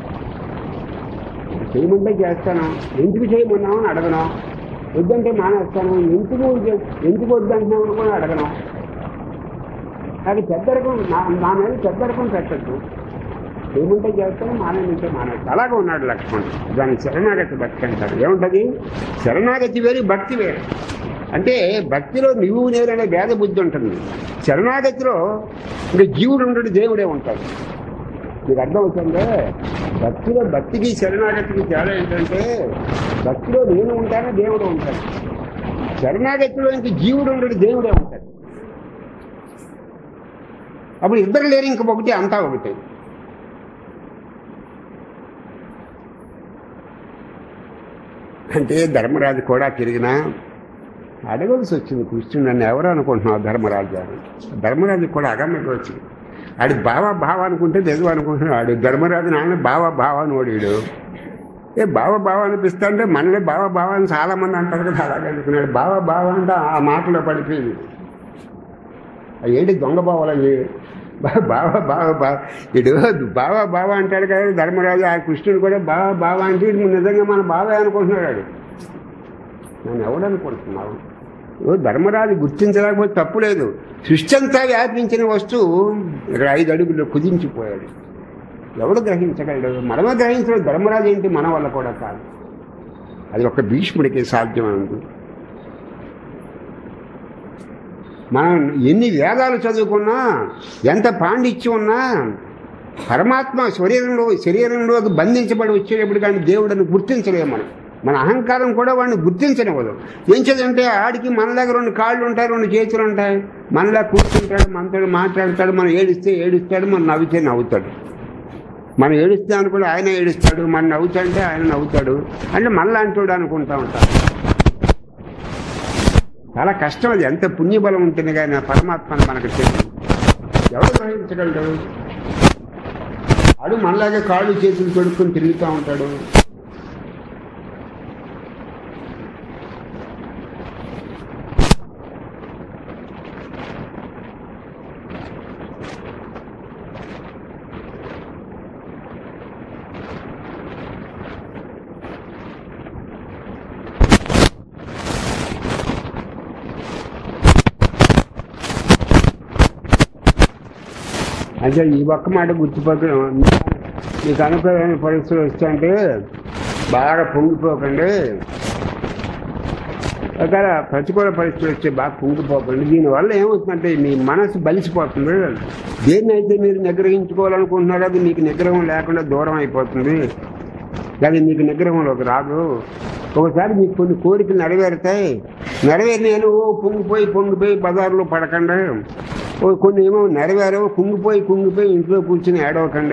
చేయమంటే చేస్తాను, ఎందుకు చేయమన్నావు అని అడగను, వద్దంటే మానేస్తాను, ఎందుకు వద్దంటున్నావు అని కూడా అడగను. అది పెద్దరకం, నా మీద పెద్దరకం పెట్టద్దు, చేయమంటే చేస్తాను, మానేమంటే మానేస్తాను. అలాగే ఉన్నాడు లక్ష్మణుడు. దాన్ని శరణాగతి భక్తి అంటారు. ఏముంటుంది? శరణాగతి వేరు, భక్తి వేరు. అంటే భక్తిలో నువ్వు నేరనే భేద బుద్ధి ఉంటుంది. శరణాగతిలో ఇంకా జీవుడు ఉండడు, దేవుడే ఉంటాడు. మీకు అర్థమవుతుందే? భక్తికి శరణాగతికి తేడా ఏంటంటే భక్తిలో నేను ఉంటాను, దేవుడు ఉంటాడు. శరణాగతిలో ఇంక జీవుడు ఉండడు, దేవుడే ఉంటాడు. అప్పుడు ఇద్దరు లేరు, ఇంకొకటి అంతా ఒకటి. అంటే ధర్మరాజు కూడా తిరిగినా అడగవలసి వచ్చింది. కృష్ణుడు నన్ను ఎవరు అనుకుంటున్నావు ధర్మరాజు అని. ధర్మరాజు కూడా అగమ్యకు వచ్చింది. ఆడి బావ అనుకుంటే లేదు అనుకుంటున్నాడు. ధర్మరాజు నాన్న బావ అని ఓడిడు. బావ అనిపిస్తా అంటే మనలే బావ అని చాలామంది అంటారు కదా, అలాగే అనుకున్నాడు. బావ అంటే ఆ మాటలో పడిపోయింది. ఏంటి దొంగ బావలని బావ ఇడు బావ అంటాడు కదా ధర్మరాజు. ఆ కృష్ణుడు కూడా బావ అంటే నిజంగా మన బావే అనుకుంటున్నాడు. నన్ను ఎవడనుకుంటున్నావు? ధర్మరాజు గుర్తించలేకపోతే తప్పు లేదు. సృష్టి అంతా వ్యాపించిన వస్తువు ఇక్కడ 5 అడుగుల్లో కుదించిపోయాడు. ఎవడు గ్రహించగలడు? మనమే గ్రహించలేదు. ధర్మరాజు ఏంటి మన వల్ల కూడా కాదు. అది ఒక భీష్ముడికి సాధ్యమైంది. మనం ఎన్ని వేదాలు చదువుకున్నా, ఎంత పాండిత్యం ఉన్నా, పరమాత్మ శరీరంలో బంధించబడి వచ్చేటప్పుడు కానీ దేవుడిని గుర్తించలేము. మన అహంకారం కూడా వాడిని గుర్తించనివ్వదు. ఏం చేద్దంటే ఆడికి మనలాగా 2 కాళ్ళు ఉంటాయి, 2 చేతులు ఉంటాయి. మనలా కూర్చుంటాడు, మనతో మాట్లాడతాడు. మనం ఏడుస్తాడు, మనం నవ్వితే నవ్వుతాడు. మనం ఏడుస్తే అనుకుంటే ఆయన ఏడుస్తాడు, మనం నవ్వుతాడంటే ఆయన నవ్వుతాడు. అంటే మనలాంటోడు అనుకుంటా ఉంటాడు. చాలా కష్టం అది. ఎంత పుణ్యబలం ఉంటుంది కానీ పరమాత్మను మనకు తెలియదు. ఎవరు గ్రహించగలడు? ఆడు మనలాగే కాళ్ళు చేతులు తొడుక్కుని తిరుగుతూ ఉంటాడు. అంటే ఈ ఒక్క మాట గుర్తుపట్టడం. మీకు అనుకూలమైన పరిస్థితులు వస్తుంటే బాగా పొంగిపోకండి. ఒకవేళ ప్రతికూల పరిస్థితులు వచ్చే బాగా పొంగిపోకండి. దీనివల్ల ఏమవుతుందంటే మీ మనసు బలిసిపోతుంది. దేన్నైతే మీరు నిగ్రహించుకోవాలనుకుంటున్నారో అది మీకు నిగ్రహం లేకుండా దూరం అయిపోతుంది. అది మీకు నిగ్రహంలోకి రాదు. ఒకసారి మీకు కొన్ని కోరికలు నెరవేరి నేను పొంగిపోయి బజార్లో పడకండి. కొన్ని ఏమో నెరవేరవు, కుంగిపోయి ఇంట్లో కూర్చుని ఏడవకండి.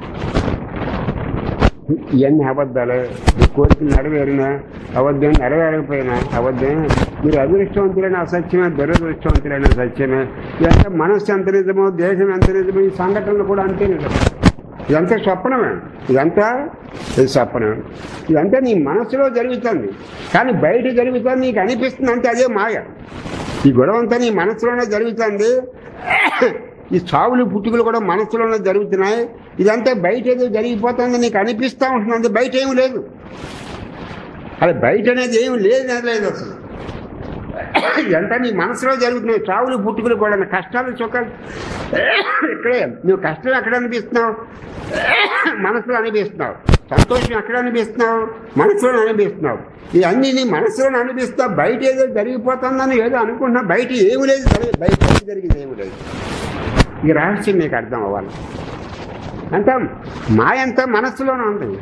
ఇవన్నీ అబద్ధాలే. మీ కోరికలు నెరవేరినా అబద్ధం, నెరవేరకపోయినా అబద్ధం. మీరు అదృష్టవంతులైన అసత్యమే, దురదృష్టవంతులైన సత్యమే. ఇదంతా మనస్సు ఎంత నిజమో, దేశం ఎంత నిజమో, ఈ సంఘటనలు కూడా అంతే నిజం. ఇదంతా స్వప్నమే. ఇది స్వప్నమే. ఇదంతా నీ మనసులో జరుగుతుంది, కానీ బయట జరుగుతుంది నీకు అనిపిస్తుంది. అంటే అదే మాయ. ఈ గొడవ అంతా నీ మనసులోనే జరుగుతుంది. ఈ చావులు పుట్టుకలు కూడా మనసులోనే జరుగుతున్నాయి. ఇదంతా బయట ఏదో జరిగిపోతుంది నీకు అనిపిస్తూ ఉంటుంది. బయట ఏమి లేదు. అది బయట అనేది ఏమి లేదు అసలు. ఇదంతా నీ మనసులో జరుగుతున్నాయి. చావులు పుట్టుకలు కూడా, కష్టాలు సుఖాలు ఇక్కడే. నువ్వు కష్టం ఎక్కడ అనిపిస్తున్నావు? మనసులో అనిపిస్తున్నావు. సంతోషం ఎక్కడ అనిపిస్తున్నావు? మనసులో అనిపిస్తున్నావు. ఇవన్నీ నీ మనసులో అనిపిస్తావు. బయట ఏదో జరిగిపోతుందని ఏదో అనుకుంటున్నావు. బయట ఏమి లేదు. బయట జరిగింది ఏమి లేదు. ఈ రహస్యం నీకు అర్థం అవ్వాలి. అంతా మాయంతా మనస్సులోనే ఉంటుంది.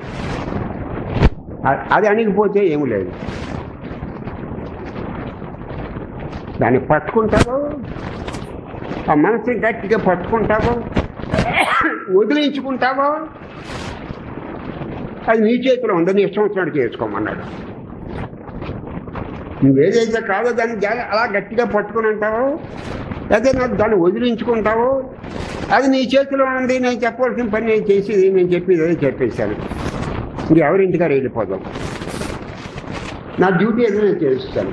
అది అణిగిపోతే ఏమి లేదు. దాన్ని పట్టుకుంటావు, ఆ మనసుని గట్టిగా పట్టుకుంటావు, వదిలించుకుంటావు. అది నీ చేతిలో ఉంది. నీ ఇష్టం వచ్చినట్టు చేసుకోమన్నాడు. నువ్వేదైతే కాదో దాన్ని అలా గట్టిగా పట్టుకుని అంటావు, అదే నాకు దాన్ని వదిలించుకుంటావు. అది నీ చేతిలో ఉంది. నేను చెప్పవలసిన పని నేను చేసేది, నేను చెప్పేది అదే చెప్పేశాను. ఇంకెవరింటికారు వెళ్ళిపోదాం. నా డ్యూటీ ఏదో నేను చేస్తాను.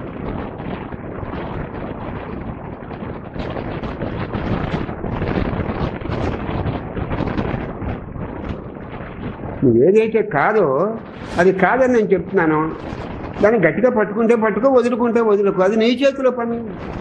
నువ్వేదైతే కాదో అది కాదని నేను చెప్తున్నాను. దాన్ని గట్టిగా పట్టుకుంటే పట్టుకో, వదులుకుంటే వదులుకో. అది నీ చేతిలో పని.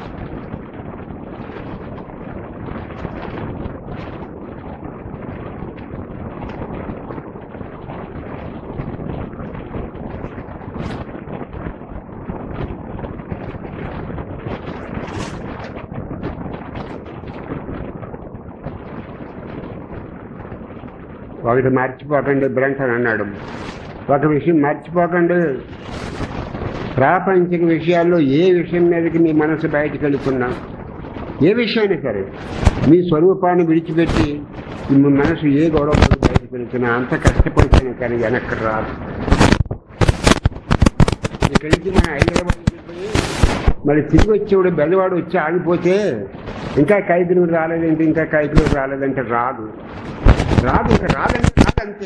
ఒకటి మర్చిపోకండి, బ్రంటన్ అన్నాడు. ఒక విషయం మర్చిపోకండి. ప్రాపంచిక విషయాల్లో ఏ విషయం మీదకి మీ మనసు బయటకు వెళుతున్నా, ఏ విషయమైనా సరే మీ స్వరూపాన్ని విడిచిపెట్టి మీ మనసు ఏ గొడవ బయటకు వెళ్తున్నా అంత కష్టపడితేనే కానీ వెనక్కి రాదు. ఇక్కడికి మన హైదరాబాద్ వెళ్ళిపోయి మళ్ళీ తిరిగి వచ్చేవాడు బెదవాడు వచ్చి ఆగిపోతే ఇంకా కైకులు రాలేదంటే ఇంకా కైకులు రాలేదంటే రాదు ఇంకా రాదంటే రాదంతే.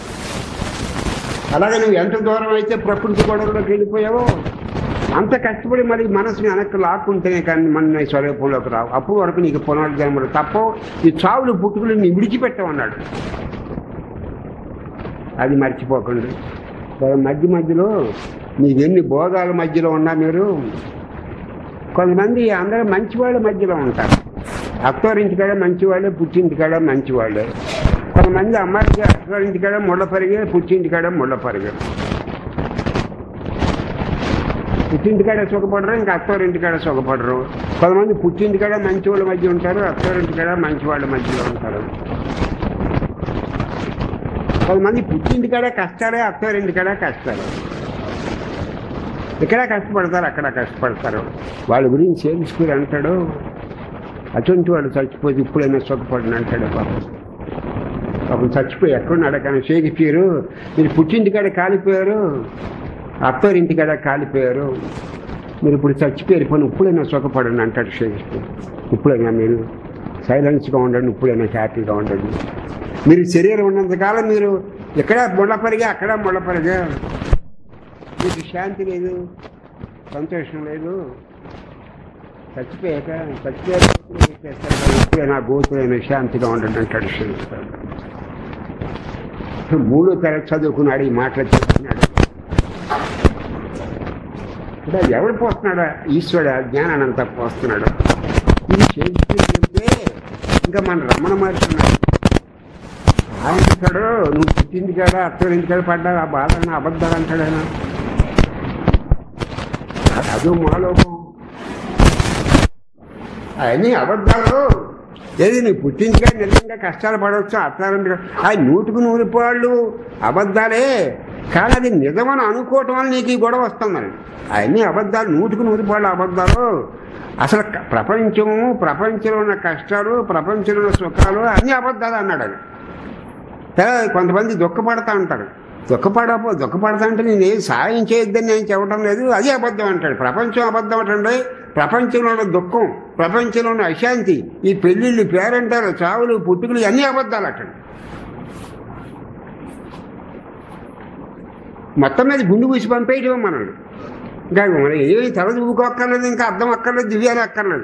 అలాగే నువ్వు ఎంత దూరం అయితే ప్రకృతి గొడవలోకి వెళ్ళిపోయావో అంత కష్టపడి మరి మనసుని వెనక్కి లాక్కుంటేనే కానీ మన స్వరూపంలోకి రావు. అప్పుడు వరకు నీకు పునర్జన్మలు తప్ప ఈ చావులు పుట్టుకులు నీ విడిచిపెట్టమన్నాడు. అది మర్చిపోకండి. మధ్యలో మీకు ఎన్ని భోగాల మధ్యలో ఉన్నా మీరు కొంతమంది అందరూ మంచివాళ్ళ మధ్యలో ఉంటారు. అత్తవారింటికాడ మంచివాళ్ళే, పుట్టింటికాడ మంచివాళ్ళే. కొంతమంది అమ్మాయికి అత్తవారింటికాడ ముళ్ళ పరిగే, పుట్టింటికాడ ముళ్ళ పరిగే. పుట్టింటికాడ సుఖపడరు, ఇంకా అత్తవారింటికాడ సుఖపడరు. కొంతమంది పుట్టింటికాడ మంచి వాళ్ళ మధ్య ఉంటారు, అత్తవారింటికాడ మంచి వాళ్ళ మధ్యలో ఉంటారు. కొంతమంది పుట్టింటికాడ కష్టాలే, అత్తవారింటికాడ కష్టాలు. ఇక్కడ కష్టపడతారు, అక్కడ కష్టపడతారు. వాళ్ళ గురించి షేక్స్పియర్ అంటాడు, అటువంటి వాడు చచ్చిపోతే ఇప్పుడైనా సుఖపడిన అంటాడు. పాపం చచ్చిపోయి ఎక్కడున్నాడు కానీ షేక్స్పియరు, మీరు పుట్టింటికాడ కాలిపోయారు, అత్తవారింటికాడ కాలిపోయారు, మీరు ఇప్పుడు చచ్చిపోయారు, పని ఇప్పుడైనా సుఖపడండి అంటాడు షేక్స్పియర్. ఇప్పుడైనా మీరు సైలెన్స్గా ఉండండి, ఇప్పుడైనా హ్యాపీగా ఉండండి. మీరు శరీరం ఉన్నంతకాలం మీరు ఎక్కడ ముళ్ళపరిగా అక్కడ ముళ్ళపరిగా, మీకు శాంతి లేదు, సంతోషం లేదు. చచ్చిపోయాక ఇప్పుడైనా గోతులైన శాంతిగా ఉండండి అంటాడు షేక్స్పియర్. 3వ తరగతి చదువుకున్నాడు, ఈ మాటలు చెప్తున్నాడు. అంటే ఎవడు పోస్తున్నాడా? ఈశ్వరుడు జ్ఞానానంతా పోస్తున్నాడు. ఇది షేక్స్పియర్ చెప్తే ఇంకా మన రమణ మహర్షి ఉన్నాడు. ఆయన అంటాడు, నువ్వు పుట్టింది కాడ అత్తవారింటికాడ పడ్డా ఆ బాధ అబద్ధాలు అంటాడు ఆయన. అదో మాలోకం, అవన్నీ అబద్ధాలు. ఏది నీ పుట్టింటిగా నిజంగా కష్టాలు పడవచ్చు, అత్తవారింటిగా అది 100కు 100 అబద్ధాలే. కానీ అది నిజమని అనుకోవటం వల్ల నీకు ఈ గొడవ వస్తుందని. అవన్నీ అబద్ధాలు, 100కు 100 అబద్ధాలు. అసలు ప్రపంచంలో ఉన్న కష్టాలు, ప్రపంచంలో ఉన్న సుఖాలు అన్నీ అబద్ధాలు అన్నాడు అది. కొంతమంది దుఃఖపడతా ఉంటారు. దుఃఖపడతా అంటే నేను ఏం సాయం చేయొద్దని నేను చెప్పడం లేదు, అది అబద్ధం అంటాడు. ప్రపంచం అబద్ధం అంటే ప్రపంచంలో ఉన్న దుఃఖం, ప్రపంచంలో ఉన్న అశాంతి, ఈ పెళ్ళిళ్ళు, పేరంటారు, చావులు, పుట్టుకులు అన్నీ అబద్ధాలు అంటాడు. మొత్తం మీద గుండు పూసి పంపేయటం మనల్ని. ఇంకా మనం ఏమి తలదూకు అక్కర్లేదు, ఇంకా అర్థం అక్కర్లేదు, దివ్యాలు అక్కర్లేదు.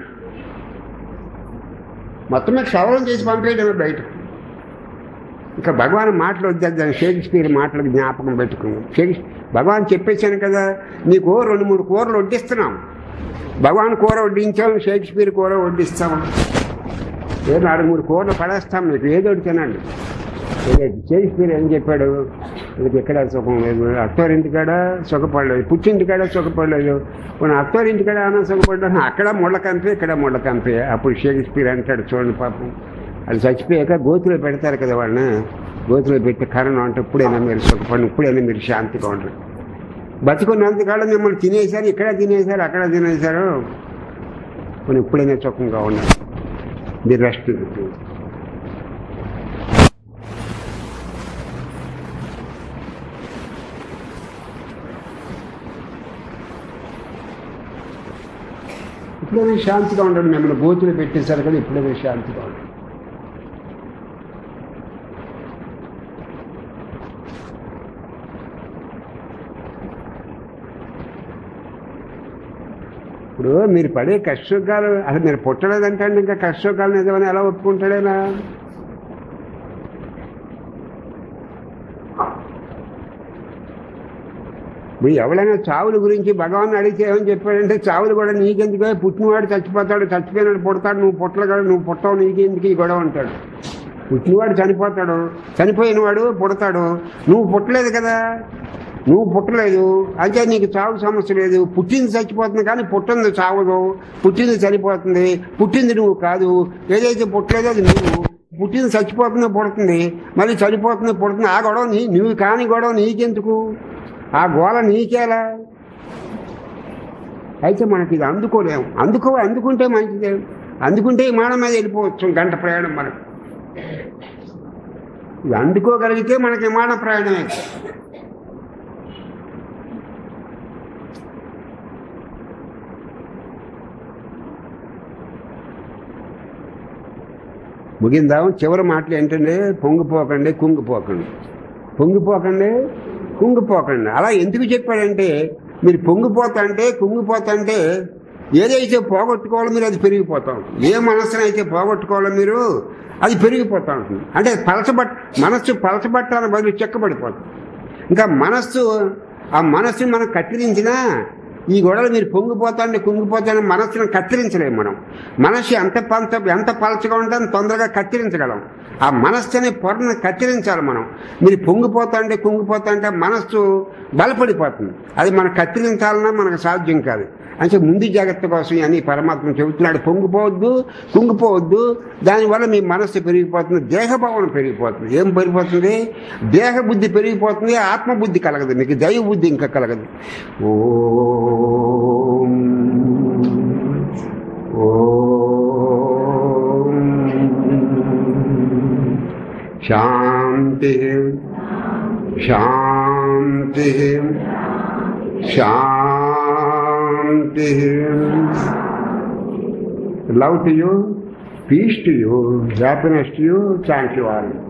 మొత్తం మీద క్షవరం చేసి పంపేయడమే బయట. ఇంకా భగవాన్ మాటలు వద్దాను, షేక్స్పియర్ మాటలకు జ్ఞాపకం పెట్టుకున్నాం. భగవాన్ చెప్పేశాను కదా, నీకు 2-3 కూరలు వడ్డిస్తున్నాం. భగవాన్ కూర వడ్డించాం, షేక్స్పియర్ కూర వడ్డిస్తాము. 4-3 కూరలు పడేస్తాం, మీకు ఏదోటి తినండి. షేక్స్పియర్ ఏం చెప్పాడు? వీళ్ళకి ఎక్కడ సుఖం లేదు, అత్తవారింటికాడ సుఖపడలేదు, పుట్టింటికాడ సుఖపడలేదు. మన అత్తవారింటికాడ ఆనంద సుఖపడ్డాను, అక్కడ ముళ్ళ కంపే, ఇక్కడ ముళ్ళ కంపే. అప్పుడు షేక్స్పియర్ అంటాడు, చూడండి పాపం అది చచ్చిపోయాక గోతులో పెడతారు కదా వాళ్ళని, గోతులో పెట్టి కారణం అంటే ఇప్పుడైనా మీరు సుఖపడి, ఇప్పుడైనా మీరు శాంతిగా ఉండరు. బతుకున్నంతకాలం మిమ్మల్ని తినేశారు, ఇక్కడ తినేశారు, అక్కడ తినేశారు, మనం ఇప్పుడైనా సుఖంగా ఉన్నారు. మీరు రెస్ట్. ఇప్పుడైనా శాంతిగా ఉండండి. మిమ్మల్ని గోతులు పెట్టేశారు కదా, ఇప్పుడైనా శాంతిగా ఉండండి. ఇప్పుడు మీరు పడే కష్టసుఖాలు అసలు మీరు పుట్టలేదంటే ఇంకా కష్టసుఖాలు నిజమని ఎలా ఒప్పుకుంటాడైనా? మీరు ఎవరైనా చావుల గురించి భగవాన్ అడిగితే ఏమని చెప్పాడంటే, చావులు కూడా నీకెందుకు, పుట్టినవాడు చచ్చిపోతాడు, చచ్చిపోయినాడు పుడతాడు, నువ్వు పుట్టలేడు, నువ్వు పుట్టవు, నీకెందుకు ఈ గొడవ అంటాడు. పుట్టినవాడు చనిపోతాడు, చనిపోయినవాడు పుడతాడు, నువ్వు పుట్టలేదు కదా, నువ్వు పుట్టలేదు అంటే నీకు చావు సమస్య లేదు. పుట్టింది చచ్చిపోతుంది కానీ పుట్టింది చావదు, పుట్టింది చనిపోతుంది, పుట్టింది నువ్వు కాదు. ఏదైతే పుట్టలేదో అది నువ్వు. పుట్టింది చచ్చిపోతుంది, పుడుతుంది, మళ్ళీ చనిపోతుంది, పుడుతుంది. ఆ గొడవ నువ్వు కాని గొడవ నీకెందుకు, ఆ గోళ నీకేలా? అయితే మనకి ఇది అందుకోలేము. అందుకుంటే మంచిదే. అందుకుంటే విమానం మీద వెళ్ళిపోవచ్చు, గంట ప్రయాణం మనకు. ఇది అందుకోగలిగితే మనకి విమాన ప్రయాణమే. ముగిందాం. చివరి మాటలు ఏంటంటే పొంగిపోకండి, కుంగిపోకండి. పొంగిపోకండి, కుంగిపోకండి. అలా ఎందుకు చెప్పాడంటే మీరు పొంగిపోతంటే కుంగిపోతంటే ఏదైతే పోగొట్టుకోవాలో మీరు అది పెరిగిపోతూ ఉంటుంది. ఏ మనస్సునైతే పోగొట్టుకోవాలో మీరు అది పెరిగిపోతూ ఉంటుంది. అంటే మనస్సు పలచబట్టాలని బదులు చెక్కబడిపోతుంది. ఇంకా ఆ మనస్సుని మనం కత్తిరించినా ఈ గొడవలు మీరు పొంగిపోతాండి కుంగిపోతాండి మనస్సును కత్తిరించలేము మనం. మనస్సు ఎంత పలచగా ఉంటే అంత తొందరగా కత్తిరించగలం. ఆ మనస్సుని పొరను కత్తిరించాలి మనం. మీరు పొంగిపోతాంటే కుంగిపోతాంటే మనస్సు బలపడిపోతుంది. అది మనం కత్తిరించాలన్నా మనకు సాధ్యం కాదు. అంటే ముందు జాగ్రత్త కోసం అని పరమాత్మ చెబుతున్నాడు. పొంగిపోవద్దు, కుంగిపోవద్దు. దానివల్ల మీ మనస్సు పెరిగిపోతుంది, దేహభావన పెరిగిపోతుంది. ఏం పెరిగిపోతుంది? దేహ బుద్ధి పెరిగిపోతుంది, ఆత్మబుద్ధి కలగదు, మీకు దైవ బుద్ధి ఇంకా కలగదు. ఓం ఓం శాంతి శాంతి శాంతి. Love to you, peace to you, happiness to you. Thank you all.